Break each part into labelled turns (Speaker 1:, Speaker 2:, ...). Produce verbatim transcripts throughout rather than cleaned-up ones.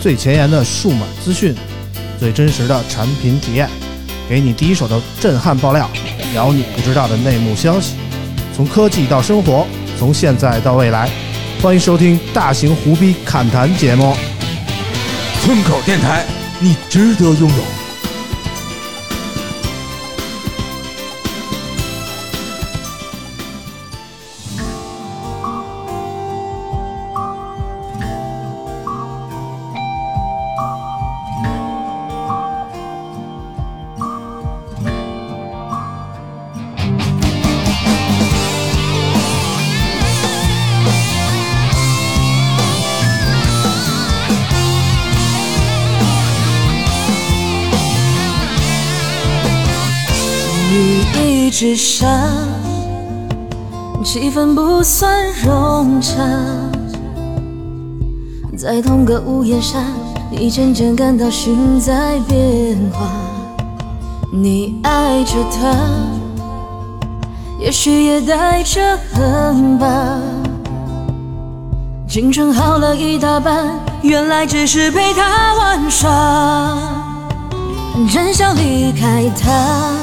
Speaker 1: 最前沿的数码资讯，最真实的产品体验，给你第一手的震撼爆料，聊你不知道的内幕消息，从科技到生活，从现在到未来。欢迎收听大型胡逼侃谈节目。
Speaker 2: 村口电台，你值得拥有。
Speaker 3: 之上，气氛不算融洽，在同个屋檐下，你渐渐感到心在变化。你爱着他，也许也带着恨吧。青春好了一大半，原来只是陪他玩耍，真想离开他。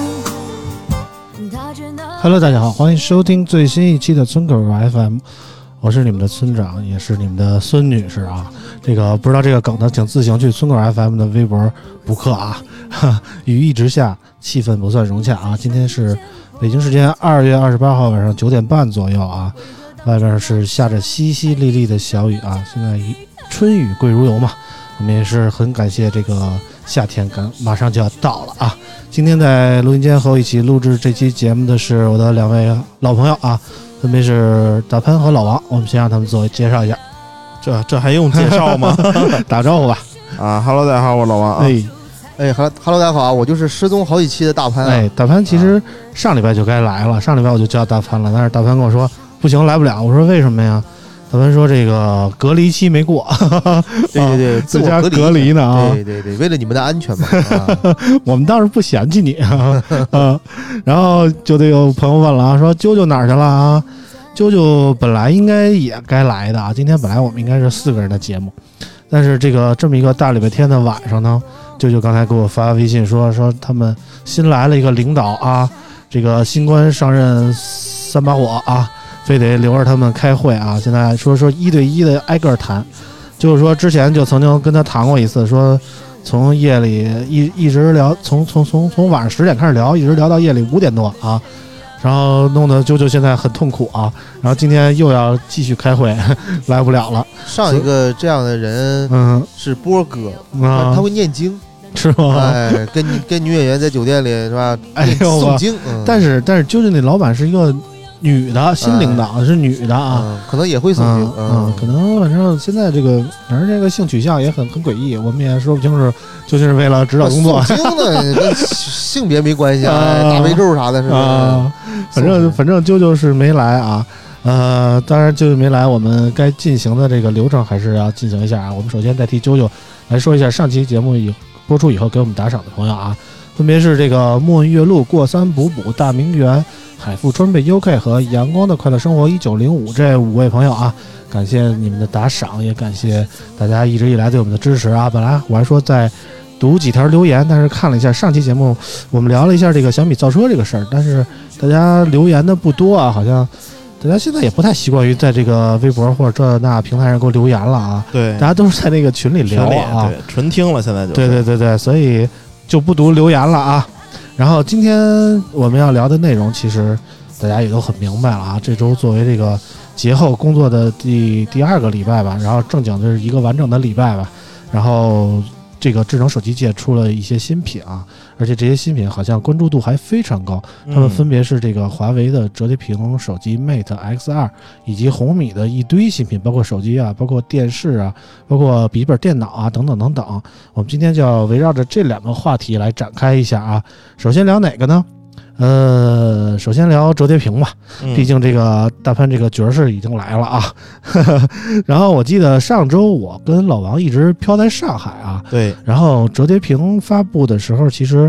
Speaker 1: Hello， 大家好，欢迎收听最新一期的村口 F M， 我是你们的村长，也是你们的孙女士啊。这个不知道这个梗的，请自行去村口 F M 的微博补课啊。雨一直下，气氛不算融洽啊。今天是北京时间二月二十八号晚上九点半左右啊，外边是下着淅淅沥沥的小雨啊。现在春雨贵如油嘛，我们也是很感谢这个夏天赶马上就要到了啊。今天在录音间和我一起录制这期节目的是我的两位老朋友啊，分别是大潘和老王。我们先让他们自我介绍一下。
Speaker 2: 这这还用介绍吗？
Speaker 1: 打招呼吧。
Speaker 2: 啊 ，Hello， 大家好，我是老王啊。
Speaker 1: 哎，
Speaker 4: 哎 ，Hello， 大家好，我就是失踪好几期的大潘、啊。
Speaker 1: 哎，大潘其实上礼拜就该来了，上礼拜我就叫大潘了，但是大潘跟我说不行，来不了。我说为什么呀？大潘说这个隔离期没过。
Speaker 4: 对对对，
Speaker 1: 自家隔离呢啊。
Speaker 4: 对对对，为了你们的安全嘛。啊、
Speaker 1: 我们倒是不嫌弃你啊。啊然后就得有朋友问了啊，说啾啾哪儿去了啊？啾啾本来应该也该来的啊，今天本来我们应该是四个人的节目，但是这个这么一个大礼拜天的晚上呢，啾啾刚才给我发微信说说他们新来了一个领导啊，这个新官上任三把火啊。非得留着他们开会啊！现在说说一对一的挨个谈，就是说之前就曾经跟他谈过一次，说从夜里一一直聊，从从从从晚上十点开始聊，一直聊到夜里五点多啊，然后弄得啾啾现在很痛苦啊。然后今天又要继续开会，来不了了。
Speaker 4: 上一个这样的人，嗯，是波哥，嗯、他会念经。
Speaker 1: 是吗？
Speaker 4: 哎，跟跟女演员在酒店里是吧？
Speaker 1: 哎呦，诵经。嗯、但是但是啾啾那老板是一个。女的新领导、嗯、是女的啊、
Speaker 4: 嗯，可能也会诵经、
Speaker 1: 嗯，嗯，可能反正现在这个，反正这个性取向也很很诡异，我们也说不清楚，究竟是为了指导工作。
Speaker 4: 诵经呢，跟性别没关系啊，打背咒啥的，是吧、
Speaker 1: 啊？反正反正啾啾是没来啊，呃，当然啾啾没来，我们该进行的这个流程还是要进行一下啊。我们首先代替啾啾来说一下上期节目以播出以后给我们打赏的朋友啊，分别是这个莫问月露、过三补补、大明园。海富川贝 U K 和阳光的快乐生活一九零五这五位朋友啊，感谢你们的打赏，也感谢大家一直以来对我们的支持啊。本来我还说再读几条留言，但是看了一下上期节目，我们聊了一下这个小米造车这个事儿，但是大家留言的不多啊，好像大家现在也不太习惯于在这个微博或者这那平台上给我留言了啊。
Speaker 2: 对，
Speaker 1: 大家都是在那个群里聊啊，
Speaker 2: 对，纯听了现在就。
Speaker 1: 对对对对，所以就不读留言了啊。然后今天我们要聊的内容，其实大家也都很明白了啊。这周作为这个节后工作的第第二个礼拜吧，然后正经的是一个完整的礼拜吧，然后这个智能手机界出了一些新品啊，而且这些新品好像关注度还非常高。它们分别是这个华为的折叠屏手机 Mate X 二，以及红米的一堆新品，包括手机啊，包括电视啊，包括笔记本电脑啊，等等等等。我们今天就要围绕着这两个话题来展开一下啊。首先聊哪个呢？呃，首先聊折叠屏吧，毕竟这个大潘这个角色已经来了啊。然后我记得上周我跟老王一直飘在上海啊，
Speaker 2: 对。
Speaker 1: 然后折叠屏发布的时候，其实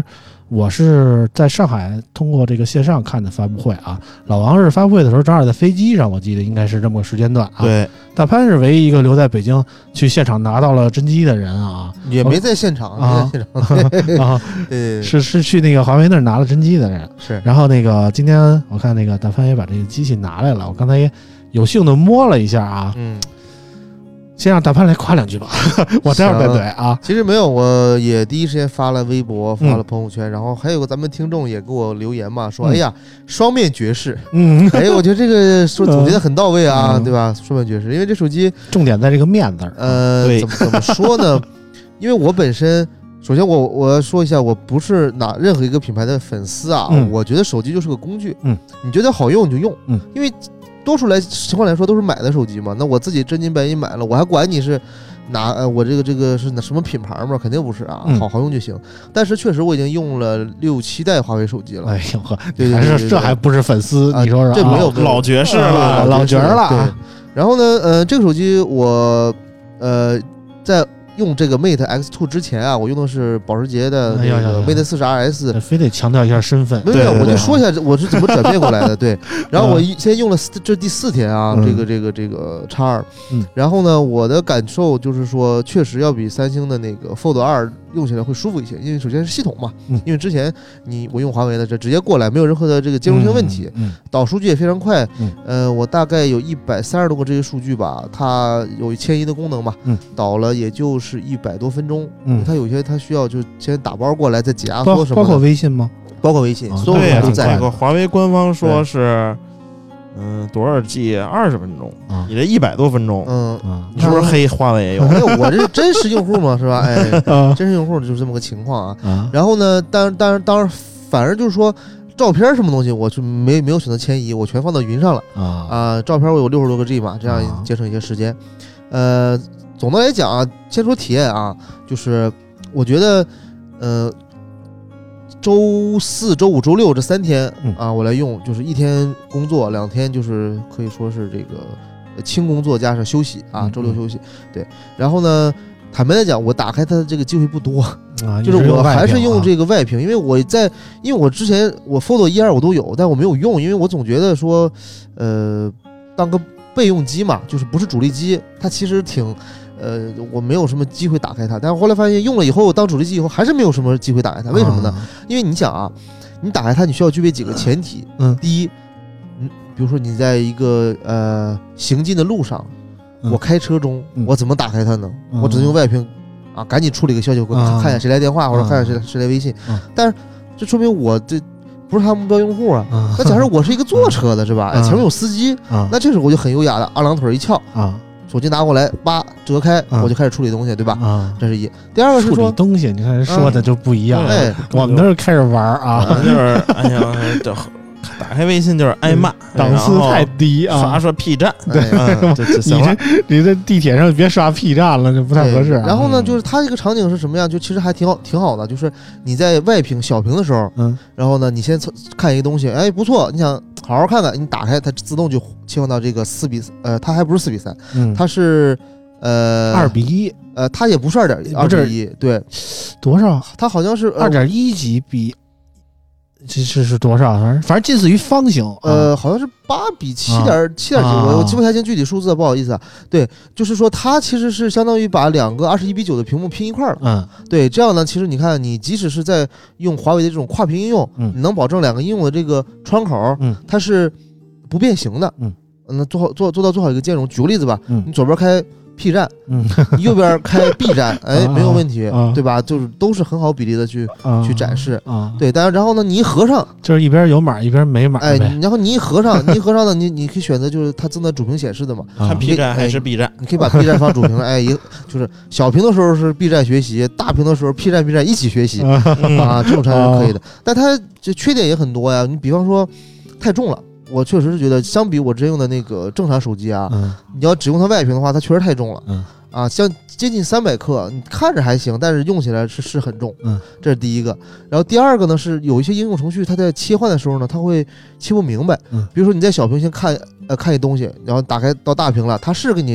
Speaker 1: 我是在上海通过这个线上看的发布会啊，老王是发布会的时候正好在飞机上，我记得应该是这么个时间段啊。
Speaker 5: 对，
Speaker 1: 大潘是唯一一个留在北京去现场拿到了真机的人啊，
Speaker 4: 也没在现场，
Speaker 1: 啊、
Speaker 4: 没在现场
Speaker 1: 啊，
Speaker 4: 对，
Speaker 1: 是是去那个华为那儿拿了真机的人。
Speaker 4: 是，
Speaker 1: 然后那个今天我看那个大潘也把这个机器拿来了，我刚才也有幸的摸了一下啊，
Speaker 4: 嗯。
Speaker 1: 先让大潘来夸两句吧，我待会儿再怼啊。
Speaker 4: 其实没有，我也第一时间发了微博，发了朋友圈，嗯、然后还有个咱们听众也给我留言嘛，说、嗯、哎呀，双面爵士，嗯，哎，我觉得这个说总结的很到位啊，嗯、对吧？双面爵士，因为这手机
Speaker 1: 重点在这个面字儿，
Speaker 4: 呃，怎么怎么说呢？因为我本身，首先我我要说一下，我不是哪任何一个品牌的粉丝啊，嗯、我觉得手机就是个工具，嗯，你觉得好用你就用，嗯，因为。多数来情况来说都是买的手机嘛，那我自己真金白银买了，我还管你是哪呃我这个这个是哪什么品牌吗？肯定不是啊，好好用就行。但是确实我已经用了六七代华为手机了。
Speaker 1: 哎呦呵，还是这还不是粉丝？你说说，
Speaker 4: 这没有
Speaker 5: 老爵士了，
Speaker 1: 老爵了。
Speaker 4: 对。然后呢，呃，这个手机我呃在用这个 Mate X 二 之前啊，我用的是保时捷的那个 Mate 四十 R S，
Speaker 1: 非得强调一下身份。
Speaker 4: 没有，我就说一下我是怎么转变过来的。对，然后我现在用了这第四天啊，这个这个这个 X 二，然后呢，我的感受就是说，确实要比三星的那个 Fold 二用起来会舒服一些，因为首先是系统嘛，因为之前你我用华为的这直接过来，没有任何的这个兼容性问题，导数据也非常快。呃，我大概有一百三十多个这些数据吧，它有迁移的功能嘛，导了也就。是一百多分钟，嗯，它有些它需要就先打包过来再解压缩什么的，
Speaker 1: 包括微信吗？
Speaker 4: 包括微信，所有
Speaker 5: 的
Speaker 4: 都在。
Speaker 5: 这个华为官方说是，嗯，多少 G？ 二十分钟，啊、你这一百多分钟，嗯，你是不是黑华为用？
Speaker 4: 没有，我这是真实用户嘛，是吧？哎，真实用户就是这么个情况啊。啊然后呢，当然，当然，当然，反而就是说。照片什么东西，我就没没有选择迁移，我全放到云上了啊啊！照片我有六十多个 G 嘛，这样节省一些时间。呃，总的来讲啊，先说体验啊，就是我觉得，呃，周四周五周六这三天啊，我来用，就是一天工作，两天就是可以说是这个轻工作加上休息啊，周六休息。对，然后呢，坦白来讲，我打开它的这个机会不多。啊，就是我还是用这个外屏，因为我在，因为我之前我 Fold 一二我都有，但我没有用，因为我总觉得说，呃，当个备用机嘛，就是不是主力机，它其实挺，呃，我没有什么机会打开它。但是后来发现用了以后，当主力机以后还是没有什么机会打开它，为什么呢？因为你想啊，你打开它，你需要具备几个前提。嗯，第一，嗯，比如说你在一个呃行进的路上，我开车中，我怎么打开它呢？我只能用外屏。啊，赶紧处理个消息，我看一下谁来电话，或者看一下谁谁来微信。但是这说明我这不是他目标用户啊。那假如我是一个坐车的，是吧？前面有司机，那这时候我就很优雅的二郎腿一翘啊，手机拿过来，叭折开，我就开始处理东西，对吧？啊，这是一。第二个是说
Speaker 1: 处理东西，你看人说的就不一样。哎，我们都是开始玩啊，
Speaker 5: 就是哎呀这。打开微信就是挨骂，
Speaker 1: 档次太低啊！
Speaker 5: 刷刷 P 站，
Speaker 1: 对，
Speaker 5: 嗯、这这
Speaker 1: 你这你这地铁上别刷 P 站了，这不太合适、啊。
Speaker 4: 然后呢，就是它这个场景是什么样？就其实还挺好，挺好的。就是你在外屏小屏的时候，嗯，然后呢，你先看一个东西，哎，不错，你想好好看看，你打开它自动就切换到这个四比呃，它还不是四比三，嗯，它是呃
Speaker 1: 二比一，
Speaker 4: 呃，它也不是二点二点一，对，
Speaker 1: 多少？
Speaker 4: 它好像是
Speaker 1: 二点一级比。这是是多少？反正反正近似于方形，
Speaker 4: 呃，好像是八比七点七点几，我我记不太清具体数字，不好意思啊。对，就是说它其实是相当于把两个二十一比九的屏幕拼一块了。嗯，对，这样呢，其实你看，你即使是在用华为的这种跨屏应用，嗯，你能保证两个应用的这个窗口，嗯，它是不变形的。嗯，那做好做做到做好一个兼容。举个例子吧，嗯，你左边开。P 站，嗯，右边开 B 站，哎，没有问题，啊、对吧？就是都是很好比例的去、啊、去展示啊。对，但是然后呢，你一合上，
Speaker 1: 就是一边有码一边没码，
Speaker 4: 哎，然后你一合上，你一合上呢，你你可以选择就是它正在主屏显示的嘛，
Speaker 5: 看 P 站还是 B 站，
Speaker 4: 你可以把 B 站放主屏了，哎，一就是小屏的时候是 B 站学习，大屏的时候 P 站 B 站一起学习啊，这种才是可以的。但它这缺点也很多呀，你比方说太重了。我确实是觉得，相比我之前用的那个正常手机啊，嗯、你要只用它外屏的话，它确实太重了。嗯、啊，像接近三百克，你看着还行，但是用起来是是很重。嗯，这是第一个。然后第二个呢，是有一些应用程序，它在切换的时候呢，它会切不明白。嗯，比如说你在小屏先看呃看一东西，然后打开到大屏了，它是给你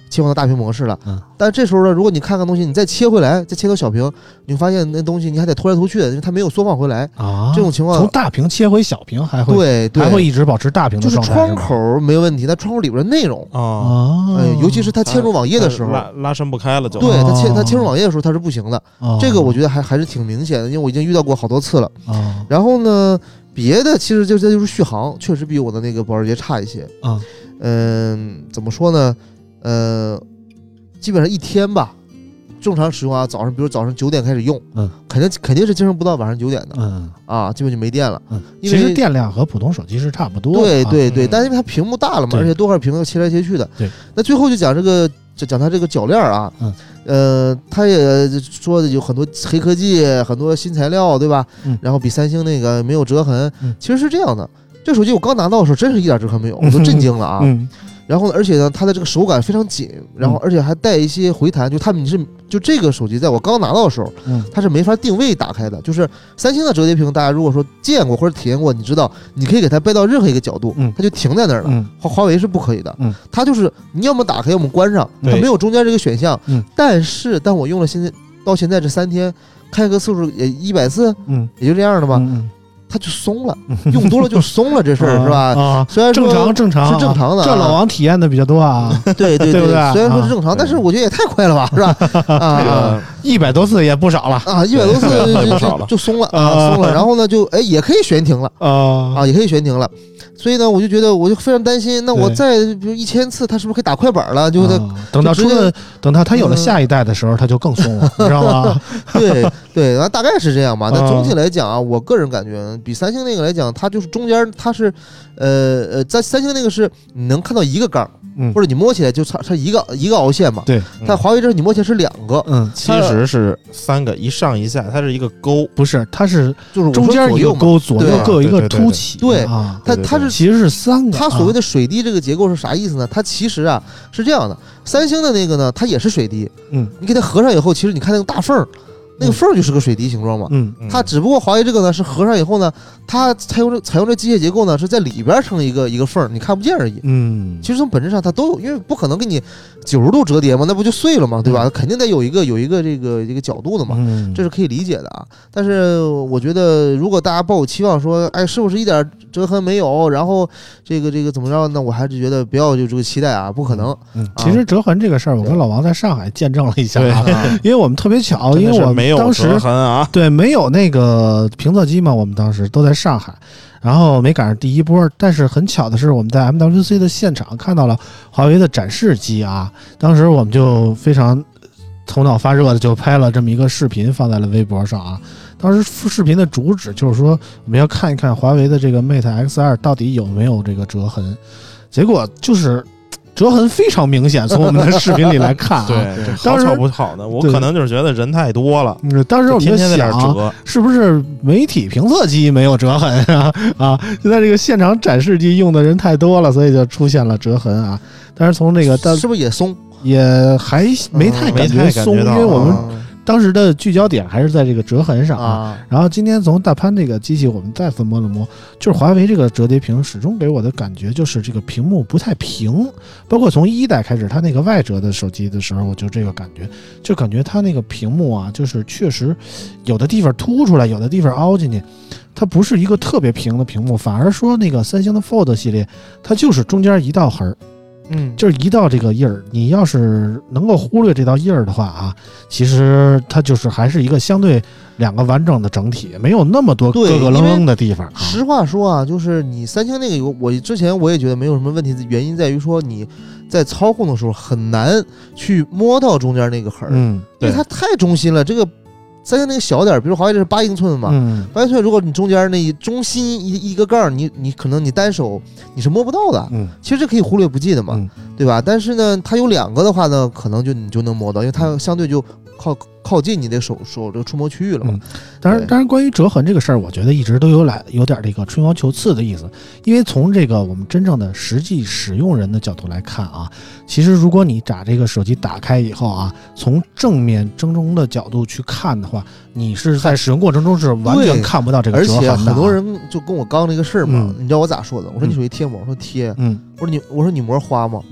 Speaker 4: 切换到大屏模式了。
Speaker 1: 嗯，
Speaker 4: 但这时候呢，如果你看看东西，你再切回来，再切到小屏，你会发现那东西你还得拖来拖去的，因为它没有缩放回来
Speaker 1: 啊。
Speaker 4: 这种情况
Speaker 1: 从大屏切回小屏还会
Speaker 4: 对对
Speaker 1: 还会一直保持大屏的状态，
Speaker 4: 就是窗口没有问题，但窗口里边的内容
Speaker 1: 啊，
Speaker 4: 哎，尤其是它切入网页的时候，
Speaker 5: 拉拉伸不开了就。
Speaker 4: 对，它切它切入网页的时候它是不行的，这个我觉得还还是挺明显的，因为我已经遇到过好多次了。然后呢，别的其实就这就是续航，确实比我的那个保时捷差一些。
Speaker 1: 啊，
Speaker 4: 嗯，怎么说呢？呃，基本上一天吧，正常使用啊，早上比如早上九点开始用，
Speaker 1: 嗯，
Speaker 4: 肯定肯定是精神不到晚上九点的，
Speaker 1: 嗯
Speaker 4: 啊，基本就没电了。
Speaker 1: 嗯，
Speaker 4: 因为
Speaker 1: 其实电量和普通手机是差不多的。
Speaker 4: 对对对，
Speaker 5: 嗯、
Speaker 4: 但因为它屏幕大了嘛，而且多块屏要切来切去的。
Speaker 1: 对，
Speaker 4: 那最后就讲这个，就讲它这个铰链啊，
Speaker 1: 嗯，
Speaker 4: 呃，它也说的有很多黑科技，很多新材料，对吧？
Speaker 1: 嗯，
Speaker 4: 然后比三星那个没有折痕，
Speaker 1: 嗯，
Speaker 4: 其实是这样的。这手机我刚拿到的时候，真是一点折痕没有，我都震惊了啊！
Speaker 1: 嗯，
Speaker 4: 然后呢，而且呢，它的这个手感非常紧，然后而且还带一些回弹，就他们你是就这个手机在我刚拿到的时候，
Speaker 1: 嗯，
Speaker 4: 它是没法定位打开的。就是三星的折叠屏，大家如果说见过或者体验过，你知道你可以给它掰到任何一个角度，
Speaker 1: 嗯，
Speaker 4: 它就停在那儿了。
Speaker 1: 嗯，
Speaker 4: 华华为是不可以的，
Speaker 1: 嗯，
Speaker 4: 它就是你要么打开，要么关上，它没有中间这个选项。
Speaker 1: 嗯，
Speaker 4: 但是当我用了现在到现在这三天，开个次数也一百次，
Speaker 1: 嗯，
Speaker 4: 也就这样的吧。
Speaker 1: 嗯，
Speaker 4: 它就松了，用多了就松了，这事儿是吧？
Speaker 1: 啊，
Speaker 4: 虽然
Speaker 1: 正常正常
Speaker 4: 是正常的，
Speaker 1: 这老王体验的比较多啊。
Speaker 4: 对对
Speaker 1: 对不对？
Speaker 4: 虽然说是正常，但是我觉得也太快了吧，是吧？啊，
Speaker 1: 一百多次也不少了
Speaker 4: 啊，一百多次就就松了啊，松了。然后呢，就哎也可以悬停了啊啊，也可以悬停了。所以呢，我就觉得我就非常担心，那我再比如一千次，它是不是可以打快板了？就得
Speaker 1: 等到出了，等到它有了下一代的时候，它就更松了，你知道吗？
Speaker 4: 对对，那大概是这样吧。那总体来讲啊，我个人感觉比三星那个来讲，它就是中间它是，呃呃，在三星那个是你能看到一个杠。
Speaker 1: 嗯，
Speaker 4: 或者你摸起来就差差一个一个凹陷嘛。
Speaker 1: 对，
Speaker 4: 但华为这你摸起来是两个，
Speaker 5: 嗯，其实是三个，一上一下，它是一个沟，
Speaker 1: 不是，它是
Speaker 4: 就是
Speaker 1: 中间一个沟，左右各有一个凸起。
Speaker 4: 对
Speaker 1: 啊，
Speaker 4: 它它是
Speaker 1: 其实是三个。
Speaker 4: 它所谓的水滴这个结构是啥意思呢？它其实啊是这样的，三星的那个呢，它也是水滴，
Speaker 1: 嗯，
Speaker 4: 你给它合上以后，其实你看那个大缝。那个缝就是个水滴形状嘛，
Speaker 1: 嗯，
Speaker 4: 它只不过华为这个呢是合上以后呢，它采用这采用这机械结构呢是在里边成一个一个缝，你看不见而已，
Speaker 1: 嗯，
Speaker 4: 其实从本质上它都有，因为不可能给你九十度折叠嘛，那不就碎了嘛，对吧？嗯、肯定得有一个有一个这个这个角度的嘛，
Speaker 1: 嗯，
Speaker 4: 这是可以理解的啊。但是我觉得，如果大家抱有期望说，哎，是不是一点折痕没有？然后这个这个怎么着？那我还是觉得不要有这个期待啊，不可能。
Speaker 1: 嗯，啊、其实折痕这个事儿，我跟老王在上海见证了一下啊，因为我们特别巧，因为我
Speaker 5: 没有
Speaker 1: 当时
Speaker 5: 折痕啊，
Speaker 1: 对，没有那个评测机嘛，我们当时都在上海，然后没赶上第一波。但是很巧的是，我们在 M W C 的现场看到了华为的展示机啊，当时我们就非常头脑发热的就拍了这么一个视频放在了微博上啊。当时视频的主旨就是说，我们要看一看华为的这个 Mate X 二 到底有没有这个折痕，结果就是折痕非常明显，从我们的视频里来看啊，
Speaker 5: 对，好巧不巧的，我可能就是觉得人太多了。
Speaker 1: 嗯，当时我们就
Speaker 5: 天天在那
Speaker 1: 想，是不是媒体评测机没有折痕啊？啊，现在这个现场展示机用的人太多了，所以就出现了折痕啊。但是从那个，
Speaker 4: 是不是也松？
Speaker 1: 也还没太感觉松，
Speaker 5: 嗯、
Speaker 1: 因为我们当时的聚焦点还是在这个折痕上
Speaker 4: 啊。
Speaker 1: 然后今天从大潘这个机器，我们再次摸了摸，就是华为这个折叠屏始终给我的感觉就是这个屏幕不太平，包括从一代开始，它那个外折的手机的时候，我就这个感觉，就感觉它那个屏幕啊，就是确实有的地方凸出来，有的地方凹进去，它不是一个特别平的屏幕，反而说那个三星的 Fold 系列，它就是中间一道痕儿。
Speaker 4: 嗯，
Speaker 1: 就是一道这个印儿，你要是能够忽略这道印儿的话啊，其实它就是还是一个相对两个完整的整体，没有那么多咯咯楞楞的地方。
Speaker 4: 实话说啊，就是你三星那个有，我之前我也觉得没有什么问题的原因在于说你在操控的时候很难去摸到中间那个痕儿，
Speaker 1: 嗯，
Speaker 4: 因为它太中心了。这个三星那个小点，比如华为这是八英寸嘛，
Speaker 1: 嗯，
Speaker 4: 八英寸，如果你中间那中心一一个杠，你你可能你单手你是摸不到的，
Speaker 1: 嗯，
Speaker 4: 其实这可以忽略不计的嘛，
Speaker 1: 嗯、
Speaker 4: 对吧？但是呢，它有两个的话呢，可能就你就能摸到，因为它相对就靠靠近你的手手这个触摸区域了嘛。
Speaker 1: 嗯、当然，当然，关于折痕这个事儿，我觉得一直都有来有点这个吹毛求疵的意思，因为从这个我们真正的实际使用人的角度来看啊，其实如果你把这个手机打开以后啊，从正面正中的角度去看的话，你是在使用过程中是完全看不到这个折痕的、啊。
Speaker 4: 而且很多人就跟我刚那个事儿嘛、
Speaker 1: 嗯，
Speaker 4: 你知道我咋说的？我说你属于贴膜，我说贴，
Speaker 1: 嗯，
Speaker 4: 我说你我说你膜花吗？
Speaker 1: 嗯。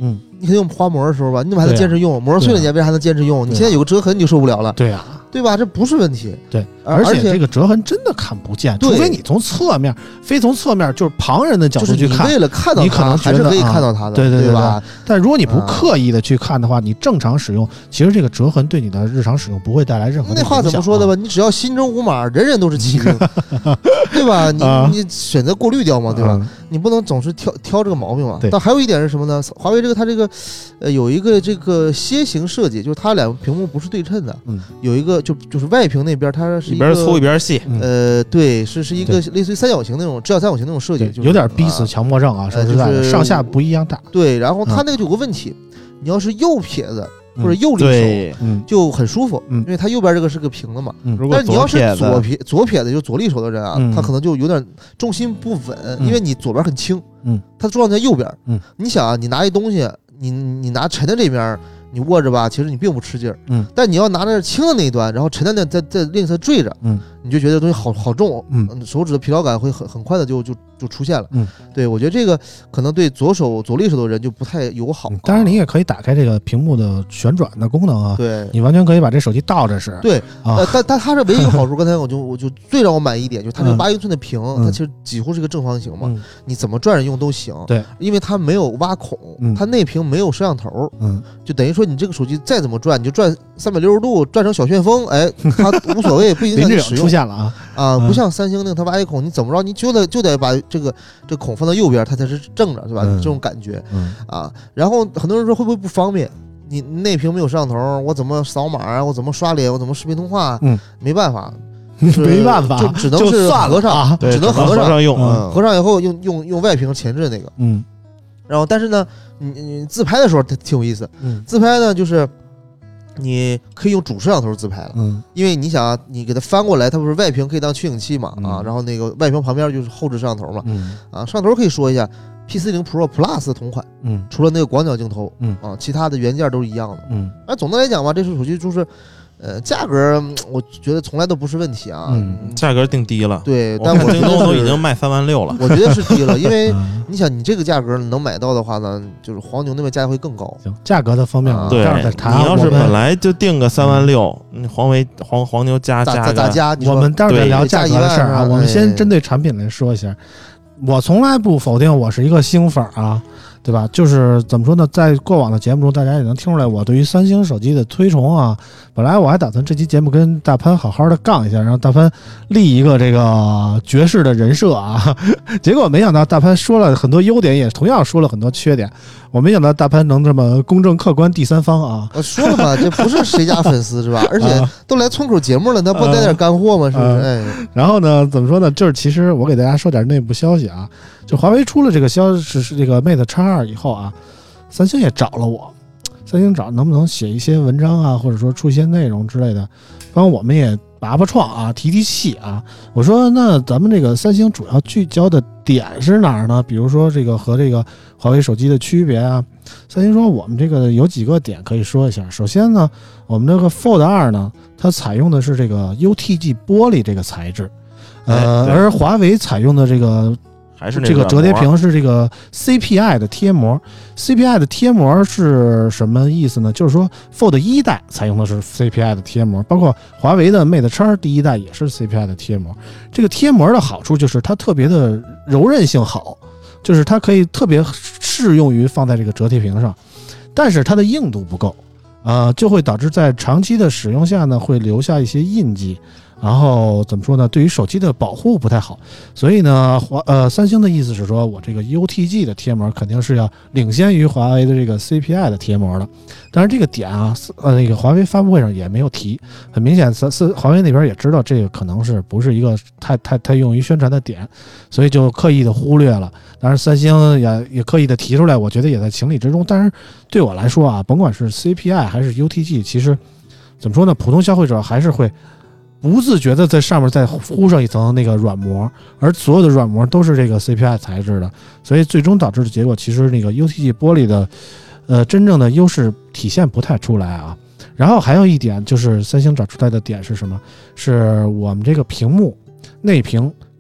Speaker 4: 你肯定用花膜的时候吧，你怎么还能坚持用？膜碎了你为啥还能坚持用？你现在有个折痕你就受不了了。
Speaker 1: 对呀，
Speaker 4: 对吧？这不是问题。
Speaker 1: 对，而且这个折痕真的看不见，除非你从侧面，非从侧面就是旁人的角度去看，
Speaker 4: 为了看到
Speaker 1: 你可能
Speaker 4: 还是可以看到它的，
Speaker 1: 对对
Speaker 4: 对吧？
Speaker 1: 但如果你不刻意的去看的话，你正常使用，其实这个折痕对你的日常使用不会带来任何的影响。
Speaker 4: 那话怎么说的吧？你只要心中无马，人人都是骑兵，对吧？你你选择过滤掉嘛，对吧？你不能总是挑挑这个毛病嘛。但还有一点是什么呢？华为这个它这个呃有一个这个楔形设计，就是它两个屏幕不是对称的，
Speaker 1: 嗯，
Speaker 4: 有一个就就是外屏那边它是
Speaker 5: 一边粗一边细，
Speaker 4: 呃，对，是是一个类似于三角形那种直角三角形那种设计，
Speaker 1: 有点逼死强迫症啊，说实在的，上下不一样大。
Speaker 4: 对，然后它那个就有个问题，你要是右撇子或者右利手，
Speaker 1: 嗯，
Speaker 4: 就很舒服，因为它右边这个是个平的嘛。但是你要是左撇左撇子就左利手的人啊，他可能就有点重心不稳，因为你左边很轻，
Speaker 1: 嗯，
Speaker 4: 它重在右边，
Speaker 1: 嗯，
Speaker 4: 你想啊，你拿一东西，你你拿沉的这边。你握着吧，其实你并不吃劲儿，
Speaker 1: 嗯，
Speaker 4: 但你要拿着轻的那一端，然后沉的那在在另一侧坠着，
Speaker 1: 嗯，
Speaker 4: 你就觉得东西好好重，
Speaker 1: 嗯，
Speaker 4: 手指的疲劳感会很很快的就就就出现了，
Speaker 1: 嗯，
Speaker 4: 对，我觉得这个可能对左手左利手的人就不太友好。
Speaker 1: 嗯、当然，你也可以打开这个屏幕的旋转的功能啊，
Speaker 4: 对，
Speaker 1: 你完全可以把这手机倒着使，
Speaker 4: 对，
Speaker 1: 啊，
Speaker 4: 呃、但但它是唯一一个好处，刚才我就我就最让我满意一点，就是它这个八英寸的屏，
Speaker 1: 嗯、
Speaker 4: 它其实几乎是一个正方形嘛，
Speaker 1: 嗯、
Speaker 4: 你怎么转着用都行，
Speaker 1: 对，
Speaker 4: 因为它没有挖孔，
Speaker 1: 嗯、
Speaker 4: 它内屏没有摄像头，
Speaker 1: 嗯，
Speaker 4: 就等于说你这个手机再怎么转，你就转三百六十度，转成小旋风，哎，它无所谓，不影响你使用。
Speaker 1: 出现了啊
Speaker 4: 啊，不像三星那个它挖一孔，你怎么着，你就得就得把这个这个孔放到右边，它才是正着，对吧？
Speaker 1: 嗯、
Speaker 4: 这种感觉，
Speaker 1: 嗯
Speaker 4: 啊。然后很多人说会不会不方便？你内屏没有摄像头，我怎么扫码啊？我怎么刷脸？我怎么视频通话？
Speaker 1: 嗯，
Speaker 4: 没办法，
Speaker 1: 没办法，
Speaker 4: 就只能是合上，
Speaker 1: 啊、
Speaker 4: 只能合
Speaker 5: 上用，
Speaker 4: 嗯、合上以后用用用外屏前置那个，
Speaker 1: 嗯。
Speaker 4: 然后但是呢，你你自拍的时候它挺有意思，
Speaker 1: 嗯，
Speaker 4: 自拍呢就是。你可以用主摄像头自拍了，
Speaker 1: 嗯，
Speaker 4: 因为你想啊，你给它翻过来，它不是外屏可以当取景器嘛，
Speaker 1: 嗯、
Speaker 4: 啊，然后那个外屏旁边就是后置摄像头嘛，
Speaker 1: 嗯，
Speaker 4: 啊，摄像头可以说一下 P 四十 Pro Plus 的同款，
Speaker 1: 嗯，
Speaker 4: 除了那个广角镜头，
Speaker 1: 嗯，
Speaker 4: 啊，其他的原件都是一样的，
Speaker 1: 嗯，
Speaker 4: 而总的来讲吧，这手手机就是。呃，价格我觉得从来都不是问题啊，
Speaker 1: 嗯，
Speaker 5: 价格定低了，
Speaker 4: 对，但我
Speaker 5: 京东都已经卖三万六了，
Speaker 4: 我觉得是低了，因为你想，你这个价格能买到的话呢，就是黄牛那边价会更高。
Speaker 1: 行，价格的方面，
Speaker 5: 对，你要是本来就定个三万六，黄维黄黄牛加加
Speaker 4: 加加，
Speaker 1: 我们待会儿再聊价格的事儿啊，我们先针对产品来说一下。我从来不否定我是一个星粉啊。对吧？就是怎么说呢，在过往的节目中，大家也能听出来我对于三星手机的推崇啊。本来我还打算这期节目跟大潘好好的杠一下，让大潘立一个这个绝世的人设啊。结果没想到大潘说了很多优点，也同样说了很多缺点。我没想到大潘能这么公正客观第三方啊！
Speaker 4: 我说了嘛，这不是谁家粉丝是吧？而且都来村口节目了，那不带点干货吗？是不是？哎，
Speaker 1: 然后呢，怎么说呢？就是其实我给大家说点内部消息啊。就华为出了这个消息是这个 Mate X 二以后啊，三星也找了我，三星找能不能写一些文章啊，或者说出一些内容之类的，帮我们也拔拔创啊，提提气啊。我说那咱们这个三星主要聚焦的点是哪儿呢？比如说这个和这个华为手机的区别啊。三星说我们这个有几个点可以说一下。首先呢，我们这个 Fold 二呢，它采用的是这个 U T G 玻璃这个材质，呃，而华为采用的这个。
Speaker 5: 还是
Speaker 1: 这个折叠屏是这个 C P I 的贴膜 ，C P I 的贴膜是什么意思呢？就是说 Fold 一代采用的是 C P I 的贴膜，包括华为的 Mate X 第一代也是 C P I 的贴膜。这个贴膜的好处就是它特别的柔韧性好，就是它可以特别适用于放在这个折叠屏上，但是它的硬度不够，啊、呃，就会导致在长期的使用下呢，会留下一些印记。然后怎么说呢？对于手机的保护不太好，所以呢，华呃三星的意思是说，我这个 U T G 的贴膜肯定是要领先于华为的这个 C P I 的贴膜的。但是这个点啊，呃，那个华为发布会上也没有提，很明显，三四华为那边也知道这个可能是不是一个太太太用于宣传的点，所以就刻意的忽略了。当然，三星也也刻意的提出来，我觉得也在情理之中。但是对我来说啊，甭管是 C P I 还是 U T G， 其实怎么说呢？普通消费者还是会。不自觉的在上面再糊上一层那个软膜，而所有的软膜都是这个 C P I 材质的，所以最终导致的结果，其实那个 U T G 玻璃的，呃，真正的优势体现不太出来啊。然后还有一点就是三星找出来的点是什么？是我们这个屏幕内屏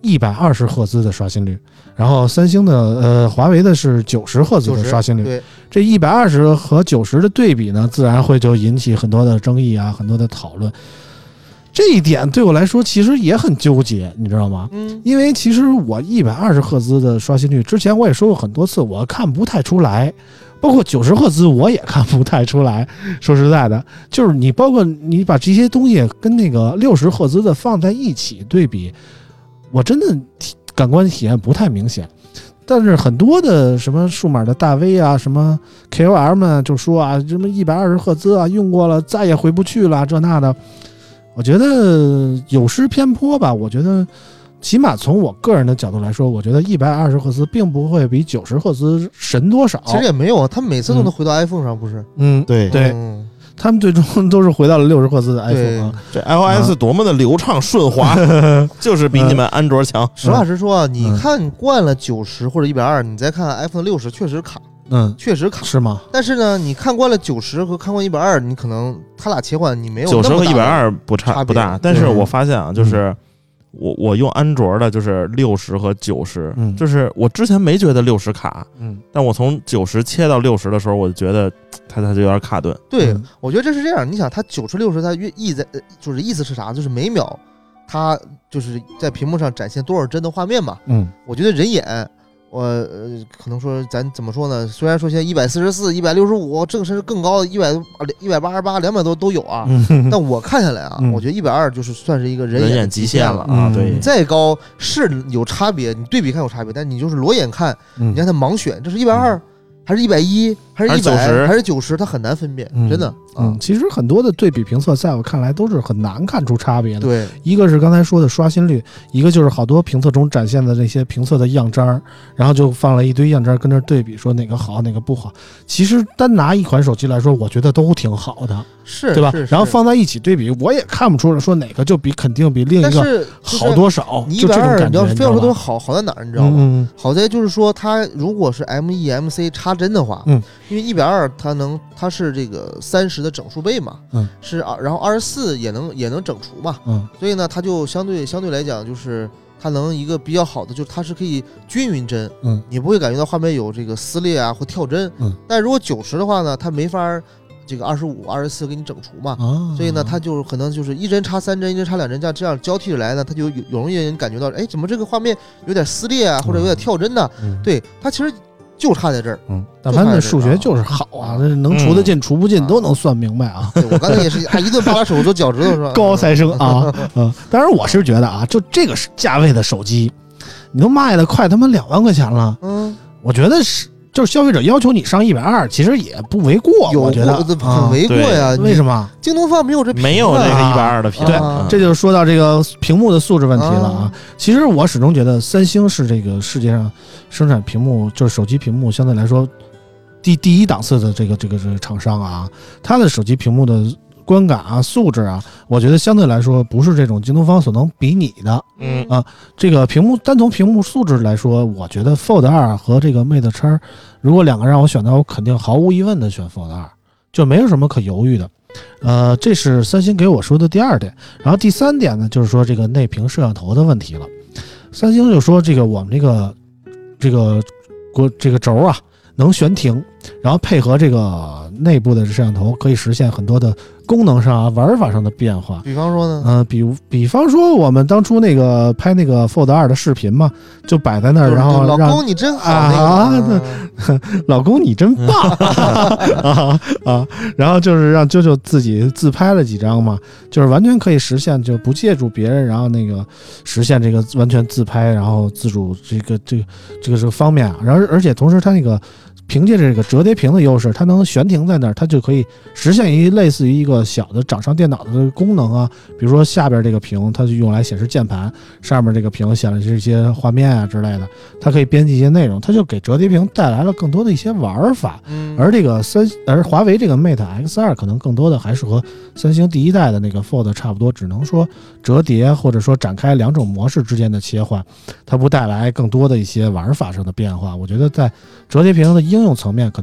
Speaker 1: 一百二十赫兹的刷新率，然后三星的呃华为的是九十赫兹的刷新率。
Speaker 4: 对，
Speaker 1: 这一百二十和九十的对比呢，自然会就引起很多的争议啊，很多的讨论。这一点对我来说其实也很纠结，你知道吗？
Speaker 4: 嗯，
Speaker 1: 因为其实我一百二十赫兹的刷新率，之前我也说过很多次，我看不太出来。包括九十赫兹我也看不太出来，说实在的，就是你包括你把这些东西跟那个六十赫兹的放在一起对比，我真的感官体验不太明显。但是很多的什么数码的大 V 啊，什么 K O L 们就说啊，什么一百二十赫兹啊，用过了再也回不去了，这那的，我觉得有失偏颇吧。我觉得起码从我个人的角度来说，我觉得一百二十赫兹并不会比九十赫兹神多少。
Speaker 4: 其实也没有，他每次都能回到 iPhone 上，不是？
Speaker 1: 嗯，对对、嗯，他们最终都是回到了六十赫兹的 iPhone 啊。
Speaker 5: 这 iOS 多么的流畅顺滑，就是比你们安卓强。
Speaker 4: 实话实说啊，你看惯了九十或者一百二，你再看 iPhone 六十，确实卡。
Speaker 1: 嗯，
Speaker 4: 确实卡，
Speaker 1: 是吗？
Speaker 4: 但是呢，你看惯了九十和看惯一百二，你可能他俩切换你没有
Speaker 5: 九十和一百二不差不大，但是我发现啊，就是。嗯我我用安卓的就是六十和九十、嗯，就是我之前没觉得六十卡，嗯，但我从九十切到六十的时候，我就觉得它它就有点卡顿。
Speaker 4: 对、嗯，我觉得这是这样。你想，它九十六十，它意在就是意思是啥？就是每秒它就是在屏幕上展现多少帧的画面嘛。嗯，我觉得人眼。我呃，可能说咱怎么说呢？虽然说现在一百四十四、一百六十五，这个甚至更高的一百、一百八十八、两百多都有啊。嗯、但我看下来啊，嗯、我觉得一百二就是算是一个人眼
Speaker 5: 人眼极限了啊。对，
Speaker 4: 你再高是有差别，你对比看有差别，但你就是裸眼看，嗯、你让它盲选，这是一百二。还是一百一，还是一百，还是九十，它很难分辨，嗯、真的。
Speaker 1: 嗯，啊、其实很多的对比评测，在我看来都是很难看出差别的。
Speaker 4: 对，
Speaker 1: 一个是刚才说的刷新率，一个就是好多评测中展现的那些评测的样渣，然后就放了一堆样渣跟这对比，说哪个好哪个不好。其实单拿一款手机来说，我觉得都挺好的，
Speaker 4: 是
Speaker 1: 对吧？然后放在一起对比，我也看不出来说哪个就比肯定比另一个好多少。
Speaker 4: 你一百二，你要非要说
Speaker 1: 都
Speaker 4: 好好在哪儿，你知道吗？嗯、好在就是说，它如果是 M E M C 插针的话，嗯。因为一百二它能它是这个三十的整数倍嘛，嗯，是啊，然后二十四也能也能整除嘛，嗯，所以呢，它就相对相对来讲就是它能一个比较好的，就是它是可以均匀帧，嗯，你不会感觉到画面有这个撕裂啊或跳帧，嗯，但如果九十的话呢，它没法这个二十五、二十四给你整除嘛，啊，所以呢，它就可能就是一帧插三帧，一帧插两帧，这样这样交替着来呢，它就有有容易人感觉到，哎，怎么这个画面有点撕裂啊，或者有点跳帧呢？嗯、对，它其实。就差在这儿，嗯，
Speaker 1: 大潘的数学就是好啊，那、嗯、能除得进、除不进都能算明白啊。
Speaker 4: 对，我刚才也是，还一顿扒拉手指头、脚趾头是吧？
Speaker 1: 高材生啊，嗯，当然我是觉得啊，就这个价位的手机，你都卖的快他妈两万块钱了，嗯，我觉得是。就是消费者要求你上一百二，其实也不为过，我觉得
Speaker 4: 很为过呀。
Speaker 1: 啊、为什么？
Speaker 4: 京东方没有这屏、啊、
Speaker 5: 没有这个一百二的屏？
Speaker 1: 对，啊、这就是说到这个屏幕的素质问题了啊。啊其实我始终觉得三星是这个世界上生产屏幕，就是手机屏幕相对来说第第一档次的这个这个这个厂商啊，它的手机屏幕的观感啊、素质啊，我觉得相对来说不是这种京东方所能比拟的。嗯啊，这个屏幕单从屏幕素质来说，我觉得 Fold 二和这个 Mate X， 如果两个让我选的话，我肯定毫无疑问的选 Fold 二，就没有什么可犹豫的。呃，这是三星给我说的第二点。然后第三点呢，就是说这个内屏摄像头的问题了。三星就说这个我们这个这个国这个轴啊能悬停，然后配合这个内部的摄像头，可以实现很多的功能上啊、玩法上的变化。
Speaker 4: 比方说呢？
Speaker 1: 嗯、呃，比比方说我们当初那个拍那个 Fold 二的视频嘛，就摆在那儿，然后
Speaker 4: 老公你真好
Speaker 1: 啊，那老公你真棒啊啊！然后就是让啾啾自己自拍了几张嘛，就是完全可以实现，就不借助别人，然后那个实现这个完全自拍，然后自主这个这个这个这个方面啊，然后而且同时它那个。凭借这个折叠屏的优势，它能悬停在那儿，它就可以实现一类似于一个小的掌上电脑的功能啊。比如说下边这个屏，它就用来显示键盘；上面这个屏显示一些画面啊之类的，它可以编辑一些内容，它就给折叠屏带来了更多的一些玩法。嗯、而这个三，而华为这个 Mate X 二 可能更多的还是和三星第一代的那个 Fold 差不多，只能说折叠或者说展开两种模式之间的切换，它不带来更多的一些玩法上的变化。我觉得在折叠屏的应用层面可能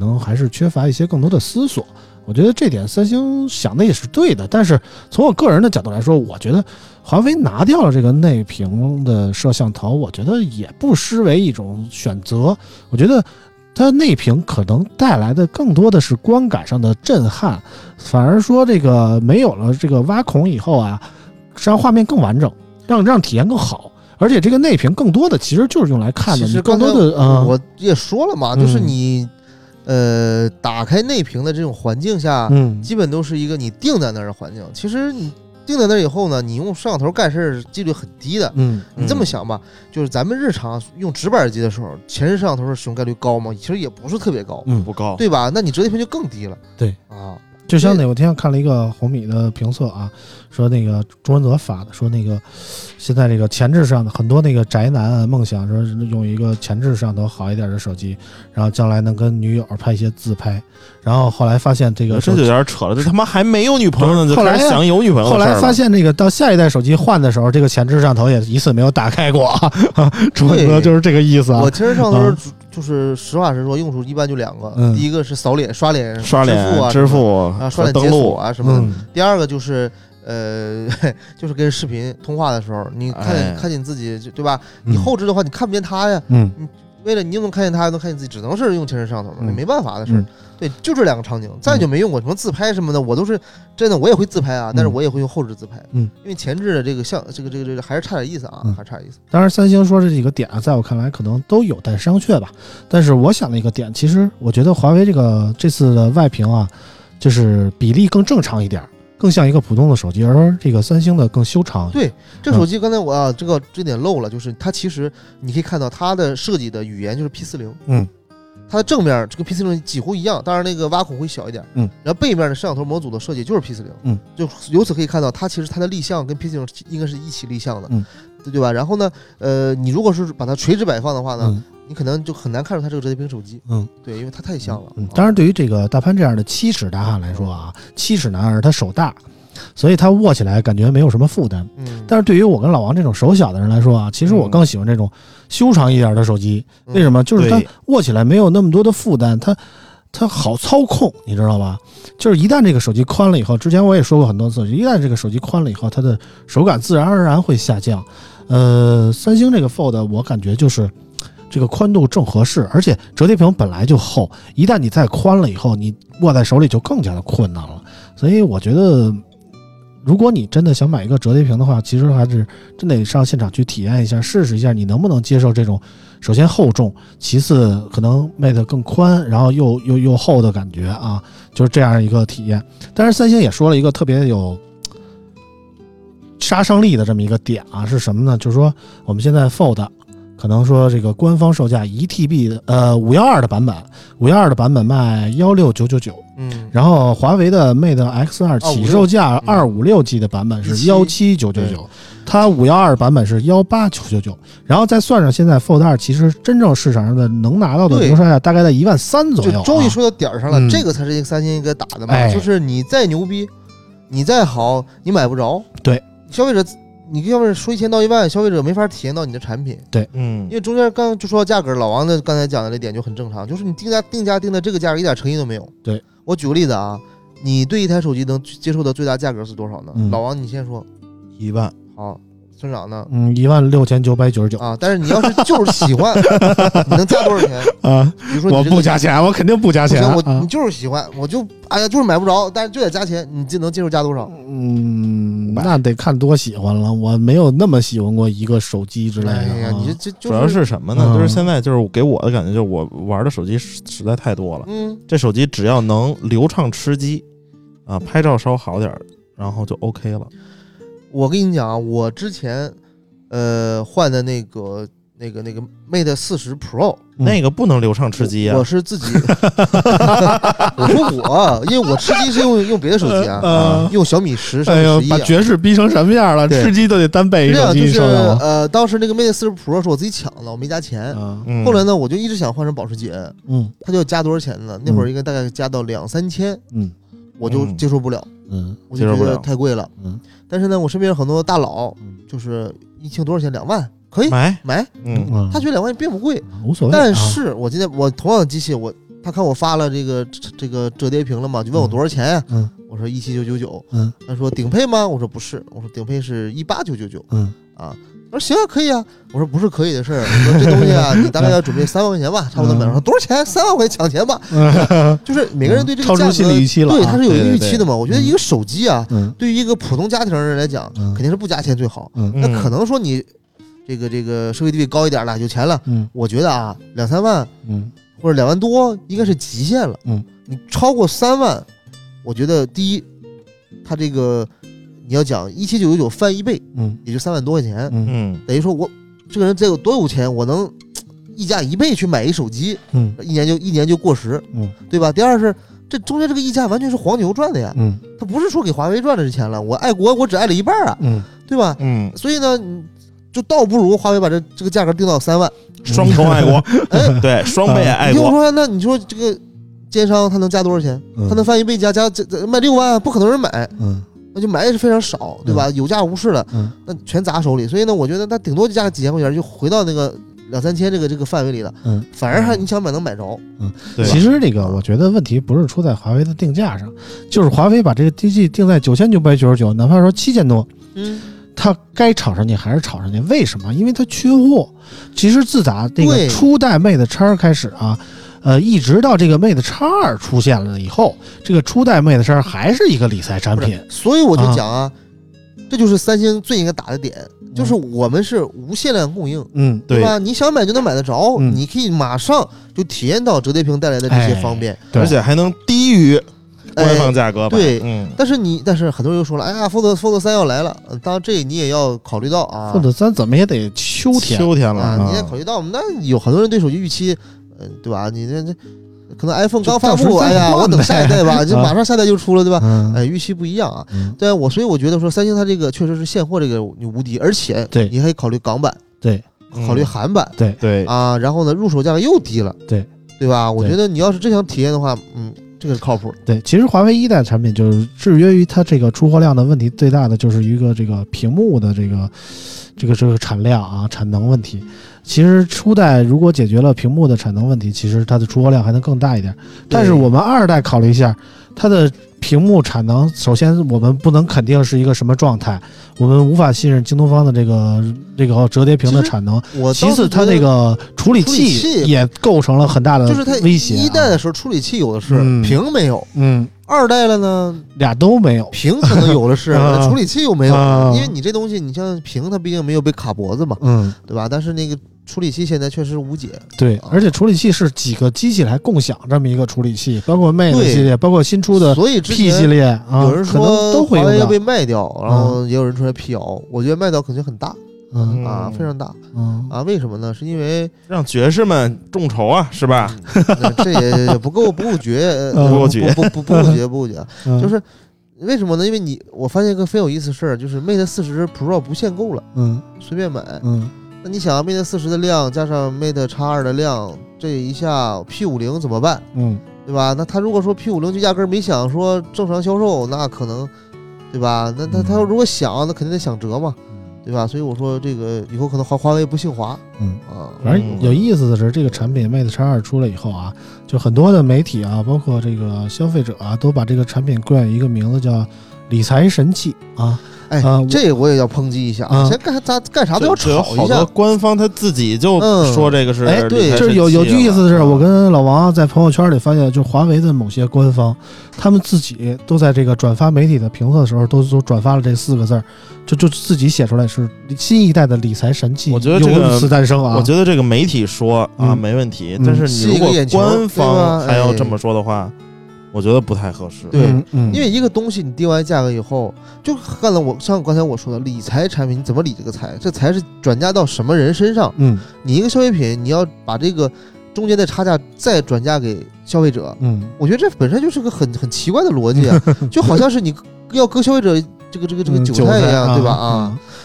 Speaker 1: 能还是缺乏一些更多的思索。我觉得这点三星想的也是对的，但是从我个人的角度来说，我觉得华为拿掉了这个内屏的摄像头，我觉得也不失为一种选择。我觉得它内屏可能带来的更多的是观感上的震撼，反而说这个没有了这个挖孔以后啊，让画面更完整，让让体验更好。而且这个内屏更多的其实就是用来看的，
Speaker 4: 其实
Speaker 1: 更多的呃，
Speaker 4: 我也说了嘛，就是你。呃，打开内屏的这种环境下，嗯，基本都是一个你定在那儿的环境。其实你定在那儿以后呢，你用摄像头干事儿几率很低的。嗯，你这么想吧，就是咱们日常用直板机的时候，前置摄像头的使用概率高吗？其实也不是特别高，
Speaker 5: 嗯，不高，
Speaker 4: 对吧？那你折叠屏就更低了。
Speaker 1: 对
Speaker 4: 啊，
Speaker 1: 就像那我天看了一个红米的评测啊，说那个钟文泽发的，说那个现在这个前置上的很多那个宅男啊，梦想说用一个前置摄像头好一点的手机，然后将来能跟女友拍一些自拍，然后后来发现这个
Speaker 5: 这就有点扯了，这他妈还没有女朋友呢，就开始想有女朋友。
Speaker 1: 后来发现这个到下一代手机换的时候，这个前置摄像头也一次没有打开过啊。钟文泽就是这个意思啊。
Speaker 4: 我前置摄像头就是实话实说，用处一般就两个，
Speaker 1: 嗯、
Speaker 4: 第一个是扫脸、刷脸、
Speaker 5: 刷脸、支付
Speaker 4: 啊、刷脸解锁啊什么的。嗯、第二个就是呃，就是跟视频通话的时候，你看、哎、看见你自己，对吧？你后置的话，你看不见他呀。嗯。你为了你又能看见他，又能看见自己，只能是用前置摄像头，那、嗯、没办法的事、嗯。对，就这两个场景，再就没用过什么自拍什么的，我都是真的，我也会自拍啊，但是我也会用后置自拍。嗯，因为前置的这个像这个这个这个还是差点意思啊，嗯、还是差点意思。
Speaker 1: 当然，三星说这几个点啊，在我看来可能都有待商榷吧。但是我想的一个点，其实我觉得华为这个这次的外屏啊，就是比例更正常一点。更像一个普通的手机，而这个三星的更修长。
Speaker 4: 对，这个手机刚才我啊，这个这点漏了，就是它其实你可以看到它的设计的语言就是 P 四十， 嗯，它的正面这个 P 四十几乎一样，当然那个挖孔会小一点，嗯，然后背面的摄像头模组的设计就是 P 四十， 嗯，就由此可以看到它其实它的立项跟 P 四十应该是一起立项的，嗯，对吧？然后呢，呃，你如果是把它垂直摆放的话呢，嗯，你可能就很难看出它这个折叠屏手机，嗯，对，因为它太像了。
Speaker 1: 嗯，当然，对于这个大潘这样的七尺大汉来说啊，七尺男儿他手大，所以他握起来感觉没有什么负担。嗯，但是对于我跟老王这种手小的人来说啊，其实我更喜欢这种修长一点的手机。嗯、为什么？就是它握起来没有那么多的负担，它它好操控，你知道吧？就是一旦这个手机宽了以后，之前我也说过很多次，一旦这个手机宽了以后，它的手感自然而然会下降。呃，三星这个 Fold 我感觉就是这个宽度正合适，而且折叠屏本来就厚，一旦你再宽了以后，你握在手里就更加的困难了。所以我觉得，如果你真的想买一个折叠屏的话，其实还是真得上现场去体验一下，试试一下你能不能接受这种首先厚重，其次可能 Mate 更宽，然后又又又厚的感觉啊，就是这样一个体验。但是三星也说了一个特别有杀伤力的这么一个点啊，是什么呢？就是说我们现在 Fold 可能说这个官方售价一 T B 的呃五一二的版本，五一二的版本卖一六九九九，嗯，然后华为的 Mate X 二起售价二五六 G 的版本是一七九九九，它五一二版本是一八九九九，然后再算上现在 Fold 二，其实真正市场上的能拿到的流售价大概在一万三左右、啊。
Speaker 4: 终于说到点上了、嗯，这个才是一个三星应该打的嘛、哎，就是你再牛逼，你再好，你买不着，
Speaker 1: 对，
Speaker 4: 消费者。你要是说一千到一万，消费者没法体验到你的产品。
Speaker 1: 对，
Speaker 4: 嗯，因为中间刚就说到价格，老王的刚才讲的这点就很正常，就是你定价定价定的这个价格一点诚意都没有。
Speaker 1: 对，
Speaker 4: 我举个例子啊，你对一台手机能接受的最大价格是多少呢？嗯、老王，你先说。
Speaker 5: 一万。
Speaker 4: 好，村长呢？
Speaker 1: 嗯，一万六千九百九十九
Speaker 4: 啊。但是你要是就是喜欢，你能加多少钱
Speaker 1: 啊？比如说、这个、我不加钱，我肯定不加钱。
Speaker 4: 我、啊、你就是喜欢，我就哎呀，就是买不着，但是就得加钱，你就能接受加多少？
Speaker 1: 嗯，那得看多喜欢了。我没有那么喜欢过一个手机之类的。哎
Speaker 4: 呀，你这这、就是、
Speaker 5: 主要是什么呢？嗯、就是现在就是给我的感觉，就是我玩的手机实在太多了。嗯，这手机只要能流畅吃鸡啊，拍照稍好点，然后就 OK 了。
Speaker 4: 我跟你讲啊，我之前呃换的那个那个那个 Mate 四十 Pro、
Speaker 5: 嗯、那个不能流畅吃鸡啊。
Speaker 4: 我, 我是自己我说我因为我吃鸡是用用别的手机啊、呃、用小米十、小米十一、
Speaker 1: 啊哎、把爵士逼成什么样了，吃鸡都得单备一手机。
Speaker 4: 就是呃当时那个 Mate 四十 Pro 是我自己抢的，我没加钱、嗯、后来呢我就一直想换成保时捷，嗯，他就要加多少钱呢？那会儿应该大概加到两三千，嗯，我就接受不了，嗯，我就觉得太贵了，嗯。但是呢，我身边有很多大佬，就是一听多少钱，两万可以
Speaker 5: 买
Speaker 4: 买，嗯，他觉得两万并不贵，
Speaker 1: 无所谓。
Speaker 4: 但是我今天我同样的机器，我他看我发了这个这个折叠屏了嘛，就问我多少钱呀、啊？嗯，我说一七九九九。嗯，他说顶配吗？我说不是，我说顶配是一八九九九。嗯啊。我说行啊，可以啊。我说不是可以的事儿。我说这东西啊，你大概要准备三万块钱吧，差不多买。我说多少钱？三万块钱抢钱吧。就是每个人对这个价格，
Speaker 1: 超出心理预期了。
Speaker 4: 对，他是有一个预期的嘛。我觉得一个手机啊，对于一个普通家庭人来讲，肯定是不加钱最好。那可能说你这个这个社会地位高一点了，有钱了，我觉得啊，两三万，或者两万多应该是极限了。你超过三万，我觉得第一，他这个。你要讲一七九九九翻一倍，嗯，也就三万多块钱，嗯，等于说我这个人再有多有钱，我能溢价一倍去买一手机，嗯，一年就一年就过时，嗯，对吧？第二是这中间这个溢价完全是黄牛赚的呀，嗯，他不是说给华为赚的这钱了，我爱国我只爱了一半啊，嗯，对吧？嗯，所以呢，就倒不如华为把这这个价格定到三万，
Speaker 5: 双重爱国，哎，对，双倍爱国。
Speaker 4: 你听我说，那你说这个奸商他能加多少钱？嗯、他能翻一倍加加卖六万，不可能有人买，嗯。那就买也是非常少，对吧？嗯、有价无市了，嗯，那全砸手里。所以呢，我觉得他顶多就加个几千块钱，就回到那个两三千这个这个范围里了。嗯，反而还你想买能买着。
Speaker 1: 嗯，对。其实这个我觉得问题不是出在华为的定价上，就是华为把这个机器定在九千九百九十九，哪怕说七千多，嗯，它该炒上去还是炒上去。为什么？因为它缺货。其实自打那个初代 Mate X 开始啊。呃，一直到这个 Mate X 二出现了以后，这个初代 Mate X 还是一个理财产品，
Speaker 4: 所以我就讲啊，啊这就是三星最应该打的点，嗯、就是我们是无限量供应，嗯，对吧？你想买就能买得着，嗯、你可以马上就体验到折叠屏带来的这些方便，
Speaker 5: 哎、而且还能低于官方价格吧？
Speaker 4: 哎、对，嗯。但是你，但是很多人又说了，哎呀 ，Fold Fold 三要来了，当然这你也要考虑到啊
Speaker 1: ，Fold 三怎么也得秋天，
Speaker 5: 秋天了，
Speaker 4: 啊、你也考虑到，那有很多人对手机预期。对吧？你这这可能 iPhone 刚发布，哎呀，我等下一代吧，就马上下一代就出了，对吧？嗯、哎，预期不一样啊。嗯、对我，所以我觉得说三星它这个确实是现货这个你无敌，而且
Speaker 1: 对
Speaker 4: 你可以考虑港版，
Speaker 1: 对，
Speaker 4: 考虑韩版，
Speaker 1: 对
Speaker 5: 对
Speaker 4: 啊，然后呢，入手价格又低了，
Speaker 1: 对
Speaker 4: 对吧？我觉得你要是真想体验的话，嗯，这个是靠谱。
Speaker 1: 对，其实华为一代产品就是制约于它这个出货量的问题最大的就是一个这个屏幕的这个这个这个产量啊产能问题。其实初代如果解决了屏幕的产能问题，其实它的出货量还能更大一点。但是我们二代考虑一下，它的屏幕产能，首先我们不能肯定是一个什么状态，我们无法信任京东方的这个这个折叠屏的产能。其次，它那个处理器也构成了很大的威胁、啊。
Speaker 4: 一代的时候处理器有的是，嗯、屏没有。嗯。二代了呢，
Speaker 1: 俩都没有，
Speaker 4: 屏可能有的是，啊、处理器又没有，啊、因为你这东西，你像屏，它毕竟没有被卡脖子嘛，嗯，对吧？但是那个处理器现在确实无解，
Speaker 1: 对，啊、而且处理器是几个机器来共享这么一个处理器，包括 Mate 系列，包括新出的 P 系列，啊、
Speaker 4: 有人说华为要被卖掉，然后也有人出来辟谣，我觉得卖掉可能很大。嗯啊，非常大，嗯啊，为什么呢？是因为
Speaker 5: 让爵士们众筹啊，是吧？
Speaker 4: 嗯、这也不够，不够绝，
Speaker 5: 不够绝，
Speaker 4: 不不不够绝，不够绝，就是为什么呢？因为你我发现一个非有意思的事儿，就是 Mate 四十 Pro 不限购了，嗯，随便买，嗯，那你想 Mate 四十的量加上 Mate X 二的量，这一下 P 五十 怎么办？嗯，对吧？那他如果说 P 五十 就压根儿没想说正常销售，那可能，对吧？那他他如果想，那肯定得想折嘛。对吧？所以我说这个以后可能华华为不姓华，嗯
Speaker 1: 啊。反正有意思的是，这个产品 Mate X 二出来以后啊，就很多的媒体啊，包括这个消费者啊，都把这个产品冠以一个名字叫“理财神器”啊。
Speaker 4: 哎，啊、这我也要抨击一下，啊、现在干啥干啥都要炒一下。
Speaker 5: 官方他自己就说这个是、
Speaker 4: 嗯，哎，对，
Speaker 1: 就是有有句意思的是，我跟老王在朋友圈里发现，就华为的某些官方，他们自己都在这个转发媒体的评测的时候，都都转发了这四个字儿，就就自己写出来是新一代的理财神器。
Speaker 5: 我觉得这个
Speaker 1: 由此诞生啊，
Speaker 5: 我觉得这个媒体说啊、嗯、没问题，但是你如果官方还要这么说的话。我觉得不太合适，
Speaker 4: 对，嗯、因为一个东西你定完价格以后，就干了我像刚才我说的理财产品，你怎么理这个财？这财是转嫁到什么人身上？嗯，你一个消费品，你要把这个中间的差价再转嫁给消费者，嗯，我觉得这本身就是个很很奇怪的逻辑啊，就好像是你要割消费者这个这个这个韭菜一样，嗯、对吧？啊。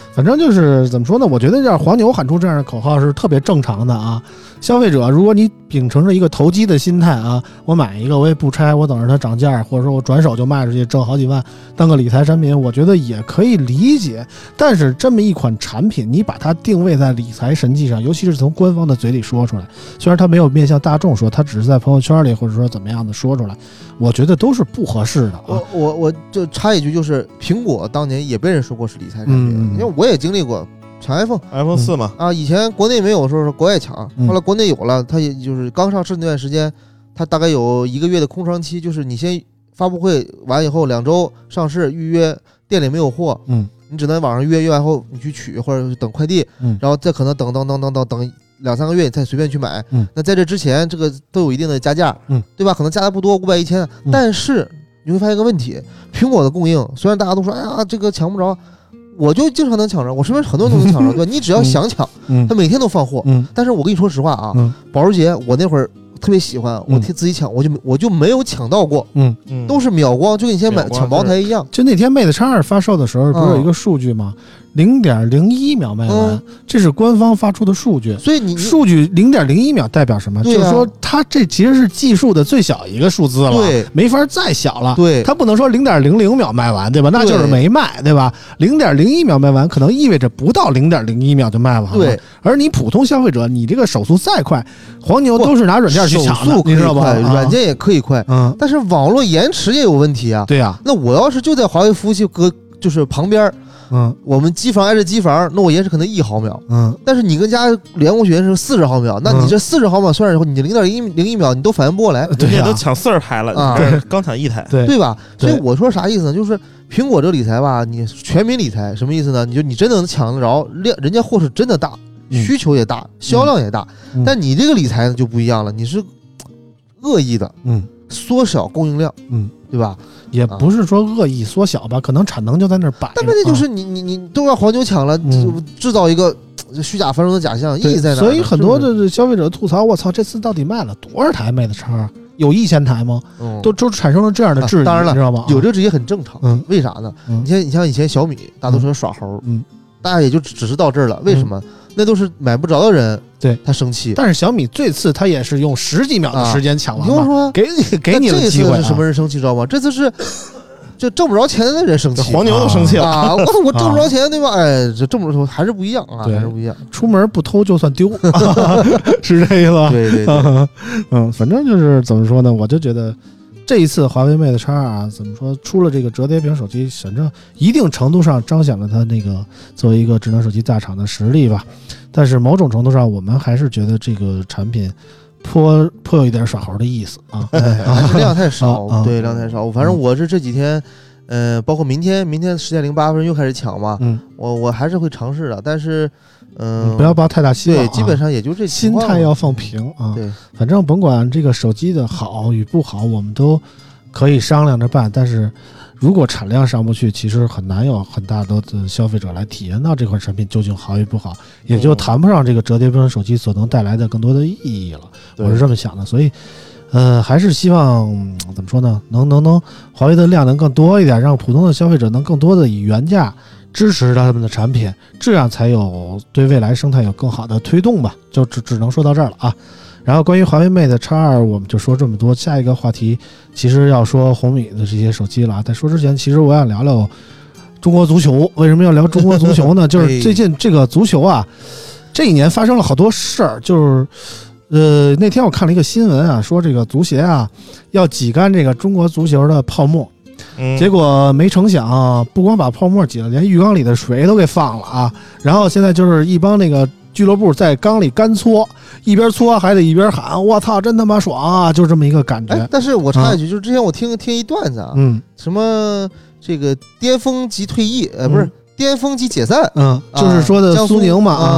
Speaker 1: 反正就是怎么说呢？我觉得让黄牛喊出这样的口号是特别正常的啊。消费者，如果你秉承着一个投机的心态啊，我买一个我也不拆，我等着它涨价，或者说我转手就卖出去挣好几万，当个理财产品，我觉得也可以理解。但是这么一款产品，你把它定位在理财神器上，尤其是从官方的嘴里说出来，虽然它没有面向大众说，它只是在朋友圈里或者说怎么样的说出来，我觉得都是不合适的啊。
Speaker 4: 我我我就插一句，就是苹果当年也被人说过是理财产品，嗯、因为我也经历过。抢 iPhone，iPhone
Speaker 5: 四嘛，
Speaker 4: 啊，以前国内没有的时候是国外抢，后来国内有了，它也就是刚上市那段时间，它大概有一个月的空窗期，就是你先发布会完以后两周上市预约，店里没有货，嗯，你只能网上约，约完后你去取或者等快递，嗯，然后再可能等等等等等等两三个月你再随便去买，嗯，那在这之前这个都有一定的加价，嗯，对吧？可能加的不多，五百一千，嗯，但是你会发现一个问题，苹果的供应虽然大家都说哎呀这个抢不着。我就经常能抢着，我身边很多人都能抢着，对吧？你只要想抢，嗯，他每天都放货，嗯。但是我跟你说实话啊，嗯，保时捷我那会儿特别喜欢，我自己抢，我就我就没有抢到过，嗯，都是秒光，就跟你现在买抢茅台一样。
Speaker 1: 就那天 Mate X 二发售的时候，不是有一个数据吗？零点零一秒卖完，嗯，这是官方发出的数据。
Speaker 4: 所以你
Speaker 1: 数据零点零一秒代表什么？啊，就是说它这其实是技术的最小一个数字了，
Speaker 4: 对，
Speaker 1: 没法再小了。
Speaker 4: 对，
Speaker 1: 它不能说零点零零秒卖完，对吧？那就是没卖，对吧？零点零一秒卖完，可能意味着不到零点零一秒就卖完了。
Speaker 4: 对，
Speaker 1: 而你普通消费者，你这个手速再快，黄牛都是拿软件去抢的，你知道吧？
Speaker 4: 软件也可以快，嗯，但是网络延迟也有问题啊。
Speaker 1: 对呀，
Speaker 4: 那我要是就在华为服务器隔就是旁边。嗯，我们机房挨着机房，那我延迟可能一毫秒，嗯，但是你跟家连过去是四十毫秒，那你这四十毫秒算上以后，你零点零零一秒你都反应不过来，
Speaker 5: 人家都抢四十台了啊，刚抢一台，
Speaker 1: 对
Speaker 4: 对吧？所以我说啥意思呢？就是苹果这个理财吧，你全民理财什么意思呢？你就你真的能抢得着，量人家货是真的大，需求也大，销量也大，嗯，但你这个理财呢就不一样了，你是恶意的，嗯，缩小供应量，嗯。对吧？
Speaker 1: 也不是说恶意缩小吧，可能产能就在那儿摆。
Speaker 4: 但问题就是你你你都让黄牛抢了，嗯，制造一个虚假繁荣的假象，意义在哪？
Speaker 1: 所以很多的消费者吐槽，我操，这次到底卖了多少台 Mate X？有一千台吗？嗯，都都产生了这样的质疑，啊，
Speaker 4: 当然了，
Speaker 1: 知道吗？
Speaker 4: 有这个质疑很正常。嗯，为啥呢？嗯，你像你像以前小米，大多数耍猴，嗯，大家也就只是到这儿了。为什么？那都是买不着的人，
Speaker 1: 对
Speaker 4: 他生气。
Speaker 1: 但是小米这次他也是用十几秒的时间抢完了，
Speaker 4: 啊，说
Speaker 1: 给你给你了机会，啊。
Speaker 4: 这次是什么人生气知道吗？这次是就挣不着钱的人生气，
Speaker 5: 黄牛都生气了
Speaker 4: 啊！我我挣不着钱，对吧？哎，这挣不着还是不一样啊，还是不一样。
Speaker 1: 出门不偷就算丢，是这意思。
Speaker 4: 对对对，
Speaker 1: 嗯，反正就是怎么说呢？我就觉得。这一次华为 Mate X 啊，怎么说出了这个折叠屏手机，反正一定程度上彰显了它那个作为一个智能手机大厂的实力吧。但是某种程度上，我们还是觉得这个产品颇颇有一点耍猴的意思啊，
Speaker 4: 哎，量太少，啊，对，量太少。反正我是这几天，呃，包括明天，明天十点零八分又开始抢嘛，嗯，我我还是会尝试的，但是。嗯，
Speaker 1: 不要抱太大希望，
Speaker 4: 对，基本上也就这
Speaker 1: 心态要放平啊。
Speaker 4: 对，
Speaker 1: 反正甭管这个手机的好与不好，我们都可以商量着办。但是如果产量上不去，其实很难有很大的消费者来体验到这款产品究竟好与不好，也就谈不上这个折叠屏手机所能带来的更多的意义了。我是这么想的，所以。呃，还是希望怎么说呢？能能能，华为的量能更多一点，让普通的消费者能更多的以原价支持他们的产品，这样才有对未来生态有更好的推动吧。就只只能说到这儿了啊。然后关于华为 Mate X 二，我们就说这么多。下一个话题其实要说红米的这些手机了啊。在说之前，其实我想聊聊中国足球。为什么要聊中国足球呢？就是最近这个足球啊，这一年发生了好多事儿，就是。呃，那天我看了一个新闻啊，说这个足协啊要挤干这个中国足球的泡沫，嗯，结果没成想，啊，不光把泡沫挤了，连浴缸里的水都给放了啊。然后现在就是一帮那个俱乐部在缸里干搓，一边搓还得一边喊，我操，真他妈爽啊！就这么一个感觉。
Speaker 4: 哎，但是我插一句，嗯，就是之前我听听一段子啊，嗯，什么这个巅峰级退役，呃，不是，嗯，巅峰级解散，
Speaker 1: 嗯，就是说的苏宁嘛啊。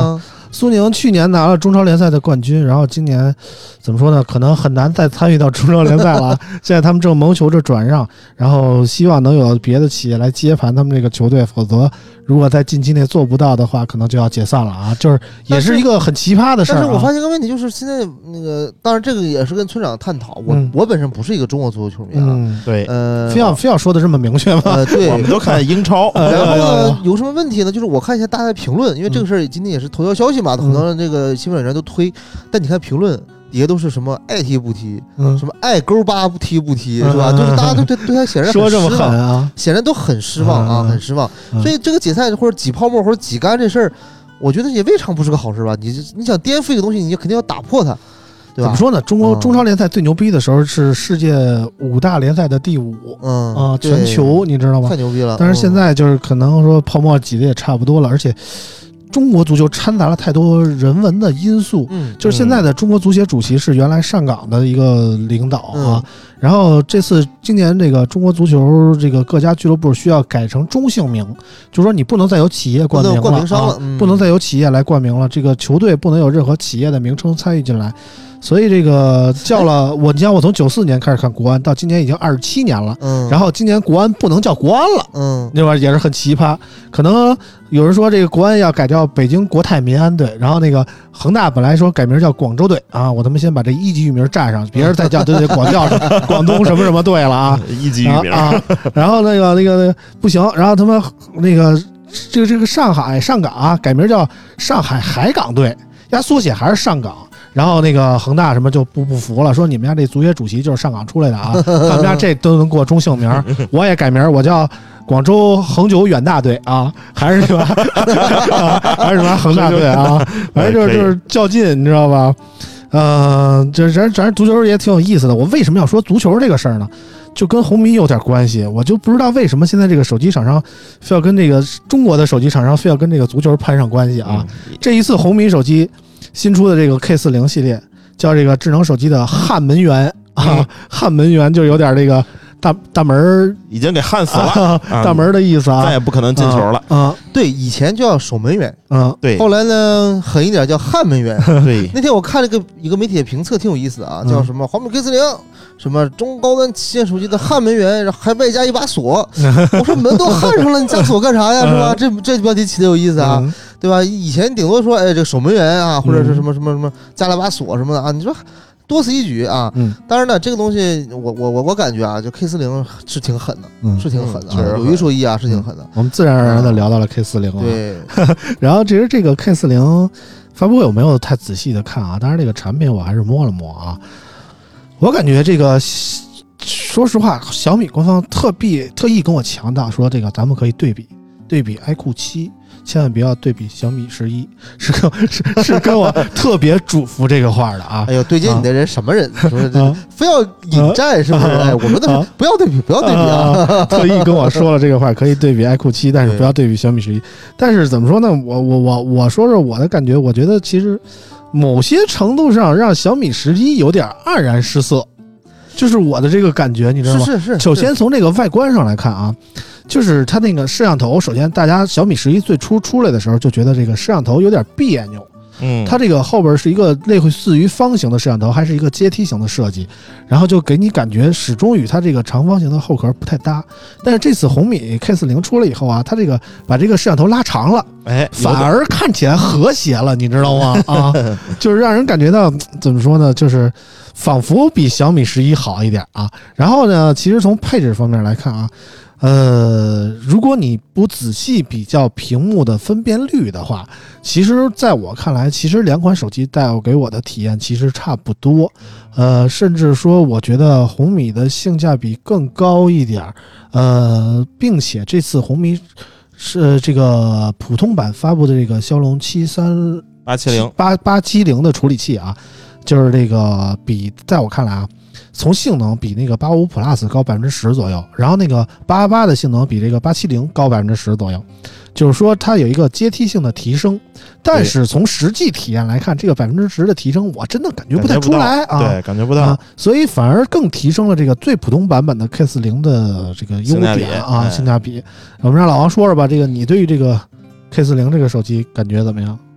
Speaker 1: 苏宁去年拿了中超联赛的冠军，然后今年怎么说呢？可能很难再参与到中超联赛了。现在他们正谋求着转让，然后希望能有别的企业来接盘他们这个球队，否则如果在近期内做不到的话，可能就要解散了啊！就是也是一个很奇葩的事儿、啊。
Speaker 4: 但是我发现一个问题，就是现在那个，当然这个也是跟村长探讨。我、嗯、我本身不是一个中国足球球迷啊，
Speaker 1: 嗯、
Speaker 5: 对，
Speaker 4: 呃，
Speaker 1: 非要非要说的这么明确吗？
Speaker 4: 呃、对，
Speaker 5: 我们都看英超。
Speaker 4: 然后呢，有什么问题呢？就是我看一下大家的评论，因为这个事儿今天也是头条消息嘛，很多人这个新闻人都推，但你看评论。底下都是什么爱踢不踢，嗯、什么爱勾八不踢不踢，嗯、是吧？就是大家都对对他显然
Speaker 1: 说这么狠啊，
Speaker 4: 显然都很失望啊，嗯、很失望。嗯、所以这个解散或者挤泡沫或者挤干这事儿，我觉得也未尝不是个好事吧？你你想颠覆一个东西，你肯定要打破它，对吧？
Speaker 1: 怎么说呢？中国中超联赛最牛逼的时候是世界五大联赛的第五，嗯啊、呃，全球你知道吗？
Speaker 4: 太牛逼了！
Speaker 1: 但是现在就是可能说泡沫挤的也差不多了，而且。中国足球掺杂了太多人文的因素，嗯，就是现在的中国足协主席是原来上港的一个领导啊，嗯、然后这次今年这个中国足球这个各家俱乐部需要改成中性名，就是说你不能再有企业冠名了，
Speaker 4: 冠名商了、啊
Speaker 1: 嗯，不能再有企业来冠名了，这个球队不能有任何企业的名称参与进来。所以这个叫了我，你像我从九四年开始看国安，到今年已经二十七年了，嗯，然后今年国安不能叫国安了，嗯，对吧？也是很奇葩。可能有人说这个国安要改叫北京国泰民安队，然后那个恒大本来说改名叫广州队啊，我他妈先把这一级域名占上，别人再叫对对广叫广东什么什么队了啊，
Speaker 5: 一级域名
Speaker 1: 啊，然后那个那个不行，然后他们那个这个这个上海上港啊，改名叫上海海港队，压缩写还是上港。然后那个恒大什么就不不服了，说你们家这足协主席就是上港出来的啊，他们家这都能过中性名，我也改名，我叫广州恒久远大队啊，还是什么，还是什么恒大队啊，反正就是就是较劲，你知道吧？呃，这咱咱足球也挺有意思的。我为什么要说足球这个事儿呢？就跟红迷有点关系，我就不知道为什么现在这个手机厂商非要跟这个中国的手机厂商非要跟这个足球攀上关系啊。嗯、这一次红迷手机。新出的这个 K 四十 系列叫这个智能手机的汉门员啊，嗯、汉门员就有点这个大大门
Speaker 5: 已经给焊死了，
Speaker 1: 啊、大门的意思啊，
Speaker 5: 再也不可能进球了
Speaker 4: 啊。啊对，以前叫守门员，
Speaker 1: 嗯，
Speaker 5: 对，
Speaker 4: 后来呢狠一点叫汉门员。
Speaker 5: 对，
Speaker 4: 那天我看了个一个媒体的评测，挺有意思啊，叫什么黄米 K 四十，什么中高端旗舰手机的汉门员，还外加一把锁。我说门都焊上了，你加锁干啥呀？是吧？这这标题起的有意思啊。嗯对吧？以前顶多说，哎，这个守门员啊，或者是什么什么什么加了把锁什么的啊，你说多此一举啊。嗯。当然呢，这个东西我我我我感觉啊，就 K 四十 是挺狠的，嗯、是挺狠的、啊，有一说一啊，是挺狠的。
Speaker 1: 我们自然而然的聊到了 K 四十、啊。
Speaker 4: 对。
Speaker 1: 然后其实这个 K 四十发布会我没有太仔细的看啊，当然这个产品我还是摸了摸啊。我感觉这个，说实话，小米官方特别特意跟我强调说，这个咱们可以对比对比 iQOO 七。千万不要对比小米十一，是跟是是跟我特别嘱咐这个话的啊！
Speaker 4: 哎呦，对接你的人什么人？啊、非要引战是不是？啊、哎，我们的、啊、不要对比，不要对比啊！
Speaker 1: 啊特意跟我说了这个话，可以对比 iQOO 七，但是不要对比小米十一。但是怎么说呢？我我我我说说我的感觉，我觉得其实某些程度上让小米十一有点黯然失色，就是我的这个感觉，你知道吗？
Speaker 4: 是是是。
Speaker 1: 首先从这个外观上来看啊。就是它那个摄像头，首先大家小米十一最初出来的时候就觉得这个摄像头有点别扭，嗯，它这个后边是一个类似于方形的摄像头，还是一个阶梯型的设计，然后就给你感觉始终与它这个长方形的后壳不太搭。但是这次红米 K 四十 出了以后啊，它这个把这个摄像头拉长了，哎，反而看起来和谐了，你知道吗？啊，就是让人感觉到怎么说呢，就是仿佛比小米十一好一点啊。然后呢，其实从配置方面来看啊。呃，如果你不仔细比较屏幕的分辨率的话，其实在我看来，其实两款手机带给我的体验其实差不多，呃，甚至说我觉得红米的性价比更高一点，呃，并且这次红米是这个普通版发布的这个骁龙七三
Speaker 5: 八七零
Speaker 1: 八八七零的处理器啊，就是这个比在我看来啊。从性能比那个八五 Plus 高百分之十左右，然后那个八八八的性能比这个八七零高百分之十左右，就是说它有一个阶梯性的提升，但是从实际体验来看，这个百分之十的提升我真的感觉不太出来啊，
Speaker 5: 对，感觉不到、
Speaker 1: 啊，所以反而更提升了这个最普通版本的 K 四十 的这个优点啊，性价比。我们让老王说说吧，这个你对于这个 K 四十 这个手机感觉怎么样？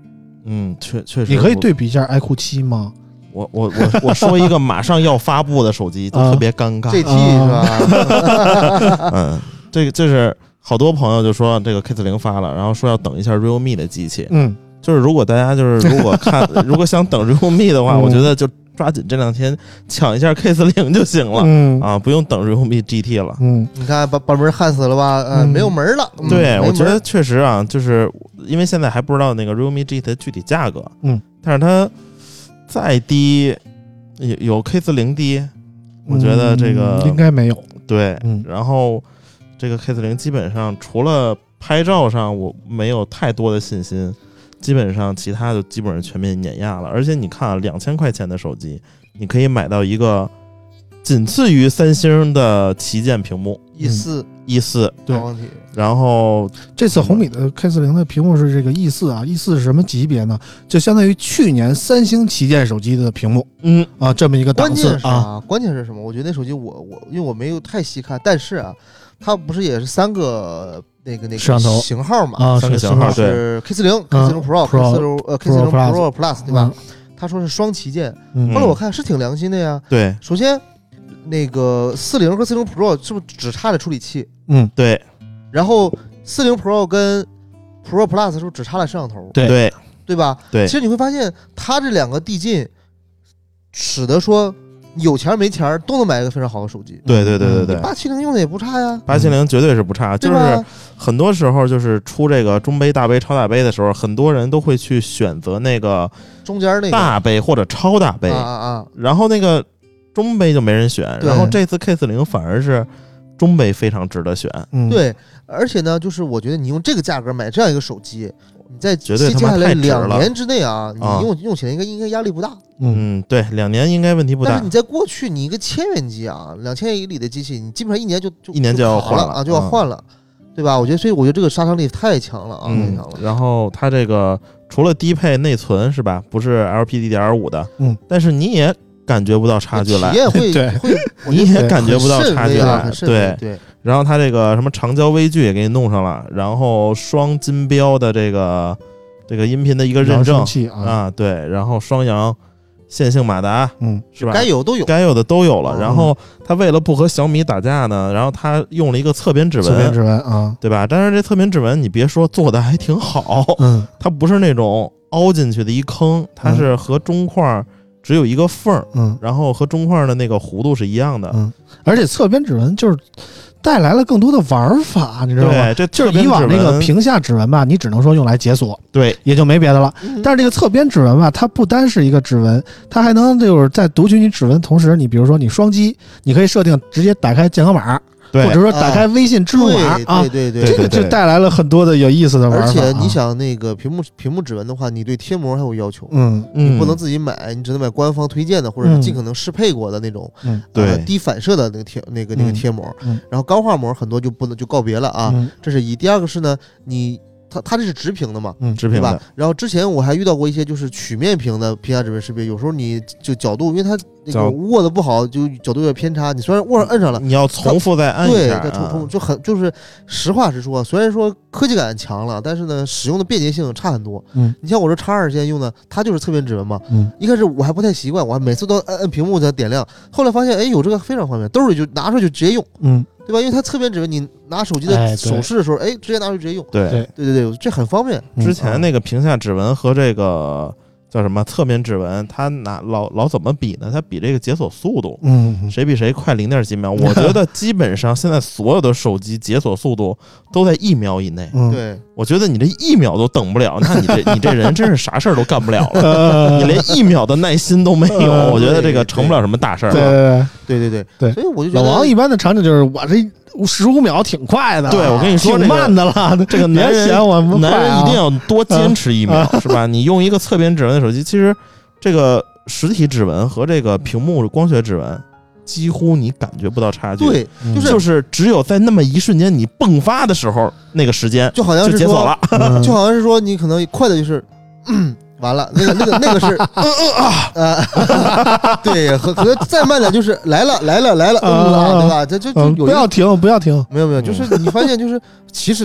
Speaker 5: 嗯，确确实。
Speaker 1: 你可以对比一下 i 酷七吗？
Speaker 5: 我我我我说一个马上要发布的手机，就特别尴尬。
Speaker 4: G T 是
Speaker 5: 吧？嗯，这个就是好多朋友就说这个 K 四零发了，然后说要等一下 realme 的机器。
Speaker 1: 嗯，
Speaker 5: 就是如果大家就是如果看如果想等 realme 的话，我觉得就抓紧这两天抢一下 K 四零就行了。
Speaker 1: 嗯
Speaker 5: 啊，不用等 realme G T 了。
Speaker 1: 嗯，
Speaker 4: 你看把把门焊死了吧？呃，没有门了。
Speaker 5: 对，我觉得确实啊，就是因为现在还不知道那个 realme G T 的具体价格。
Speaker 1: 嗯，
Speaker 5: 但是它再低有有 K 四零低，我觉得这个、
Speaker 1: 嗯、应该没有。
Speaker 5: 对，
Speaker 1: 嗯，
Speaker 5: 然后这个 K 四零基本上除了拍照上我没有太多的信心，基本上其他就基本上全面碾压了。而且你看啊，两千块钱的手机，你可以买到一个仅次于三星的旗舰屏幕
Speaker 4: E 四
Speaker 5: E 四，
Speaker 1: 对。
Speaker 5: 然后
Speaker 1: 这次红米的 K 四零的屏幕是这个 E 四啊 ，E 四是什么级别呢？就相当于去年三星旗舰手机的屏幕，
Speaker 5: 嗯
Speaker 1: 啊，这么一个档次
Speaker 4: 啊。关键是什么？我觉得那手机我我因为我没有太细看，但是啊，它不是也是三个那个那个
Speaker 1: 摄像头
Speaker 4: 型号嘛？
Speaker 1: 啊，
Speaker 5: 三个型号
Speaker 4: 是 K 四零、K 四零 Pro、K 四零呃 K 四零 Pro Plus 对吧？他说是双旗舰，后来我看是挺良心的呀。
Speaker 5: 对，
Speaker 4: 首先那个四零和四零 Pro 是不是只差了处理器？
Speaker 1: 嗯，
Speaker 5: 对。
Speaker 4: 然后四零 Pro 跟 Pro Plus 是不是只差了摄像头？
Speaker 1: 对
Speaker 5: 对
Speaker 4: 对吧？
Speaker 5: 对。
Speaker 4: 其实你会发现，它这两个递进，使得说有钱没钱都能买一个非常好的手机。
Speaker 5: 对对对对对。
Speaker 4: 八七零用的也不差呀。
Speaker 5: 八七零绝对是不差，就是很多时候就是出这个中杯、大杯、超大杯的时候，很多人都会去选择那个
Speaker 4: 中间那个
Speaker 5: 大杯或者超大杯
Speaker 4: 啊啊，
Speaker 5: 然后那个中杯就没人选，然后这次 K 四零反而是中杯非常值得选。
Speaker 1: 嗯，
Speaker 4: 对，而且呢，就是我觉得你用这个价格买这样一个手机，你在
Speaker 5: 绝对
Speaker 4: 接下来两
Speaker 5: 年
Speaker 4: 之内啊，你用用起来应该应该压力不大。
Speaker 5: 嗯，对，两年应该问题不大。
Speaker 4: 但是你在过去，你一个千元机啊，两千以里的机器，你基本上一年就就
Speaker 5: 一年就要换
Speaker 4: 了啊，就要换了，对吧？我觉得，所以我觉得这个杀伤力太强了啊，太强了。
Speaker 5: 然后它这个除了低配内存是吧，不是 L P D D R 五的，
Speaker 1: 嗯，
Speaker 5: 但是你也感觉不到差距来，
Speaker 4: 体验会会，
Speaker 5: 你也感觉不到差距来，
Speaker 4: 对对。
Speaker 5: 然后它这个什么长焦微距也给你弄上了，然后双金标的这个这个音频的一个认证
Speaker 1: 器啊，
Speaker 5: 啊，对，然后双扬线性马达，
Speaker 1: 嗯，
Speaker 5: 是吧？
Speaker 4: 该有都有，
Speaker 5: 该有的都有了。然后它为了不和小米打架呢，然后它用了一个侧边指纹，
Speaker 1: 侧边指纹啊，
Speaker 5: 对吧？但是这侧边指纹你别说做的还挺好，
Speaker 1: 嗯，
Speaker 5: 它不是那种凹进去的一坑，它是和中框只有一个缝，
Speaker 1: 嗯，
Speaker 5: 然后和中框的那个弧度是一样的，
Speaker 1: 嗯，而且侧边指纹就是带来了更多的玩法，你知道吗？
Speaker 5: 对，这
Speaker 1: 就是以往那个屏下指纹吧，你只能说用来解锁，
Speaker 5: 对，
Speaker 1: 也就没别的了。嗯、但是这个侧边指纹吧，它不单是一个指纹，它还能就是在读取你指纹的同时，你比如说你双击，你可以设定直接打开健康码。
Speaker 5: 对，
Speaker 1: 或者说打开微信支付码啊，
Speaker 4: 对对对，
Speaker 1: 这个就带来了很多的有意思的玩法。
Speaker 4: 而且你想那个屏幕屏幕指纹的话，你对贴膜还有要求，
Speaker 1: 嗯，
Speaker 4: 你不能自己买，你只能买官方推荐的，或者是尽可能适配过的那种，
Speaker 1: 嗯，
Speaker 5: 对，
Speaker 4: 低反射的那个贴那个那个贴膜，
Speaker 1: 嗯，
Speaker 4: 然后钢化膜很多就不能就告别了啊，这是一。第二个是呢，你。它它这是直屏的嘛，
Speaker 1: 嗯，
Speaker 5: 直屏
Speaker 4: 的。然后之前我还遇到过一些就是曲面屏的屏下指纹识别，有时候你就角度，因为它那个握的不好，就角度有点偏差。你虽然握上摁上了，
Speaker 5: 你要重复再按一下，
Speaker 4: 对，再重重就很就是实话实说。虽然说科技感强了，但是呢，使用的便捷性差很多。
Speaker 1: 嗯，
Speaker 4: 你像我这 X 二现在用的，它就是侧边指纹嘛。
Speaker 1: 嗯，
Speaker 4: 一开始我还不太习惯，我还每次都摁摁屏幕才点亮。后来发现，哎，有这个非常方便，兜里就拿出来就直接用。
Speaker 1: 嗯。
Speaker 4: 对吧？因为它侧边指纹，你拿手机的手势的时候，哎，直接拿出直接用。
Speaker 5: 对
Speaker 1: 对
Speaker 4: 对对对，这很方便。
Speaker 5: 之前那个屏下指纹和这个叫什么侧面指纹，它拿老老怎么比呢？它比这个解锁速度，
Speaker 1: 嗯，
Speaker 5: 谁比谁快零点几秒。我觉得基本上现在所有的手机解锁速度都在一秒以内。
Speaker 1: 嗯，
Speaker 4: 对，
Speaker 5: 我觉得你这一秒都等不了，那你这你这人真是啥事儿都干不了了，你连一秒的耐心都没有。我觉得这个成不了什么大事儿。
Speaker 1: 对
Speaker 4: 对对对
Speaker 1: 对，
Speaker 4: 所以我就觉得
Speaker 1: 老王一般的场景就是我这。十五秒挺快的，
Speaker 5: 对我跟你说，
Speaker 1: 挺慢的了。
Speaker 5: 这个男人，
Speaker 1: 嫌我不快啊、
Speaker 5: 男人一定要多坚持一秒，啊、是吧？你用一个侧边指纹的手机，其实这个实体指纹和这个屏幕光学指纹，几乎你感觉不到差距。
Speaker 4: 对，
Speaker 5: 就是就是只有在那么一瞬间你迸发的时候，那个时间
Speaker 4: 就好像是
Speaker 5: 解锁了，
Speaker 1: 嗯、
Speaker 4: 就好像是说你可能快的就是。嗯完了，那个、那个、那个是，嗯嗯啊，对，可可能再慢点就是来了，来了，来了，嗯啊，对吧？这就就有
Speaker 1: 不要停，不要停，
Speaker 4: 没有没有，就是你发现就是其实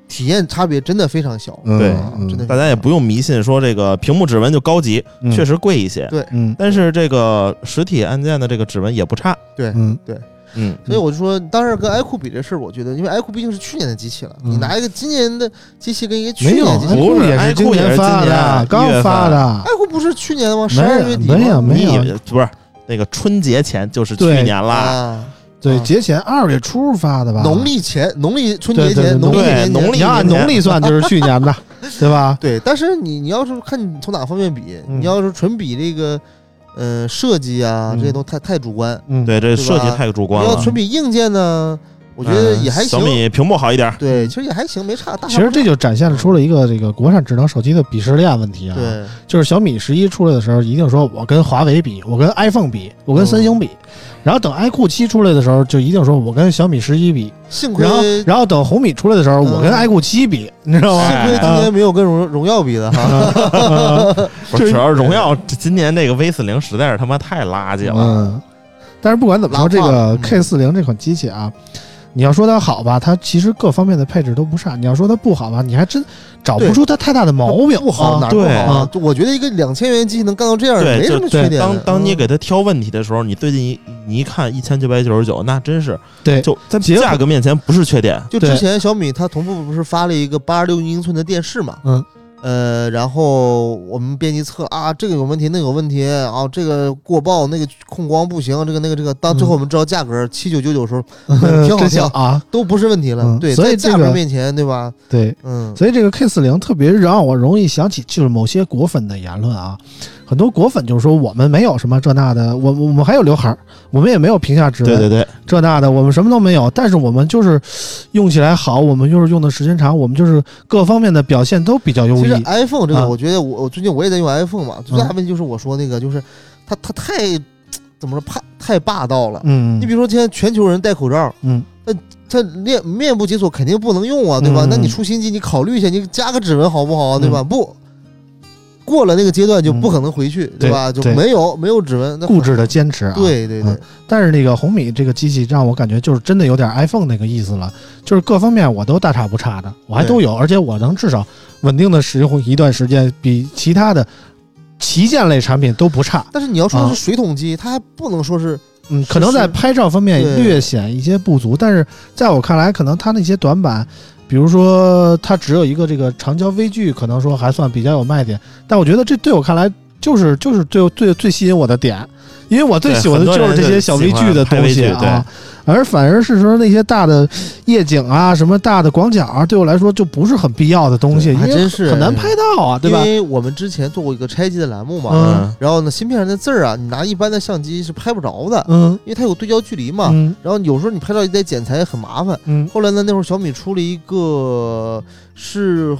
Speaker 4: 体验差别真的非常小。
Speaker 5: 对，
Speaker 1: 嗯、
Speaker 4: 真的
Speaker 5: 大家也不用迷信说这个屏幕指纹就高级，
Speaker 1: 嗯、
Speaker 5: 确实贵一些。
Speaker 4: 对，
Speaker 1: 嗯，
Speaker 5: 但是这个实体按键的这个指纹也不差。
Speaker 4: 对，
Speaker 1: 嗯，
Speaker 4: 对。
Speaker 5: 嗯，
Speaker 4: 所以我就说，当然跟 iQOO 比这事儿，我觉得，因为 iQOO 毕竟是去年的机器了，嗯、你拿一个今年的机器跟一个去年的机器，
Speaker 1: iQOO 也是今年发的，刚发的。
Speaker 4: iQOO 不是去年的吗？十二月底
Speaker 1: 没有没有，
Speaker 5: 不是那个春节前就是去年了。
Speaker 4: 啊、
Speaker 1: 对，节前二月初发的吧？
Speaker 4: 农历前，农历春节前，
Speaker 1: 农
Speaker 4: 历年
Speaker 5: 农历
Speaker 1: 你按农历算就是去年的，对吧？
Speaker 4: 对，但是你你要是看你从哪方面比，
Speaker 1: 嗯、
Speaker 4: 你要是纯比这个。呃，设计啊，这些都太太主观。
Speaker 1: 嗯，
Speaker 5: 对，这设计太主观了。
Speaker 4: 你要纯比硬件呢，我觉得也还行。
Speaker 5: 小米屏幕好一点，
Speaker 4: 对，其实也还行，没差。
Speaker 1: 其实这就展现出了一个这个国产智能手机的鄙视链问题啊。
Speaker 4: 对，
Speaker 1: 就是小米十一出来的时候，一定说我跟华为比，我跟 iPhone 比，我跟三星比。嗯、然后等 iQOO 七出来的时候，就一定说我跟小米十一比。
Speaker 4: 幸亏，
Speaker 1: 然后然后等红米出来的时候，嗯、我跟 iQOO 七比，你知道吗？
Speaker 4: 幸亏今年没有跟荣荣耀比的哈。
Speaker 5: 不是，主要是荣耀今年这个 V 四零实在是他妈太垃圾了。
Speaker 1: 嗯，但是不管怎么说，这个 K 四零这款机器啊。你要说它好吧，它其实各方面的配置都不差。你要说它不好吧，你还真找不出它太大的毛病。
Speaker 4: 不好哪不好啊？我觉得一个两千元机器能干到这样，没什么缺点。
Speaker 5: 当当你给它挑问题的时候，你最近一你一看一千九百九十九，那真是
Speaker 1: 对，
Speaker 5: 就在价格面前不是缺点。
Speaker 4: 就之前小米它同步不是发了一个八十六英寸的电视嘛？
Speaker 1: 嗯。
Speaker 4: 呃，然后我们编辑测啊，这个有问题，那个有问题啊，这个过曝，那个控光不行，这个那个这个，当最后我们知道价格七九九九的时候，嗯、挺好听
Speaker 1: 啊，
Speaker 4: 都不是问题了。
Speaker 1: 嗯、
Speaker 4: 对，
Speaker 1: 所以、
Speaker 4: 这个、在价格面前，对吧？
Speaker 1: 对，
Speaker 4: 嗯，
Speaker 1: 所以这个 K 四零特别让我容易想起就是某些果粉的言论啊。很多果粉就是说我们没有什么这那的，我我们还有刘海，我们也没有屏下指纹，
Speaker 5: 对对对，
Speaker 1: 这那的我们什么都没有，但是我们就是用起来好，我们就是用的时间长，我们就是各方面的表现都比较优异。
Speaker 4: 其实 iPhone 这个，我觉得我、啊、我最近我也在用 iPhone 嘛，最大问题就是我说那个就是它它太怎么说怕太霸道了。
Speaker 1: 嗯，
Speaker 4: 你比如说现在全球人戴口罩，
Speaker 1: 嗯，
Speaker 4: 那它面面部解锁肯定不能用啊，对吧？
Speaker 1: 嗯、
Speaker 4: 那你出新机，你考虑一下，你加个指纹好不好啊，对吧？
Speaker 1: 嗯、
Speaker 4: 不。过了那个阶段就不可能回去，
Speaker 1: 嗯、
Speaker 4: 对吧？
Speaker 1: 对
Speaker 4: 就没有没有指纹，
Speaker 1: 固执的坚持啊。
Speaker 4: 对对对、
Speaker 1: 嗯。但是那个红米这个机器让我感觉就是真的有点 iPhone 那个意思了，就是各方面我都大差不差的，我还都有，而且我能至少稳定的使用一段时间，比其他的旗舰类产品都不差。
Speaker 4: 但是你要说是水桶机，啊、它还不能说是。
Speaker 1: 嗯，可能在拍照方面略显一些不足，但是在我看来，可能它那些短板。比如说，它只有一个这个长焦微距，可能说还算比较有卖点，但我觉得这对我看来就是就是最最最吸引我的点，因为我最喜欢的就是这些小微距的东西啊，而反而是说那些大的夜景啊、什么大的广角啊，对我来说就不是很必要的东西，
Speaker 4: 还真是
Speaker 1: 很难拍到啊，对吧？
Speaker 4: 因为我们之前做过一个拆机的栏目嘛，
Speaker 1: 嗯，
Speaker 4: 然后呢，芯片上的字儿啊，你拿一般的相机是拍不着的，
Speaker 1: 嗯，
Speaker 4: 因为它有对焦距离嘛，
Speaker 1: 嗯，
Speaker 4: 然后有时候你拍照得剪裁很麻烦，
Speaker 1: 嗯，
Speaker 4: 后来呢，那会儿小米出了一个是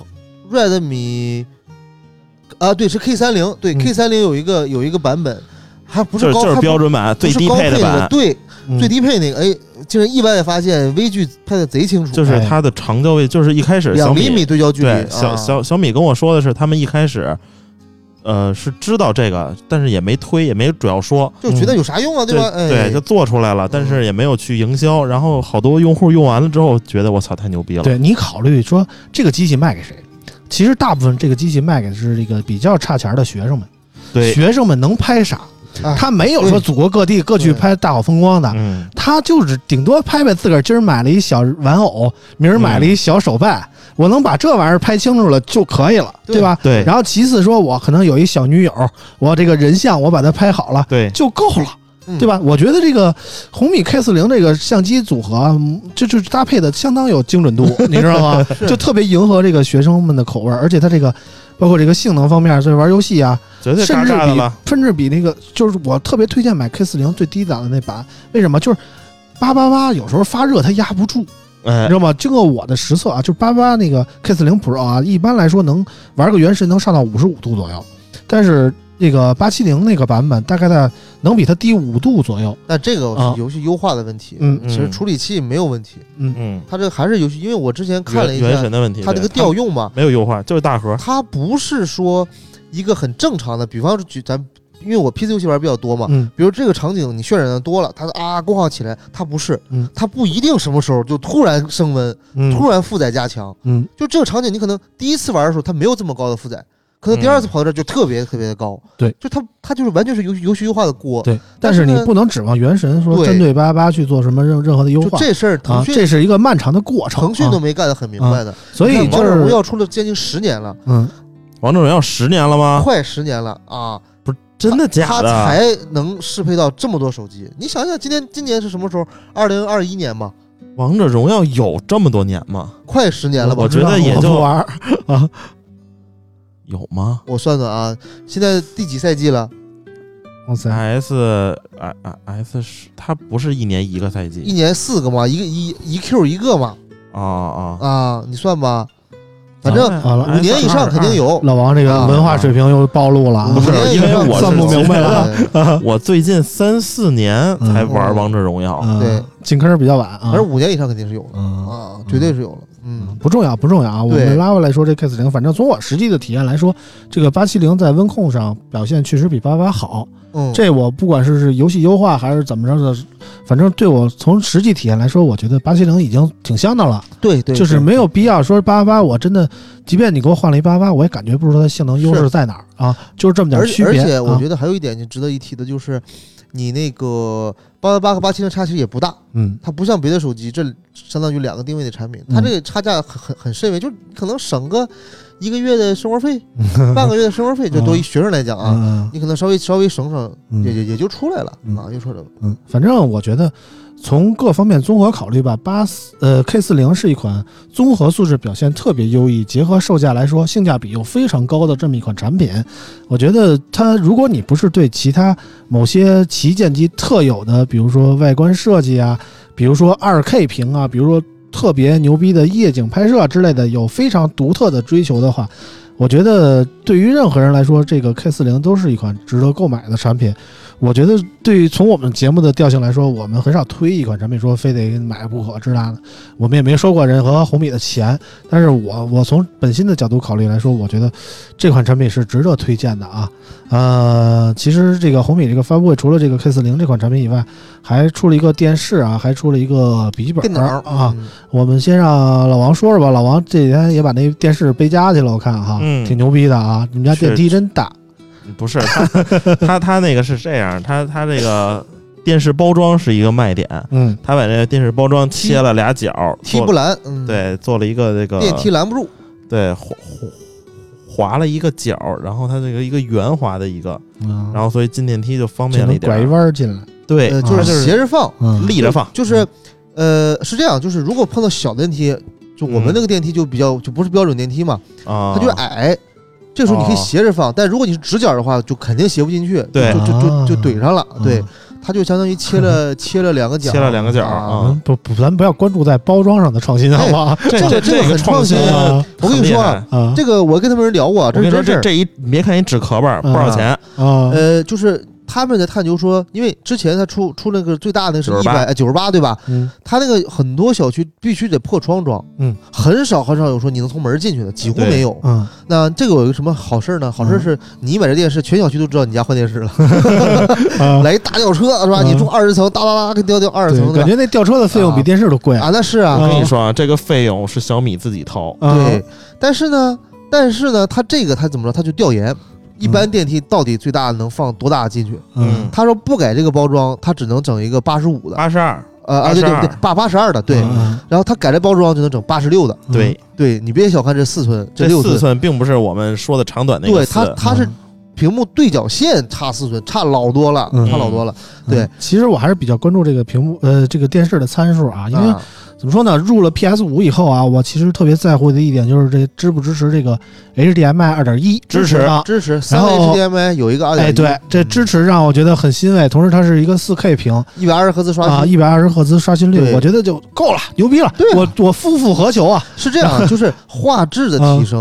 Speaker 4: Redmi 啊，对，是 K 三十，对、嗯、K 三十有一个有一个版本。还不是高，
Speaker 5: 就是标准版，最低配的版，
Speaker 4: 对，嗯、最低配那个，哎，竟然意外发现微距拍的贼清楚，
Speaker 5: 就是它的长焦位，就是一开始
Speaker 4: 两厘米对焦距离，
Speaker 5: 对，小小小米跟我说的是，他们一开始，呃，是知道这个，但是也没推，也没主要说，
Speaker 4: 就觉得有啥用啊，
Speaker 5: 嗯、
Speaker 4: 对吧？
Speaker 5: 对，
Speaker 4: 哎、
Speaker 5: 就做出来了，但是也没有去营销，然后好多用户用完了之后，觉得我操，太牛逼了。
Speaker 1: 对你考虑说这个机器卖给谁？其实大部分这个机器卖给的是这个比较差钱的学生们，
Speaker 5: 对，
Speaker 1: 学生们能拍啥？他没有说祖国各地各去拍大好风光的，
Speaker 5: 嗯，
Speaker 1: 他就是顶多拍拍自个儿今儿买了一小玩偶，明儿买了一小手办，嗯、我能把这玩意儿拍清楚了就可以了，对, 对吧？
Speaker 5: 对。
Speaker 1: 然后其次说，我可能有一小女友，我这个人像我把它拍好了，
Speaker 5: 对，
Speaker 1: 就够了。对吧？我觉得这个红米 K 四十 这个相机组合，这就是搭配的相当有精准度，你知道吗？就特别迎合这个学生们的口味，而且它这个包括这个性能方面，所以玩游戏啊，
Speaker 5: 绝对
Speaker 1: 甚至比甚至比那个，就是我特别推荐买 K 四十 最低档的那版，为什么？就是八八八有时候发热它压不住。
Speaker 5: 哎、
Speaker 1: 你知道吗？经过我的实测啊，就八八那个 K 四十 Pro 啊，一般来说能玩个原神能上到五十五度左右，但是那个八七零那个版本大概在能比它低五度左右。
Speaker 4: 但这个是游戏优化的问题，
Speaker 1: 嗯，
Speaker 4: 其实处理器没有问题，
Speaker 1: 嗯
Speaker 5: 嗯，
Speaker 4: 它这个还是游戏，因为我之前看了一下
Speaker 5: 原神的问题，
Speaker 4: 它这个调用嘛，
Speaker 5: 没有优化，就是大核，
Speaker 4: 它不是说一个很正常的，比方说举咱因为我 P C 游戏玩比较多嘛，
Speaker 1: 嗯，
Speaker 4: 比如这个场景你渲染的多了，它啊光滑起来，它不是，
Speaker 1: 嗯，
Speaker 4: 它不一定什么时候就突然升温，
Speaker 1: 嗯，
Speaker 4: 突然负载加强，
Speaker 1: 嗯，
Speaker 4: 就这个场景你可能第一次玩的时候它没有这么高的负载。可能第二次跑到这儿就特别特别的高，
Speaker 1: 对，
Speaker 4: 就它它就是完全是游游戏优化的锅，
Speaker 1: 对。但是你不能指望原神说针对八八八去做什么任任何的优化，
Speaker 4: 就这事儿腾讯、
Speaker 1: 啊、这是一个漫长的过程，
Speaker 4: 腾讯都没干得很明白的。
Speaker 1: 啊、所以就是
Speaker 4: 王者荣耀出了接近十年了，
Speaker 1: 嗯，
Speaker 5: 王者荣耀十年了吗？
Speaker 4: 快十年了啊！
Speaker 5: 不是真的假的？
Speaker 4: 它才能适配到这么多手机。你想想，今年今年是什么时候？二零二一年嘛。
Speaker 5: 王者荣耀有这么多年吗？
Speaker 4: 快十年了吧？
Speaker 5: 我觉得也就
Speaker 1: 玩啊。
Speaker 5: 有吗？
Speaker 4: 我算算啊，现在第几赛季了
Speaker 5: ？S S 是它不是一年一个赛季，
Speaker 4: 一年四个嘛，一个一一 Q 一个嘛。
Speaker 5: 啊啊
Speaker 4: 啊！你算吧，反正五年以上肯定有。
Speaker 1: 老王这个文化水平又暴露了，
Speaker 5: 不是因为我
Speaker 1: 算不明白了。
Speaker 5: 我最近三四年才玩王者荣耀，
Speaker 4: 对，
Speaker 1: 进坑比较晚啊。
Speaker 4: 反正五年以上肯定是有的啊，绝对是有了。嗯，
Speaker 1: 不重要，不重要啊。我们拉回来说这 K 四零，反正从我实际的体验来说，这个八七零在温控上表现确实比八八八好。
Speaker 4: 嗯，
Speaker 1: 这我不管是是游戏优化还是怎么着的，反正对我从实际体验来说，我觉得八七零已经挺香的了。
Speaker 4: 对 对, 对，
Speaker 1: 就是没有必要说八八八，我真的，即便你给我换了一八八八，我也感觉不出它的性能优势在哪儿啊，就是这么点区别。
Speaker 4: 而且我觉得还有一点就值得一提的就是。你那个八八八和八七零差其实也不大，
Speaker 1: 嗯，
Speaker 4: 它不像别的手机，这相当于两个定位的产品，它这个差价很很很甚微，就可能省个一个月的生活费，半个月的生活费，就对于学生来讲啊，
Speaker 1: 嗯、
Speaker 4: 你可能稍微稍微省省，也也也就出来了、嗯、啊，就出来了。
Speaker 1: 嗯，反正我觉得从各方面综合考虑吧，八四呃 K 四零是一款综合素质表现特别优异，结合售价来说性价比又非常高的这么一款产品。我觉得它，如果你不是对其他某些旗舰机特有的，比如说外观设计啊，比如说 二 K 屏啊，比如说特别牛逼的夜景拍摄之类的，有非常独特的追求的话，我觉得对于任何人来说，这个 K 四零都是一款值得购买的产品。我觉得对于从我们节目的调性来说，我们很少推一款产品说非得买不可之类的，我们也没收过任何红米的钱。但是我我从本心的角度考虑来说，我觉得这款产品是值得推荐的啊。呃，其实这个红米这个发布会除了这个 K 四零 这款产品以外，还出了一个电视啊，还出了一个笔记本啊。嗯、我们先让老王说说吧。老王这几天也把那电视背家去了，我看哈，
Speaker 5: 嗯、
Speaker 1: 挺牛逼的啊。你们家电梯真大。
Speaker 5: 不是他，他他那个是这样，他他这个电视包装是一个卖点，
Speaker 1: 嗯，
Speaker 5: 他把这个电视包装切了俩角，
Speaker 4: 踢不拦，嗯，
Speaker 5: 对，做了一个这个
Speaker 4: 电梯拦不住，
Speaker 5: 对，划划了一个角，然后它这个一个圆滑的一个，
Speaker 1: 嗯、
Speaker 5: 然后所以进电梯就方便了一点，
Speaker 1: 拐一弯进来，
Speaker 5: 对，
Speaker 4: 呃、就是斜着放，
Speaker 1: 嗯、
Speaker 5: 立着放，
Speaker 4: 就, 就是呃是这样，就是如果碰到小电梯，就我们那个电梯就比较、嗯、就不是标准电梯嘛，
Speaker 5: 啊，
Speaker 4: 它就矮。这时候你可以斜着放，哦、但如果你是直角的话，就肯定斜不进去，
Speaker 5: 对，
Speaker 4: 就就就就怼上了。嗯、对，它就相当于切了、嗯、切了两个角，
Speaker 5: 切了两个角啊！
Speaker 1: 不不，咱不要关注在包装上的创新，好不好？
Speaker 4: 这
Speaker 5: 这
Speaker 4: 这个很创新
Speaker 5: 啊！
Speaker 4: 我跟你说啊，这个我跟他们聊过，
Speaker 5: 这是真事。这一你别看一纸壳儿不少钱
Speaker 1: 啊，
Speaker 4: 呃，就是。他们在探究说，因为之前他出出那个最大的是一百九十八，对吧？
Speaker 1: 嗯，
Speaker 4: 他那个很多小区必须得破窗装，
Speaker 1: 嗯，
Speaker 4: 很少很少有说你能从门进去的，几乎没有。
Speaker 1: 嗯，
Speaker 4: 那这个有一个什么好事呢？好事是你买这电视，全小区都知道你家换电视了，
Speaker 1: 嗯、
Speaker 4: 来一大吊车是吧？嗯、你住二十层，哒哒哒给吊吊二十层，
Speaker 1: 感觉那吊车的费用比电视都贵
Speaker 4: 啊！啊那是啊，
Speaker 5: 我跟你说啊，这个费用是小米自己掏。
Speaker 4: 对，但是呢，但是呢，他这个他怎么着？他就调研。一般电梯到底最大能放多大进去？
Speaker 1: 嗯，
Speaker 4: 他说不改这个包装，他只能整一个八十五的，
Speaker 5: 八十二，
Speaker 4: 呃啊对对对，八八十二的，对。
Speaker 1: 嗯、
Speaker 4: 然后他改这包装就能整八十六的，
Speaker 5: 对
Speaker 4: 对，你别小看这四寸，这六
Speaker 5: 四寸并不是我们说的长短那个，
Speaker 4: 对，它它是屏幕对角线差四寸，差老多了，
Speaker 1: 嗯、
Speaker 4: 差老多了。对、
Speaker 1: 嗯，其实我还是比较关注这个屏幕，呃，这个电视的参数啊，因为。啊怎么说呢？入了 P S 五 以后啊，我其实特别在乎的一点就是这支不支持这个 H D M I 二点一，
Speaker 4: 支持
Speaker 1: 啊，
Speaker 4: 支持。三个 H D M I 有一个二点一，
Speaker 1: 哎，对，这支持让我觉得很欣慰。同时，它是一个 四 K 屏，
Speaker 4: 一百二十赫兹刷新
Speaker 1: 啊，一百二十赫兹刷新率，我觉得就够了，牛逼了。
Speaker 4: 对、啊，
Speaker 1: 我我夫复何求啊？
Speaker 4: 是这样，就是画质的提升。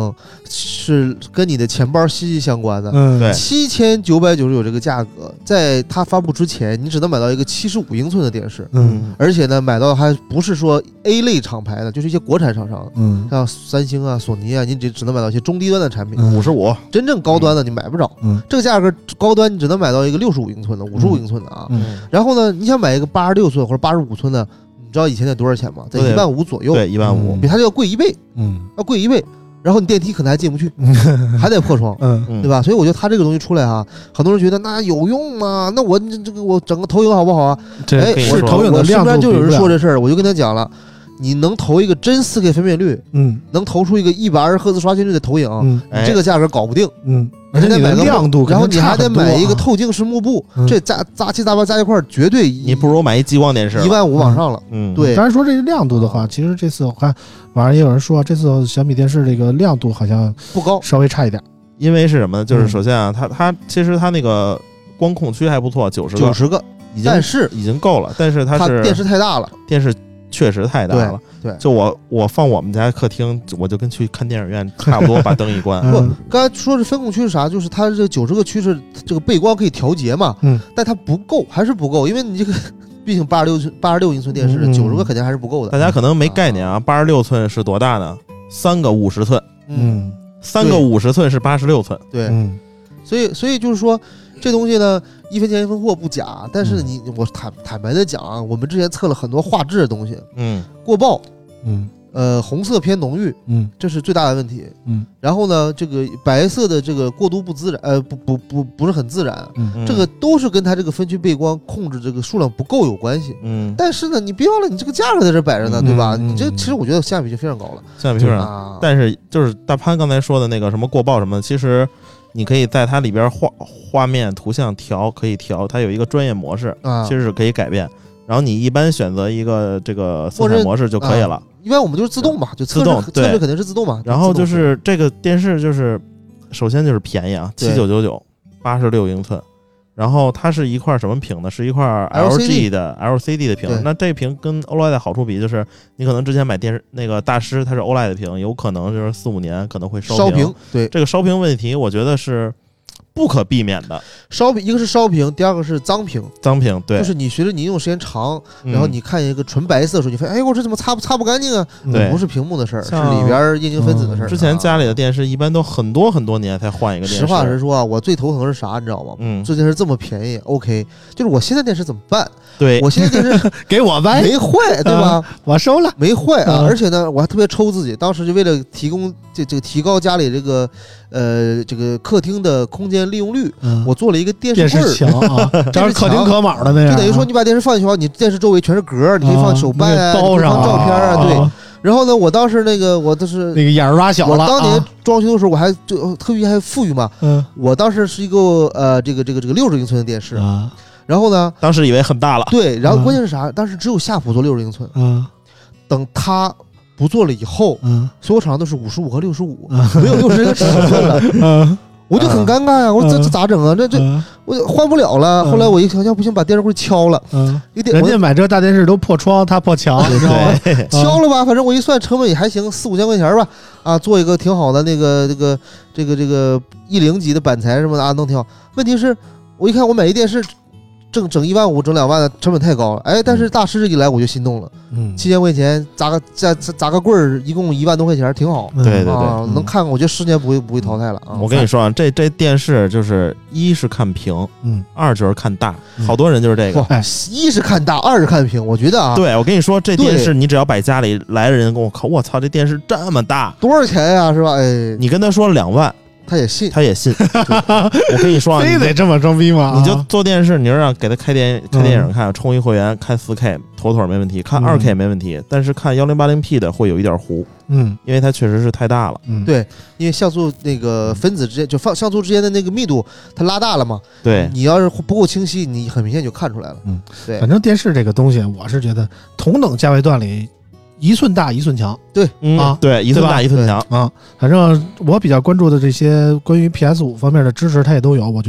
Speaker 4: 是跟你的钱包息息相关的。
Speaker 1: 嗯，
Speaker 5: 对，
Speaker 4: 七千九百九十九这个价格，在它发布之前，你只能买到一个七十五英寸的电视。
Speaker 1: 嗯，
Speaker 4: 而且呢，买到还不是说 A 类厂牌的，就是一些国产厂商，
Speaker 1: 嗯，
Speaker 4: 像三星啊、索尼啊，你只只能买到一些中低端的产品。
Speaker 5: 五十五，
Speaker 4: 真正高端的你买不着。
Speaker 1: 嗯，
Speaker 4: 这个价格高端你只能买到一个六十五英寸的、五十五英寸的啊。
Speaker 1: 嗯，
Speaker 4: 然后呢，你想买一个八十六寸或者八十五寸的，你知道以前得多少钱吗？在一万五左右。
Speaker 5: 对，一万五，
Speaker 4: 比它这要贵一倍。
Speaker 1: 嗯，
Speaker 4: 要贵一倍。然后你电梯可能还进不去，还得破窗，
Speaker 1: 嗯，
Speaker 4: 对吧？所以我觉得它这个东西出来啊，很多人觉得那有用吗？那我这个我整个投影好不好啊？哎，
Speaker 1: 是投影的亮度。
Speaker 4: 我身边就有人说这事儿，我就跟他讲了，你能投一个真 四 K 分辨率，
Speaker 1: 嗯，
Speaker 4: 能投出一个一百二十赫兹刷新率的投影，
Speaker 1: 嗯，
Speaker 4: 这个价格搞不定，
Speaker 1: 嗯，
Speaker 4: 而且
Speaker 1: 你的亮度，
Speaker 4: 然后你还得买一个透镜式幕布，这加杂七杂八加一块，绝对
Speaker 5: 你不如买一激光电视，
Speaker 4: 一万五往上了。
Speaker 5: 嗯，
Speaker 4: 对。
Speaker 1: 当然说这个亮度的话，其实这次我看网上也有人说，这次小米电视这个亮度好像
Speaker 4: 不高，
Speaker 1: 稍微差一点。
Speaker 5: 因为是什么呢？就是首先啊，它它其实它那个光控区还不错，九十个，
Speaker 4: 九十个，
Speaker 5: 已经
Speaker 4: 但是
Speaker 5: 已经够了，但是它是
Speaker 4: 电视太大了，
Speaker 5: 电视确实太大了。
Speaker 4: 对，
Speaker 5: 就我我放我们家客厅，我就跟去看电影院差不多，把灯一关。
Speaker 4: 不，刚才说是分控区是啥？就是它这九十个区是这个背光可以调节嘛，
Speaker 1: 嗯，
Speaker 4: 但它不够，还是不够，因为你这个毕竟八十六寸八十六英寸电视，九十个肯定还是不够的。
Speaker 5: 大家可能没概念啊，八十六寸是多大呢？三个五十寸，
Speaker 1: 嗯，
Speaker 5: 三个五十寸是八十六寸，
Speaker 4: 对，
Speaker 1: 嗯，
Speaker 4: 所以所以就是说。这东西呢，一分钱一分货不假，但是你、嗯、我坦坦白的讲啊，我们之前测了很多画质的东西，
Speaker 5: 嗯，
Speaker 4: 过曝，
Speaker 1: 嗯，
Speaker 4: 呃，红色偏浓郁，
Speaker 1: 嗯，
Speaker 4: 这是最大的问题，
Speaker 1: 嗯，
Speaker 4: 然后呢，这个白色的这个过度不自然，呃，不不不不是很自然，
Speaker 1: 嗯，
Speaker 4: 这个都是跟它这个分区背光控制这个数量不够有关系，
Speaker 5: 嗯，
Speaker 4: 但是呢，你别忘了，你这个价格在这摆着呢，
Speaker 1: 嗯、
Speaker 4: 对吧？
Speaker 1: 嗯、
Speaker 4: 你这其实我觉得性价比就非常高了，
Speaker 5: 性价比非常高、啊，但是就是大潘刚才说的那个什么过曝什么的，其实。你可以在它里边画画面图像调可以调，它有一个专业模式，
Speaker 4: 啊、
Speaker 5: 其实是可以改变。然后你一般选择一个这个色彩模式就可以了。
Speaker 4: 啊、一般我们就是自动嘛，就
Speaker 5: 自动
Speaker 4: 测试肯定是自动嘛。
Speaker 5: 然后就是这个电视就是首先就是便宜啊，七九九九，八十六英寸。然后它是一块什么屏呢？是一块 L G 的 L C D 的屏。那这屏跟 O L E D 的好处比，就是你可能之前买电视那个大师，它是 O L E D 的屏，有可能就是四五年可能会烧屏。
Speaker 4: 烧屏，对
Speaker 5: 这个烧屏问题，我觉得是不可避免的。
Speaker 4: 烧屏，一个是烧屏，第二个是脏屏。
Speaker 5: 脏屏，对，
Speaker 4: 就是你随着你用时间长，
Speaker 5: 嗯、
Speaker 4: 然后你看一个纯白色的时候，你发现，哎，我这怎么擦不擦不干净啊？
Speaker 5: 对，
Speaker 4: 不是屏幕的事儿，是里边液晶分子的事儿、嗯。
Speaker 5: 之前家里的电视一般都很多很多年才换一个电视。
Speaker 4: 实话实说啊，我最头疼是啥，你知道吗？
Speaker 5: 嗯，
Speaker 4: 这电视这么便宜 ，OK， 就是我现在电视怎么办？
Speaker 5: 对，
Speaker 4: 我现在电视
Speaker 1: 给我呗，
Speaker 4: 没坏，对吧？
Speaker 1: 我收了，
Speaker 4: 没坏啊！而且呢，我还特别抽自己，当时就为了提供这这个提高家里这个呃这个客厅的空间利用率，
Speaker 1: 嗯、
Speaker 4: 我做了一个电视
Speaker 1: 电视墙啊，这是可丁可卯的那样，
Speaker 4: 就等于说你把电视放进去，你电视周围全是格，你可以放手办啊，
Speaker 1: 包上
Speaker 4: 放照片啊，对。然后呢，我当时那个我都是
Speaker 1: 那个眼儿挖小了。
Speaker 4: 我当年装修的时候，我还就特别还富裕嘛。
Speaker 1: 嗯，
Speaker 4: 我当时是一个呃这个这个这个六十英寸的电视
Speaker 1: 啊。
Speaker 4: 然后呢，
Speaker 5: 当时以为很大了。
Speaker 4: 对，然后关键是啥？当时只有夏普做六十英寸。
Speaker 1: 嗯，
Speaker 4: 等它不做了以后，
Speaker 1: 嗯，
Speaker 4: 所有厂商都是五十五和六十五，没有六十这个尺寸了。
Speaker 1: 嗯。
Speaker 4: 我就很尴尬呀、啊，我说这这咋整啊？这这我换不了了。后来我一想想，不行，把电视柜敲了。
Speaker 1: 嗯，人家买这大电视都破窗，他破墙，你知道吗？
Speaker 4: 敲了吧，反正我一算成本也还行，四五千块钱吧。啊，做一个挺好的那个这个这个这个一零级的板材什么的啊，能挺好。问题是，我一看我买一电视，挣整一万五，整两万的成本太高了。哎，但是大师一来我就心动了。嗯，七千块钱砸个砸砸个棍儿，一共一万多块钱，挺好。
Speaker 5: 对对对，
Speaker 4: 啊、能看，我觉得十年不会不会淘汰了啊！
Speaker 5: 我跟你说啊，这这电视就是一是看屏，嗯，二就是看大，好多人就是这个。
Speaker 4: 哎，一是看大，二是看屏。我觉得啊，
Speaker 5: 对我跟你说，这电视你只要摆家里来的人跟我靠，我操，这电视这么大，
Speaker 4: 多少钱呀？是吧？哎，
Speaker 5: 你跟他说两万。
Speaker 4: 他也信，
Speaker 5: 他也信。我跟你说啊，
Speaker 1: 非得这么装逼吗？
Speaker 5: 你就做电视，你就让给他开电开电影看，充一会员看 四 K， 妥妥没问题，看 二 K 没问题，但是看一零八零 P 的会有一点糊，
Speaker 1: 嗯，
Speaker 5: 因为它确实是太大了，
Speaker 1: 嗯，
Speaker 4: 对，因为像素那个分子之间就放像素之间的那个密度它拉大了嘛，
Speaker 5: 对，
Speaker 4: 你要是不够清晰，你很明显就看出来了，
Speaker 1: 嗯，
Speaker 4: 对，
Speaker 1: 反正电视这个东西，我是觉得同等价位段里。一寸大一寸强，
Speaker 4: 对、
Speaker 5: 嗯、
Speaker 1: 啊，
Speaker 5: 对，一寸大一寸强
Speaker 1: 啊。反正我比较关注的这些关于 P S 五 方面的支持，它也都有。我觉得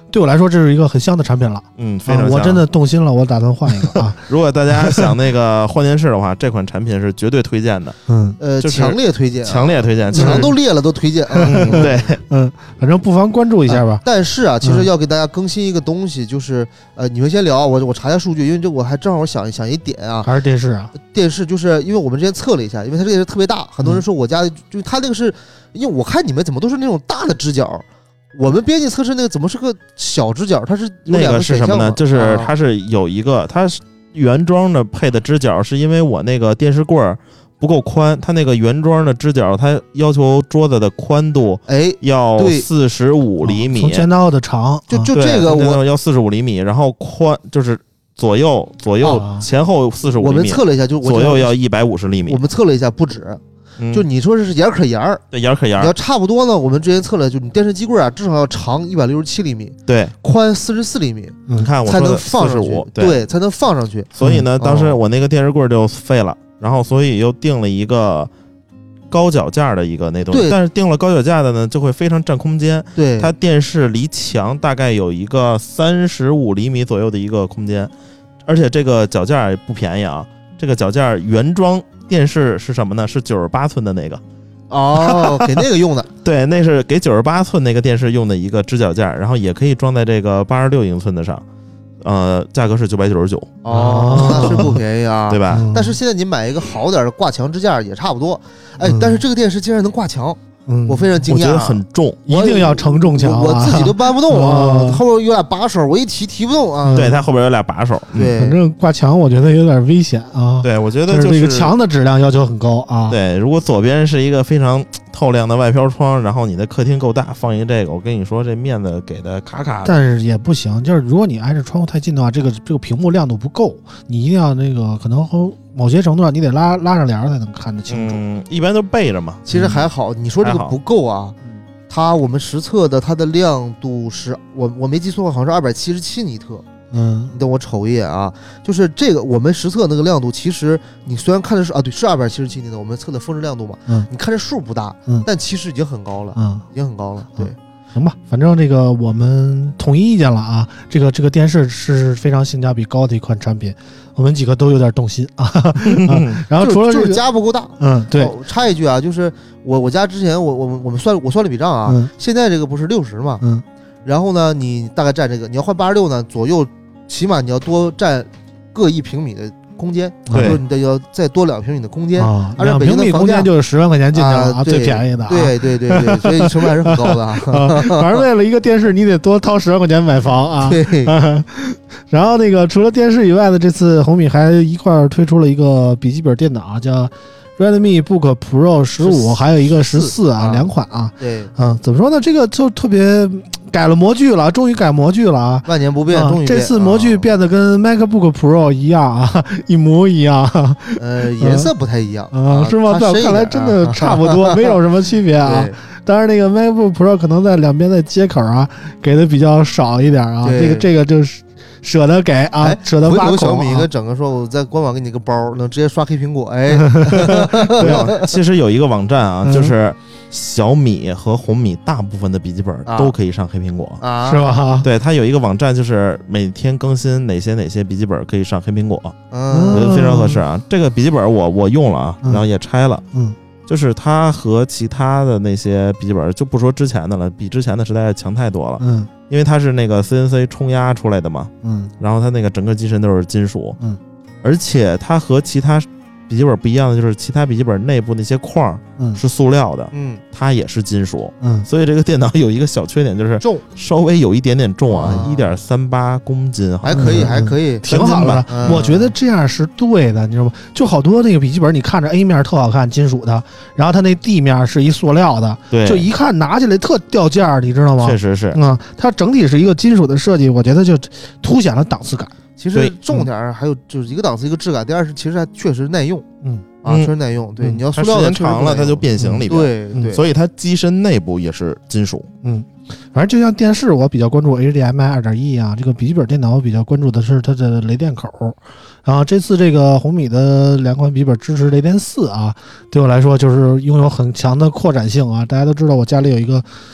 Speaker 1: 对我来说这是一个很香的产品了。
Speaker 5: 嗯，非常香、
Speaker 1: 啊。我真的动心了，我打算换一个啊。
Speaker 5: 如果大家想那个换电视的话，这款产品是绝对推荐的。
Speaker 1: 嗯，
Speaker 4: 呃，
Speaker 5: 就是
Speaker 4: 强烈推荐、啊，
Speaker 5: 强烈推荐，
Speaker 4: 墙都裂了都推荐。
Speaker 5: 嗯，对，
Speaker 1: 嗯，反正不妨关注一下吧。
Speaker 4: 啊、但是啊，其实要给大家更新一个东西，就是呃，你们先聊，我我查一下数据，因为这我还正好想想一点啊。
Speaker 1: 还是电视啊？
Speaker 4: 电视就是因为我们之前测了一下，因为它这个电视特别大，很多人说我家就它那个是，因为我看你们怎么都是那种大的支脚。我们编辑测试那个怎么是个小支脚？它是有两
Speaker 5: 个是什么呢？就是它是有一个，它是原装的配的支脚，是因为我那个电视柜儿不够宽，它那个原装的支脚，它要求桌子的宽度，
Speaker 4: 哎，
Speaker 5: 要四十五厘米，
Speaker 1: 从前到后的长，
Speaker 4: 就就这个我
Speaker 5: 要四十五厘米，然后宽就是左右左右、啊、前后四十五厘米。
Speaker 4: 我们测了一下，就
Speaker 5: 左右要一百五十厘米。
Speaker 4: 我们测了一下，不止。
Speaker 5: 嗯、
Speaker 4: 就你说是沿可沿儿，
Speaker 5: 对，沿可沿儿。
Speaker 4: 你要差不多呢，我们之前测了，就你电视机柜啊，至少要长一百六十七厘米，
Speaker 5: 对，
Speaker 4: 宽四十四厘米，
Speaker 5: 你看我
Speaker 4: 才能放上去，
Speaker 5: 对，
Speaker 4: 对，才能放上去。
Speaker 5: 所以呢，当时我那个电视柜就废了，然后所以又定了一个高脚架的一个那东西，但是定了高脚架的呢，就会非常占空间。
Speaker 4: 对，
Speaker 5: 它电视离墙大概有一个三十五厘米左右的一个空间，而且这个脚架也不便宜啊，这个脚架原装电视是什么呢？是九十八寸的那个。
Speaker 4: 哦，给那个用的。
Speaker 5: 对，那是给九十八寸那个电视用的一个支脚架，然后也可以装在这个八十六英寸的上，呃，价格是九百九十九。
Speaker 4: 哦，那是不便宜啊，
Speaker 5: 对吧？
Speaker 4: 嗯、但是现在你买一个好点的挂墙支架也差不多。哎，嗯、但是这个电视竟然能挂墙。嗯，我非常惊讶，
Speaker 5: 我觉得很重，
Speaker 1: 一定要承重墙、啊
Speaker 4: 我，我自己都搬不动啊。嗯、后边有俩把手，我一提提不动啊。
Speaker 5: 对，它后边有俩把手，
Speaker 4: 对，
Speaker 1: 反正挂墙我觉得有点危险啊。
Speaker 5: 对，我觉得
Speaker 1: 就是这个墙的质量要求很高啊。
Speaker 5: 对，如果左边是一个非常透亮的外飘窗，然后你的客厅够大，放一这个，我跟你说这面子给的卡卡的。
Speaker 1: 但是也不行，就是如果你挨着窗户太近的话，这个这个屏幕亮度不够，你一定要那个可能和。某些程度上，你得拉拉上帘才能看得清楚。
Speaker 5: 嗯，一般都背着嘛。
Speaker 4: 其实还好，你说这个不够啊。它我们实测的它的亮度是我我没记错，好像是二百七十七尼特。
Speaker 1: 嗯，
Speaker 4: 你等我瞅一眼啊，就是这个我们实测那个亮度，其实你虽然看的是啊，对，是二百七十七尼特，我们测的峰值亮度嘛。嗯，你看这数不大，嗯，但其实已经很高了，嗯，已经很高了。对。嗯，
Speaker 1: 行吧，反正这个我们统一意见了啊，这个这个电视是非常性价比高的一款产品，我们几个都有点动心啊。啊然后除了、这个、
Speaker 4: 就是家不够大，
Speaker 1: 嗯，对、
Speaker 4: 哦。插一句啊，就是我我家之前我我我们算我算了笔账啊，嗯、现在这个不是六十嘛，嗯，然后呢，你大概占这个，你要换八十六呢，左右起码你要多占各一平米的空间，就是你得要再多两平米的空间，
Speaker 1: 啊、两平米空间就是十万块钱进去了啊，
Speaker 4: 啊
Speaker 1: 最便宜的、啊。
Speaker 4: 对对对对，所以成本还是很高的、啊
Speaker 1: 啊。反正为了一个电视，你得多掏十万块钱买房啊。
Speaker 4: 对。
Speaker 1: 啊、然后那个除了电视以外的，这次红米还一块推出了一个笔记本电脑，叫 Redmi Book Pro 十五，还有一个十四啊，两款啊。
Speaker 4: 对。
Speaker 1: 嗯，怎么说呢？这个就特别。改了模具了，终于改模具了啊！
Speaker 4: 万年不变，终于、
Speaker 1: 啊、这次模具变得跟 MacBook Pro 一样啊，一模一样。
Speaker 4: 呃，颜色不太一样
Speaker 1: 啊，是吗？在我看来真的差不多，没有什么区别啊。当然，那个 MacBook Pro 可能在两边的接口啊给的比较少一点啊，这个这个就是舍得给啊，舍得挖孔、啊。
Speaker 4: 小米跟整个说，我在官网给你个包，能直接刷黑苹果。哎，
Speaker 5: 没有，其实有一个网站啊，嗯、就是。小米和红米大部分的笔记本都可以上黑苹果，
Speaker 4: 啊、
Speaker 1: 是吧？
Speaker 5: 对，它有一个网站，就是每天更新哪些哪些笔记本可以上黑苹果，
Speaker 4: 嗯，
Speaker 5: 我觉得非常合适啊。这个笔记本我我用了啊，然后也拆了，
Speaker 1: 嗯，
Speaker 5: 就是它和其他的那些笔记本就不说之前的了，比之前的实在是强太多了，
Speaker 1: 嗯，
Speaker 5: 因为它是那个 C N C 冲压出来的嘛，
Speaker 1: 嗯，
Speaker 5: 然后它那个整个机身都是金属，
Speaker 1: 嗯，
Speaker 5: 而且它和其他笔记本不一样的就是，其他笔记本内部那些框是塑料的，
Speaker 4: 嗯，
Speaker 5: 它也是金属，
Speaker 1: 嗯，
Speaker 5: 所以这个电脑有一个小缺点就是
Speaker 4: 重，
Speaker 5: 稍微有一点点重啊，一点三八公斤，
Speaker 4: 还可以，还可以，
Speaker 1: 挺好的。嗯、我觉得这样是对的，你知道吗？就好多那个笔记本，你看着 A 面特好看，金属的，然后它那 D 面是一塑料的，
Speaker 5: 对，
Speaker 1: 就一看拿起来特掉价儿，你知道吗？
Speaker 5: 确实是，
Speaker 1: 嗯，它整体是一个金属的设计，我觉得就凸显了档次感。
Speaker 4: 其实重点还有就是一个档次一个质感，第二是其实还确实耐用，
Speaker 1: 嗯
Speaker 4: 啊，确实耐用。对，你要塑料
Speaker 5: 的长了它就变形里边，
Speaker 4: 对对，
Speaker 5: 所以它机身内部也是金属。
Speaker 1: 嗯，反正就像电视，我比较关注 H D M I 二点一 啊，这个笔记本电脑我比较关注的是它的雷电口。然后这次这个红米的两款笔记本支持雷电四啊，对我来说就是拥有很强的扩展性啊。大家都知道我家里有一个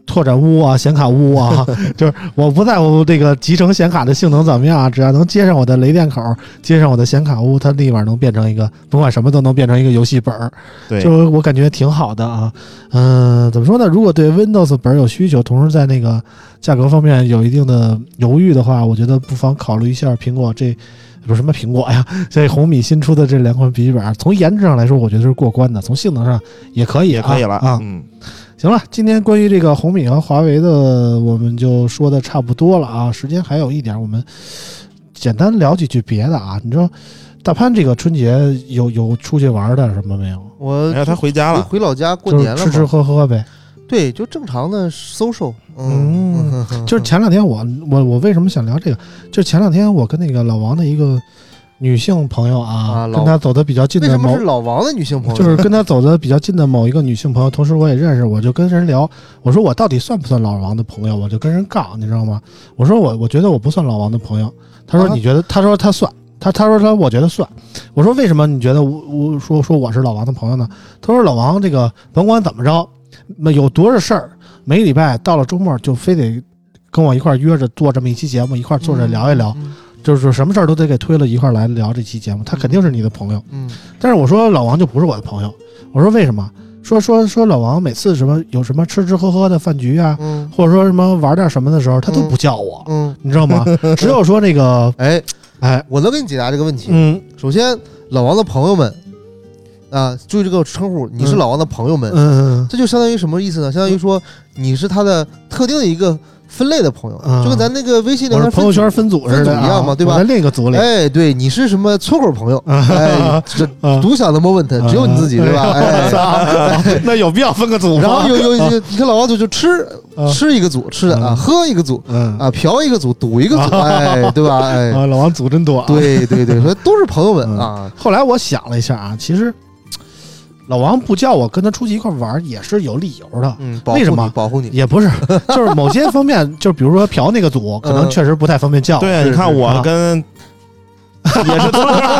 Speaker 1: 拓展坞啊、显卡坞啊，就是我不在乎这个集成显卡的性能怎么样，只要能接上我的雷电口，接上我的显卡坞，它立马能变成一个，甭管什么都能变成一个游戏本儿。
Speaker 5: 对，
Speaker 1: 就我感觉挺好的啊。嗯、呃，怎么说呢？如果对 Windows 本有需求，同时在那个价格方面有一定的犹豫的话，我觉得不妨考虑一下苹果这。不是什么苹果呀，这红米新出的这两款笔记本，从颜值上来说，我觉得是过关的；从性能上也可以，
Speaker 5: 也可以了
Speaker 1: 啊。
Speaker 5: 嗯，
Speaker 1: 行了，今天关于这个红米和华为的，我们就说的差不多了啊。时间还有一点，我们简单聊几句别的啊。你知道大潘这个春节有有出去玩的什么没有？
Speaker 4: 我
Speaker 5: 哎，他回家了，
Speaker 4: 回老家过年了，
Speaker 1: 吃吃喝喝呗。
Speaker 4: 对，就正常的 social。
Speaker 1: 嗯，就是前两天我我我为什么想聊这个？就是前两天我跟那个老王的一个女性朋友啊，
Speaker 4: 啊
Speaker 1: 跟他走的比较近的某，
Speaker 4: 为什么是老王的女性朋友？
Speaker 1: 就是跟他走的比较近的某一个女性朋友，同时我也认识，我就跟人聊，我说我到底算不算老王的朋友？我就跟人杠，你知道吗？我说我我觉得我不算老王的朋友，他说你觉得？他说他算。他他说他我觉得算，我说为什么你觉得我我说说我是老王的朋友呢？他说老王这个甭管怎么着，有多少事儿，每礼拜到了周末就非得跟我一块约着做这么一期节目，一块坐着聊一聊，嗯嗯、就是什么事儿都得给推了一块来聊这期节目，他肯定是你的朋友。
Speaker 4: 嗯，
Speaker 1: 但是我说老王就不是我的朋友，我说为什么？说说说老王每次什么有什么吃吃喝喝的饭局啊，嗯、或者说什么玩点什么的时候，他都不叫我，
Speaker 4: 嗯，
Speaker 1: 你知道吗？只有说那个
Speaker 4: 哎。
Speaker 1: 哎，
Speaker 4: 我能给你解答这个问题。
Speaker 1: 嗯，
Speaker 4: 首先，老王的朋友们啊，注意这个称呼，你是老王的朋友们，
Speaker 1: 嗯嗯，
Speaker 4: 这就相当于什么意思呢？相当于说你是他的特定的一个分类的朋友，
Speaker 1: 嗯、
Speaker 4: 就跟咱那个微信里面
Speaker 1: 朋友圈分组
Speaker 4: 分组一样嘛，对吧？
Speaker 1: 在另一个组里，
Speaker 4: 哎，对，你是什么村口朋友？哎，这独享的 moment 只有你自己，对吧？哎，
Speaker 1: 那有必要分个组吗？
Speaker 4: 然后有有你看老王组就吃吃一个组，吃的啊，喝一个组，啊，嫖一个组，赌一个组，哎，对吧？哎，
Speaker 1: 老王组真多，
Speaker 4: 对对对，所以都是朋友们啊。
Speaker 1: 后来我想了一下啊，其实。老王不叫我跟他出去一块玩也是有理由的，
Speaker 4: 嗯，
Speaker 1: 为什么
Speaker 4: 保护你？
Speaker 1: 也不是，就是某些方面，就比如说嫖那个组，可能确实不太方便叫。
Speaker 5: 对，你看我跟也是，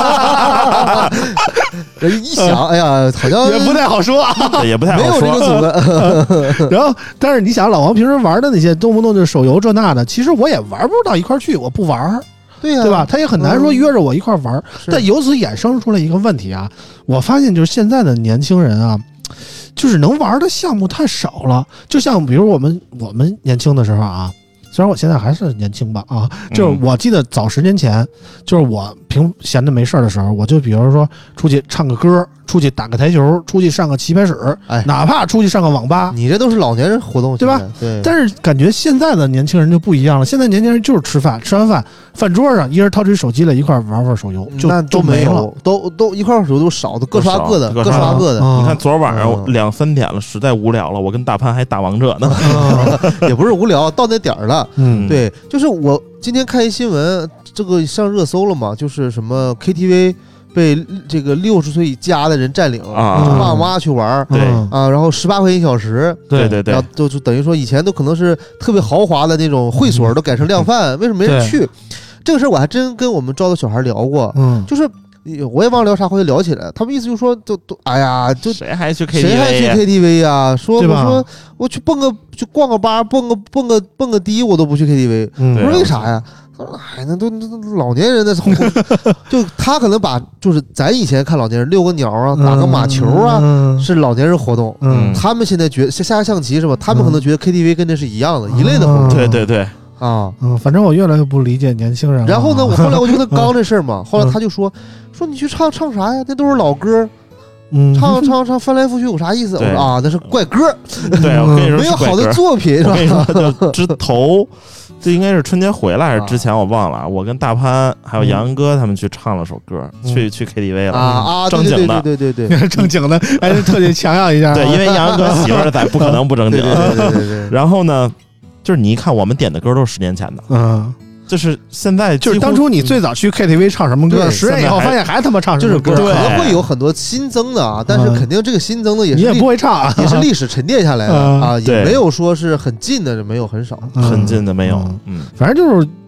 Speaker 4: 人一想，哎呀，好像
Speaker 1: 也不太好说，
Speaker 5: 也不太好说，
Speaker 4: 没有这个组的。
Speaker 1: 然后，但是你想，老王平时玩的那些动不动就手游这那的，其实我也玩不到一块去，我不玩。
Speaker 4: 对呀、啊，
Speaker 1: 对吧？他也很难说约着我一块玩、嗯，但由此衍生出来一个问题啊，我发现就是现在的年轻人啊，就是能玩的项目太少了。就像比如我们我们年轻的时候啊，虽然我现在还是年轻吧啊，就是我记得早十年前，就是我平闲着没事的时候，我就比如说出去唱个歌，出去打个台球，出去上个棋牌室，哎，哪怕出去上个网吧，
Speaker 4: 你这都是老年人活动，
Speaker 1: 对吧？
Speaker 4: 对。
Speaker 1: 但是感觉现在的年轻人就不一样了，现在年轻人就是吃饭，吃完饭饭桌上一人掏出手机来一块玩玩手游，就
Speaker 4: 那
Speaker 1: 都没了，
Speaker 4: 都都一块手游都少，都各刷各的，各刷各的。
Speaker 5: 你看昨儿晚上两三点了，实在无聊了，我跟大潘还打王者呢，
Speaker 4: 也不是无聊，到那点儿了。
Speaker 1: 嗯，
Speaker 4: 对，就是我今天看一新闻，这个上热搜了嘛，就是什么 K T V。被这个六十岁以加的人占领
Speaker 5: 啊，
Speaker 4: 爸妈去玩，
Speaker 5: 对
Speaker 4: 啊，然后十八块钱一小时，
Speaker 5: 对对对，
Speaker 4: 然后就就等于说以前都可能是特别豪华的那种会所，都改成量贩，为什么没人去？这个事儿我还真跟我们招的小孩聊过，
Speaker 1: 嗯，
Speaker 4: 就是我也忘了聊啥，后来聊起来，他们意思就是说，都都哎呀，就
Speaker 5: 谁还去 K T V，
Speaker 4: 谁还去 K T V 呀？说我说我去蹦个去逛个吧，蹦个蹦个蹦个迪，我都不去 K T V，我说为啥呀？哎，那都那老年人的，就他可能把就是咱以前看老年人遛个鸟啊，打个马球啊，
Speaker 1: 嗯、
Speaker 4: 是老年人活动。
Speaker 1: 嗯，
Speaker 4: 他们现在觉得下下象棋是吧？他们可能觉得 K T V 跟那是一样的、嗯、一类的活动。
Speaker 5: 对对对，
Speaker 4: 啊，
Speaker 1: 嗯，反正我越来越不理解年轻人了。
Speaker 4: 然后呢，我后来我就跟他刚这事儿嘛，后来他就说说你去唱唱啥呀？那都是老歌。
Speaker 1: 嗯，
Speaker 4: 唱唱唱翻来覆去有啥意思？我说啊，那是怪歌。
Speaker 5: 对，我跟你说，
Speaker 4: 没有好的作品是吧？
Speaker 5: 我跟你说，就之头。这应该是春节回来还是之前我忘了，我跟大潘还有杨哥他们去唱了首歌，
Speaker 1: 嗯、
Speaker 5: 去去 K T V 了
Speaker 4: 啊啊，
Speaker 5: 正经的，
Speaker 4: 对对对对，
Speaker 1: 正经的，还是特别强调一下、啊。
Speaker 5: 对，因为杨哥媳妇儿在，不可能不正经。
Speaker 4: 对对对对对。
Speaker 5: 然后呢，就是你一看我们点的歌都是十年前的，
Speaker 1: 嗯。
Speaker 5: 就是现在，
Speaker 1: 就是当初你最早去 K T V 唱什么歌，十年以后发现还他妈唱什么歌，
Speaker 4: 可能会有很多新增的啊，但是肯定这个新增的也是
Speaker 1: 你也不会唱，
Speaker 4: 也是历史沉淀下来的啊，也没有说是很近的，没有很少，
Speaker 5: 很近的没有。
Speaker 1: 嗯，反正就是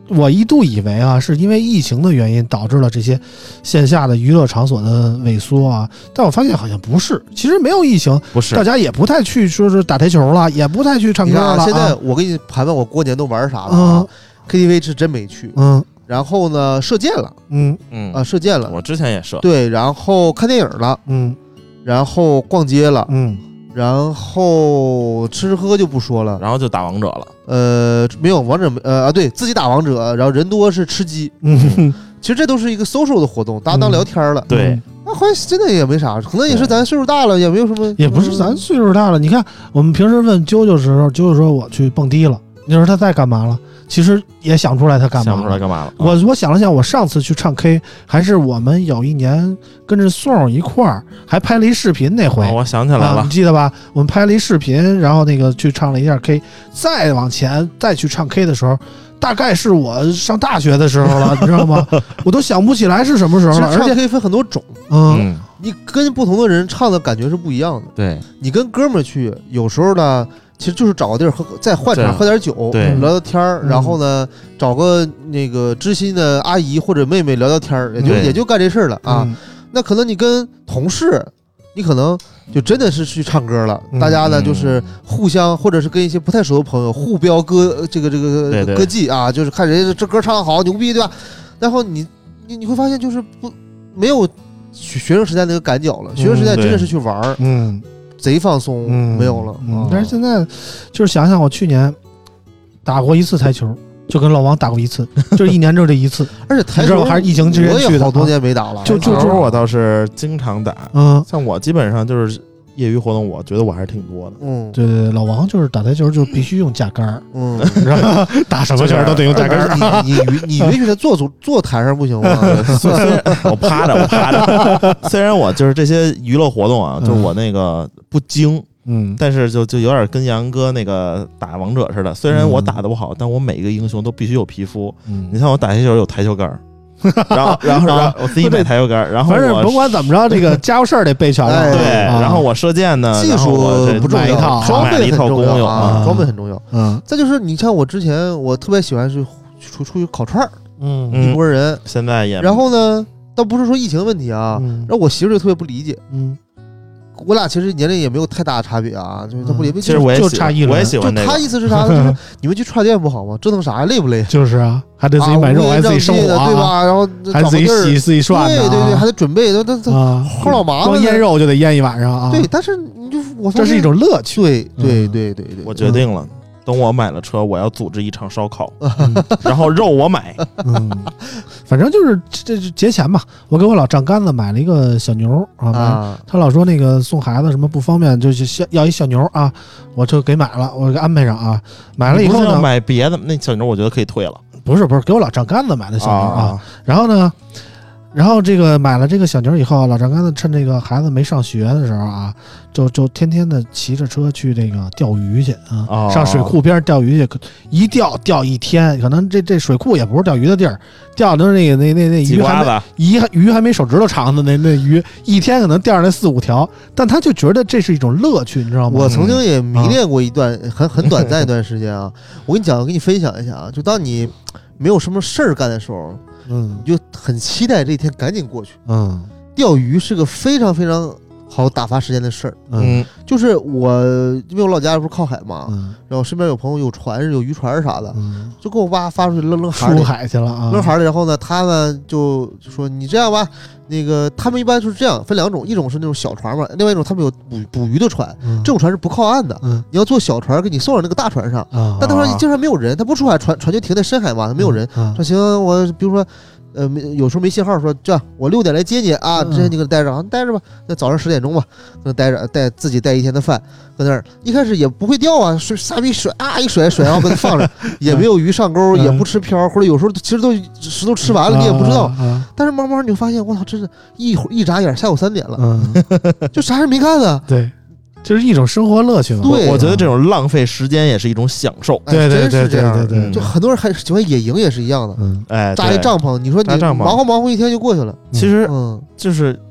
Speaker 1: 我一度以为啊，是因为疫情的原因导致了这些线下的娱乐场所的萎缩啊，但我发现好像不是，其实没有疫情，
Speaker 5: 不是，
Speaker 1: 大家也不太去说是打台球了，也不太去唱歌了。
Speaker 4: 啊、现在我给你盘盘我过年都玩啥了啊、嗯、？K T V 是真没去，
Speaker 1: 嗯，
Speaker 4: 然后呢射箭了，
Speaker 1: 嗯
Speaker 5: 嗯
Speaker 4: 啊射箭了，
Speaker 5: 我之前也射，
Speaker 4: 对，然后看电影了，
Speaker 1: 嗯，
Speaker 4: 然后逛街了，
Speaker 1: 嗯。
Speaker 4: 然后吃吃喝喝就不说了，
Speaker 5: 然后就打王者了。
Speaker 4: 呃，没有王者，呃啊，对自己打王者，然后人多是吃鸡。
Speaker 1: 嗯，
Speaker 4: 其实这都是一个 social 的活动，大家当聊天了。
Speaker 5: 嗯、对，
Speaker 4: 那好像真的也没啥，可能也是咱岁数大了，也没有什么。
Speaker 1: 也不是咱岁数大了，你看我们平时问啾啾的时候，啾啾说我去蹦迪了，你说他在干嘛了？其实也想不出来他干嘛了，
Speaker 5: 想不出来干嘛了。
Speaker 1: 我我想了想，我上次去唱 K 还是我们有一年跟着宋一块儿还拍了一视频那回、
Speaker 5: 哦，我想起来了、
Speaker 1: 啊，你记得吧？我们拍了一视频，然后那个去唱了一下 K， 再往前再去唱 K 的时候，大概是我上大学的时候了，你知道吗？我都想不起来是什么时候了。
Speaker 4: 而且可以分很多种，
Speaker 1: 嗯，
Speaker 4: 你跟不同的人唱的感觉是不一样的。
Speaker 5: 对，
Speaker 4: 你跟哥们儿去，有时候呢。其实就是找个地儿喝，再换场喝点酒，
Speaker 5: 对，
Speaker 4: 聊聊天儿、嗯，然后呢，找个那个知心的阿姨或者妹妹聊聊天儿，也就也就干这事儿了啊、嗯。那可能你跟同事，你可能就真的是去唱歌了，嗯、大家呢就是互相，或者是跟一些不太熟的朋友互飙歌这个这个
Speaker 5: 对对
Speaker 4: 歌技啊，就是看人家这歌唱得好牛逼，对吧？然后你你你会发现就是不没有学生时代那个赶脚了，学生时代真的是去玩儿，
Speaker 1: 嗯。
Speaker 4: 贼放松、嗯，没有了、
Speaker 1: 嗯。但是现在就是想想，我去年打过一次台球，就跟老王打过一次，就是一年就这一次。
Speaker 4: 而且台球
Speaker 1: 还是疫情之前去的，
Speaker 4: 我也好多年没打了。
Speaker 5: 就就就我倒是经常打，嗯，像我基本上就是业余活动，我觉得我还是挺多的。
Speaker 4: 嗯，
Speaker 1: 对对对，老王就是打台球就必须用架杆，嗯，然后打什么球都得用架杆。
Speaker 4: 你你你允许他坐坐坐台上不行吗？
Speaker 5: 我趴着，我趴着。虽然我就是这些娱乐活动啊，就是我那个不精，嗯，但是就就有点跟杨哥那个打王者似的。虽然我打得不好，但我每一个英雄都必须有皮肤。嗯，你看我打台球有台球杆。然后，然后，然后我自己买台球杆，然后
Speaker 1: 反正甭管怎么着，这个家务事儿得备全了。
Speaker 5: 对，然后我射箭呢，
Speaker 4: 技术不重要，装备很重要
Speaker 5: 啊，
Speaker 4: 装备很重要。
Speaker 1: 嗯，
Speaker 4: 再就是你像我之前，我特别喜欢去出出去烤串儿，
Speaker 1: 嗯，
Speaker 4: 一拨人，
Speaker 5: 现在也。
Speaker 4: 然后呢，倒不是说疫情问题啊，然后我媳妇就特别不理解，
Speaker 1: 嗯。
Speaker 4: 我俩其实年龄也没有太大的差别啊，就是他不理解。
Speaker 5: 其实我也
Speaker 1: 就差一轮，
Speaker 5: 我也喜欢那个。
Speaker 4: 他意思是啥呢？就是你们去串店不好吗？折腾啥呀？累不累？
Speaker 1: 就是啊，还得自己买肉，还自己生火，
Speaker 4: 对吧？然后
Speaker 1: 还自己洗、自己涮，
Speaker 4: 对对对，还得准备，那那那齁老麻烦。
Speaker 1: 光腌肉就得腌一晚上啊。
Speaker 4: 对，但是你就我
Speaker 1: 这是一种乐趣。
Speaker 4: 对对对对对，
Speaker 5: 我决定了。等我买了车，我要组织一场烧烤，嗯、然后肉我买。
Speaker 1: 嗯，反正就是这这节前吧，我给我老丈杆子买了一个小牛啊，啊他老说那个送孩子什么不方便，就是要一小牛啊，我就给买了，我给安排上啊。买了以后呢，
Speaker 5: 买别的那小牛我觉得可以退了。
Speaker 1: 不是不是，给我老丈杆子买的小牛啊，啊然后呢。然后这个买了这个小牛以后，老丈杆子趁这个孩子没上学的时候啊，就就天天的骑着车去这个钓鱼去啊，哦、上水库边钓鱼去，一钓钓一天，可能这这水库也不是钓鱼的地儿，钓的那个那那那鱼还没鱼鱼还没手指头长的那那鱼，一天可能钓上来四五条，但他就觉得这是一种乐趣，你知道吗？
Speaker 4: 我曾经也迷恋过一段、嗯、很很短暂一段时间啊，我跟你讲，我跟你分享一下啊，就当你没有什么事儿干的时候。嗯，你就很期待这一天赶紧过去。嗯，钓鱼是个非常非常好打发时间的事儿。嗯，就是我因为我老家不是靠海嘛，嗯、然后身边有朋友有船有渔船啥的，嗯、就给我爸发出去扔扔海里，
Speaker 1: 出海去了啊，
Speaker 4: 扔海里。然后呢，他们就就说你这样吧，那个他们一般就是这样，分两种，一种是那种小船嘛，另外一种他们有捕捕鱼的船，嗯、这种船是不靠岸的，嗯、你要坐小船给你送到那个大船上。嗯、但他说经常没有人，他不出海，船船就停在深海嘛，他没有人。嗯、说行，我比如说。呃，有时候没信号，说这样我六点来接你啊，之前你给他待着啊，待着吧。那早上十点钟吧，那待着，带自己带一天的饭，搁那儿。一开始也不会钓啊，水撒逼水啊，一甩甩，然后搁那放着，也没有鱼上钩，也不吃漂，或者有时候其实都石头吃完了，你也不知道。但是慢慢你就发现，我操，真是一会一眨眼，下午三点了，就啥事没干啊。
Speaker 1: 对。就是一种生活乐趣嘛。
Speaker 4: 对，
Speaker 5: 我觉得这种浪费时间也是一种享受。
Speaker 1: 对对对对对对，
Speaker 4: 就很多人还喜欢野营也是一样的。
Speaker 5: 嗯，哎，
Speaker 4: 搭一帐篷，你说你忙活忙活一天就过去了。
Speaker 5: 其实，嗯，就是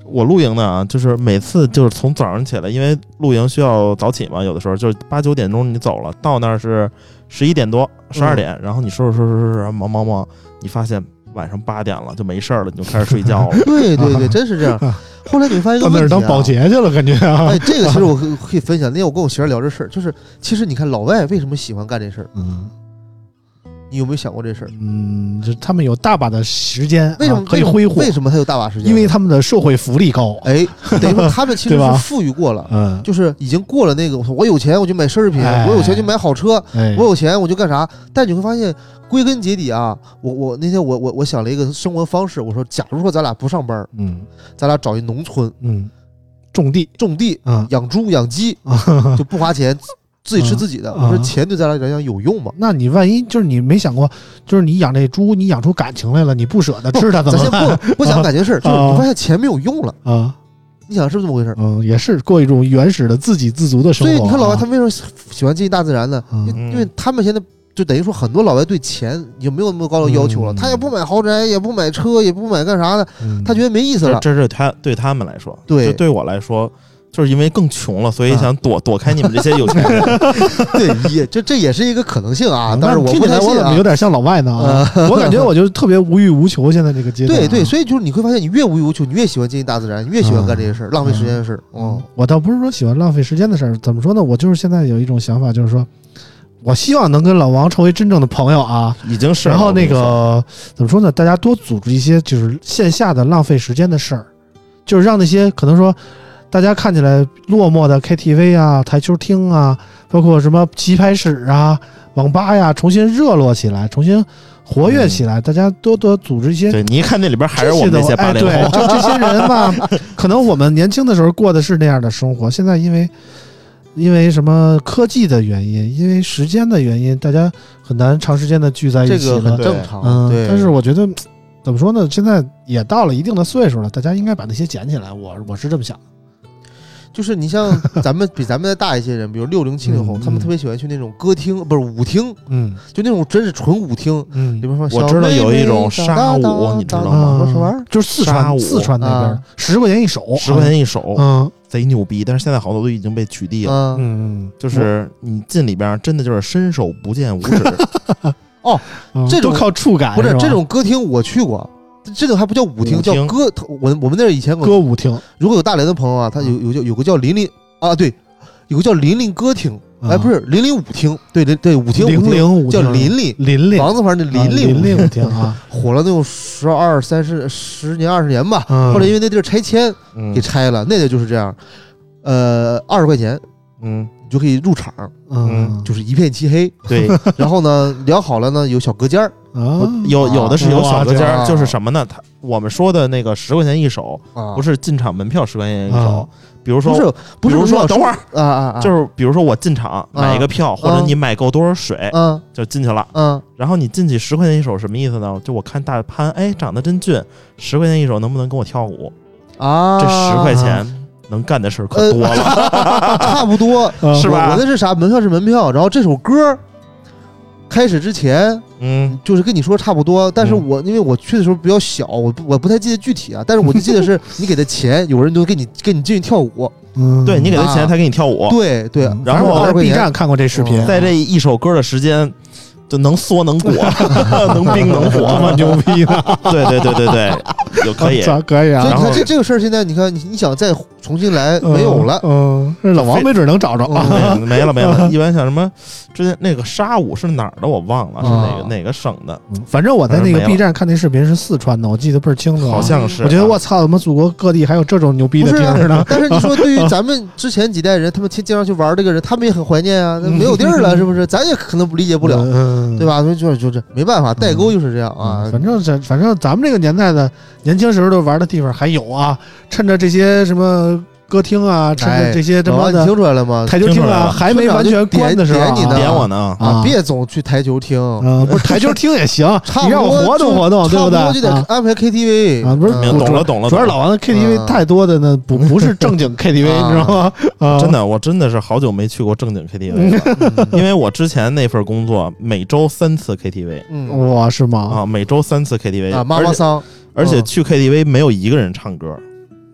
Speaker 5: 我露营呢啊，就是每次就是从早上起来，因为露营需要早起嘛，有的时候就八九点钟你走了，到那儿是十一点多、十二点，嗯、然后你收拾收拾收拾忙忙忙，你发现晚上八点了就没事了，你就开始睡觉了。
Speaker 4: 对对对，真是这样。后来你发现一个问题、啊，
Speaker 1: 到那儿当保洁去了，感觉啊。
Speaker 4: 哎，这个其实我可以分享。那天我跟我媳妇聊这事儿，就是其实你看老外为什么喜欢干这事儿？嗯。你有没有想过这事儿？
Speaker 1: 嗯，就他们有大把的时间，
Speaker 4: 为什么、
Speaker 1: 啊、可以挥霍？
Speaker 4: 为什么他有大把时间？
Speaker 1: 因为他们的社会福利高。
Speaker 4: 哎，等于说他们其实是富裕过了，嗯，就是已经过了那个我有钱我就买奢侈品，哎、我有钱就买好车，哎、我有钱我就干啥。但你会发现，归根结底啊，我我那天我我我想了一个生活方式，我说，假如说咱俩不上班，嗯，咱俩找一农村，
Speaker 1: 嗯，种地
Speaker 4: 种地，嗯，养猪养鸡，嗯、就不花钱。自己吃自己的，嗯、我说钱对咱俩来讲有用吗？
Speaker 1: 那你万一就是你没想过，就是你养这猪，你养出感情来了，你不舍得吃它怎么办？
Speaker 4: 咱先不不想感情事，就是你发现钱没有用了啊！你想是不是这么回事？
Speaker 1: 嗯，也是过一种原始的自给自足的生活。
Speaker 4: 所以你看老外他为什么喜欢接近大自然呢？嗯、因为他们现在就等于说很多老外对钱也没有那么高的要求了，嗯、他也不买豪宅，也不买车，也不买干啥的，嗯、他觉得没意思了。
Speaker 5: 这是他对他们来说，
Speaker 4: 对，
Speaker 5: 就对我来说。就是因为更穷了，所以想躲、啊、躲开你们这些有钱人。
Speaker 4: 对，也这这也是一个可能性啊。但是我不太信、啊、
Speaker 1: 我怎么有点像老外呢、啊呃？我感觉我就特别无欲无求，现在这个阶段、啊。
Speaker 4: 对对，所以就是你会发现，你越无欲无求，你越喜欢接近大自然，你越喜欢干这些事儿，嗯、浪费时间的事儿。嗯，
Speaker 1: 嗯我倒不是说喜欢浪费时间的事儿，怎么说呢？我就是现在有一种想法，就是说。我希望能跟老王成为真正的朋友啊，
Speaker 5: 已经是。
Speaker 1: 然后那个怎么说呢？大家多组织一些就是线下的浪费时间的事儿，就是让那些可能说。大家看起来落寞的 K T V 啊、台球厅啊，包括什么棋牌室啊、网吧呀，重新热络起来，重新活跃起来。嗯、大家多多组织一些。
Speaker 5: 对，你一看那里边还是我们那些八零后，
Speaker 1: 哎、对，就这些人嘛，可能我们年轻的时候过的是那样的生活，现在因为因为什么科技的原因，因为时间的原因，大家很难长时间的聚在一起了。
Speaker 4: 这个很正常。
Speaker 1: 嗯，
Speaker 4: 对。
Speaker 1: 但是我觉得怎么说呢？现在也到了一定的岁数了，大家应该把那些捡起来。我我是这么想的。
Speaker 4: 就是你像咱们比咱们再大一些人，比如六零七零后，他们特别喜欢去那种歌厅，不是舞厅，嗯，就那种真是纯舞厅，嗯，比如说
Speaker 5: 我知道有一种沙舞，你知道吗？
Speaker 4: 什么玩意儿？
Speaker 1: 就是四川四川那边十块钱一首，
Speaker 5: 十块钱一首，嗯，贼牛逼。但是现在好多都已经被取缔了，嗯，就是你进里边真的就是伸手不见五指。
Speaker 4: 哦，这种
Speaker 1: 都靠触感，
Speaker 4: 不是这种歌厅我去过。这个还不叫舞厅，叫歌。我我们那以前
Speaker 1: 歌舞厅。
Speaker 4: 如果有大连的朋友啊，他有有叫有个叫林林啊，对，有个叫林林歌厅，
Speaker 1: 啊、
Speaker 4: 哎，不是林林舞厅，对对对，舞厅
Speaker 1: 零零舞
Speaker 4: 叫林林
Speaker 1: 林林
Speaker 4: 房子旁的林林
Speaker 1: 林林舞厅啊，
Speaker 4: 火了能有十二三十十年二十年吧。嗯、后来因为那地儿拆迁给拆了，嗯、那地就是这样，呃，二十块钱，嗯。你就可以入场，嗯，就是一片漆黑，
Speaker 5: 对。
Speaker 4: 然后呢，聊好了呢，有小隔间儿，
Speaker 5: 啊，有有的是有小隔间儿，就是什么呢？他我们说的那个十块钱一首，不是进场门票十块钱一首，比如说
Speaker 4: 不是，
Speaker 5: 比如说等会儿
Speaker 4: 啊啊，
Speaker 5: 就是比如说我进场买一个票，或者你买够多少水，嗯，就进去了，嗯。然后你进去十块钱一首什么意思呢？就我看大潘，哎，长得真俊，十块钱一首，能不能跟我跳舞啊？这十块钱。能干的事儿可多了，
Speaker 4: 呃、差不多
Speaker 5: 是吧？
Speaker 4: 我的是啥？门票是门票，然后这首歌开始之前，嗯，就是跟你说差不多。但是我、嗯、因为我去的时候比较小，我不我不太记得具体啊。但是我就记得是你给他钱，有人就给你跟你进去跳舞。
Speaker 5: 嗯，对你给他钱，他给你跳舞。
Speaker 4: 啊、对对，
Speaker 1: 嗯、然后我在 B 站看过这视频，
Speaker 5: 在这一首歌的时间。就能缩能裹，能冰能火，
Speaker 1: 这么牛逼呢？
Speaker 5: 对对对对对，有可以，
Speaker 1: 可以啊。
Speaker 4: 所以你看这这个事儿，现在你看你你想再重新来没有了，
Speaker 1: 嗯，这老王没准能找着
Speaker 5: 啊，没了没了。一般像什么之前那个沙舞是哪儿的我忘了，是哪个哪个省的？
Speaker 1: 反正我在那个 B 站看那视频是四川的，我记得倍儿清楚，
Speaker 5: 好像是。
Speaker 1: 我觉得我操，我们祖国各地还有这种牛逼的地儿呢。
Speaker 4: 但是你说对于咱们之前几代人，他们经常去玩这个人，他们也很怀念啊，没有地儿了，是不是？咱也可能理解不了，对吧？所以就是。就是没办法，代沟就是这样啊。
Speaker 1: 嗯、反正咱反正咱们这个年代的年轻时候的玩的地方还有啊，趁着这些什么歌厅啊，趁着这些他妈的，
Speaker 4: 你听出来了吗？
Speaker 1: 台球厅啊还没完全关的时候，
Speaker 4: 点你呢，
Speaker 5: 点我呢
Speaker 4: 啊！别总去台球厅，
Speaker 1: 嗯，不是台球厅也行，你让我活动活动，对不对？
Speaker 4: 差不多就得安排 K T V
Speaker 1: 啊，不是
Speaker 5: 懂了懂了，
Speaker 1: 主要是老王的 K T V 太多的呢，不不是正经 K T V，你知道吗？
Speaker 5: 真的，我真的是好久没去过正经 K T V 了，因为我之前那份工作每周三次 K T V，
Speaker 1: 哇，是吗？
Speaker 5: 啊，每周三次 K T V
Speaker 4: 啊，妈妈桑，
Speaker 5: 而且去 K T V 没有一个人唱歌。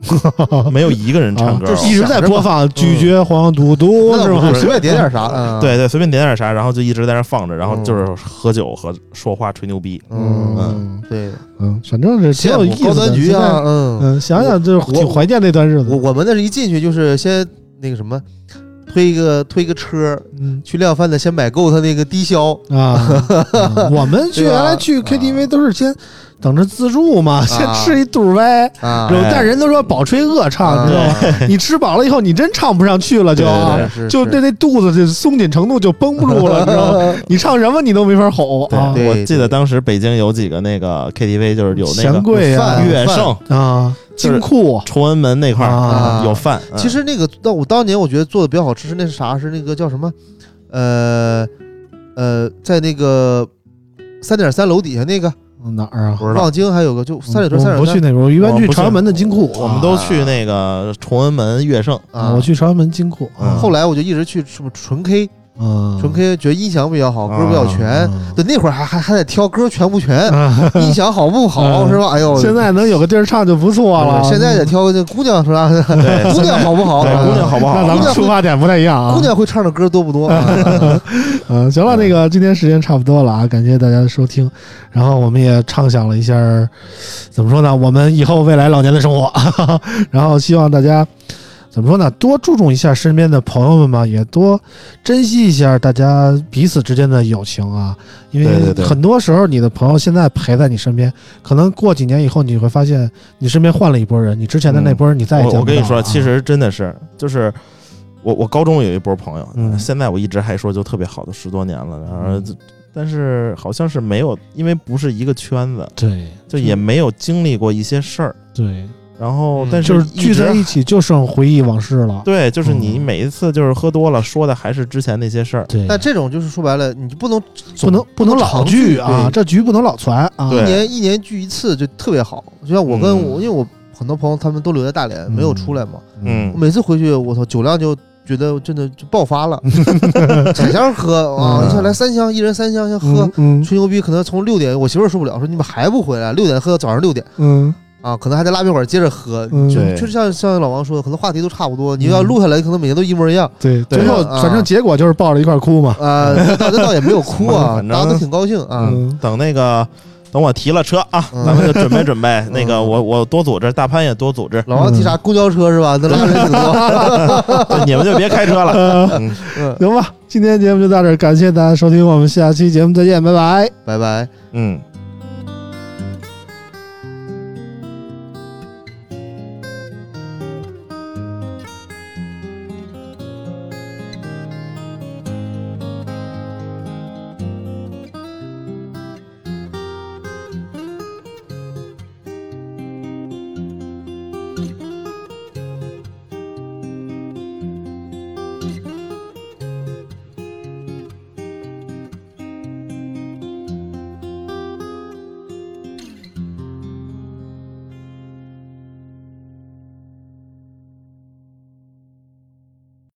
Speaker 5: 没有一个人唱歌，
Speaker 1: 一直在播放拒绝黄嘟嘟，是吧？
Speaker 4: 随便点点啥，
Speaker 5: 对对，随便点点啥，然后就一直在那放着，然后就是喝酒和说话吹牛逼。
Speaker 4: 嗯，对，
Speaker 1: 嗯，反正是挺有意思的。
Speaker 4: 高端局啊，嗯
Speaker 1: 嗯，想想就是挺怀念那段日子。
Speaker 4: 我我们那是一进去就是先那个什么。推一个推一个车，嗯，去量贩的先买够他那个低消
Speaker 1: 啊。我们去原来去 K T V 都是先等着自助嘛，先吃一肚歪啊。但人都说饱吹饿唱，你知道吗？你吃饱了以后，你真唱不上去了，就就那那肚子这松紧程度就绷不住了，你知道吗？你唱什么你都没法吼啊。
Speaker 5: 我记得当时北京有几个那个 K T V 就是有那个
Speaker 1: 钱柜啊、
Speaker 5: 乐盛
Speaker 1: 啊。金库
Speaker 5: 崇文门那块儿、啊、有饭、
Speaker 4: 嗯。其实那个，到我当年我觉得做的比较好吃是那是啥？是那个叫什么？呃呃，在那个三点三楼底下那个
Speaker 1: 哪儿啊？
Speaker 4: 望京还有个就三里屯三点三。
Speaker 1: 不去那边，我一般去朝阳门的金库。
Speaker 5: 我们都去那个崇文门乐盛
Speaker 1: 啊，我去朝阳门金库。
Speaker 4: 嗯、后来我就一直去什么纯 K。
Speaker 1: 嗯，
Speaker 4: 纯 K 觉得音响比较好，歌比较全。对，那会儿还还还得挑歌全不全，音响好不好是吧？哎呦，
Speaker 1: 现在能有个地儿唱就不错了。
Speaker 4: 现在得挑这姑娘是吧？姑娘好不好？
Speaker 5: 姑娘好不好？
Speaker 1: 那咱们出发点不太一样啊。
Speaker 4: 姑娘会唱的歌多不多？
Speaker 1: 嗯，行了，那个今天时间差不多了啊，感谢大家的收听。然后我们也畅想了一下，怎么说呢？我们以后未来老年的生活，然后希望大家。怎么说呢？多注重一下身边的朋友们嘛，也多珍惜一下大家彼此之间的友情啊。因为很多时候，你的朋友现在陪在你身边，可能过几年以后，你会发现你身边换了一拨人，你之前的那拨人你再也见不到、
Speaker 5: 嗯、我, 我跟你说，其实真的是，就是我我高中有一波朋友，嗯，现在我一直还说就特别好的十多年了，然后。嗯但是好像是没有，因为不是一个圈子，
Speaker 1: 对，
Speaker 5: 就也没有经历过一些事儿，
Speaker 1: 对。
Speaker 5: 然后，但
Speaker 1: 是就是聚在一起就剩回忆往事了。
Speaker 5: 对，就是你每一次就是喝多了说的还是之前那些事儿。
Speaker 1: 对，
Speaker 4: 但这种就是说白了，你就不能
Speaker 1: 不能不能老聚啊，这局不能老传啊。
Speaker 4: 一年一年聚一次就特别好。就像我跟我，因为我很多朋友他们都留在大连，没有出来嘛。嗯，我每次回去，我操，酒量就。觉得真的就爆发了，整箱喝啊！你想来三箱，一人三箱，先喝，吹牛逼。可能从六点，我媳妇儿受不了，说你们还不回来？六点喝到早上六点，嗯啊，可能还在拉面馆接着喝。就就是像像老王说的，可能话题都差不多。你要录下来，可能每天都一模一样。
Speaker 1: 对，最后反正结果就是抱着一块哭嘛。
Speaker 4: 啊，那倒也没有哭啊，大家都挺高兴啊。
Speaker 5: 等那个。等我提了车啊，咱们就准备准备。嗯、那个我我多组织，大潘也多组织。
Speaker 4: 老王提啥公交车是吧？那拉人挺
Speaker 5: 多，你们就别开车了。
Speaker 1: 嗯，行吧，今天节目就到这儿，感谢大家收听，我们下期节目再见，拜拜，
Speaker 4: 拜拜，
Speaker 5: 嗯。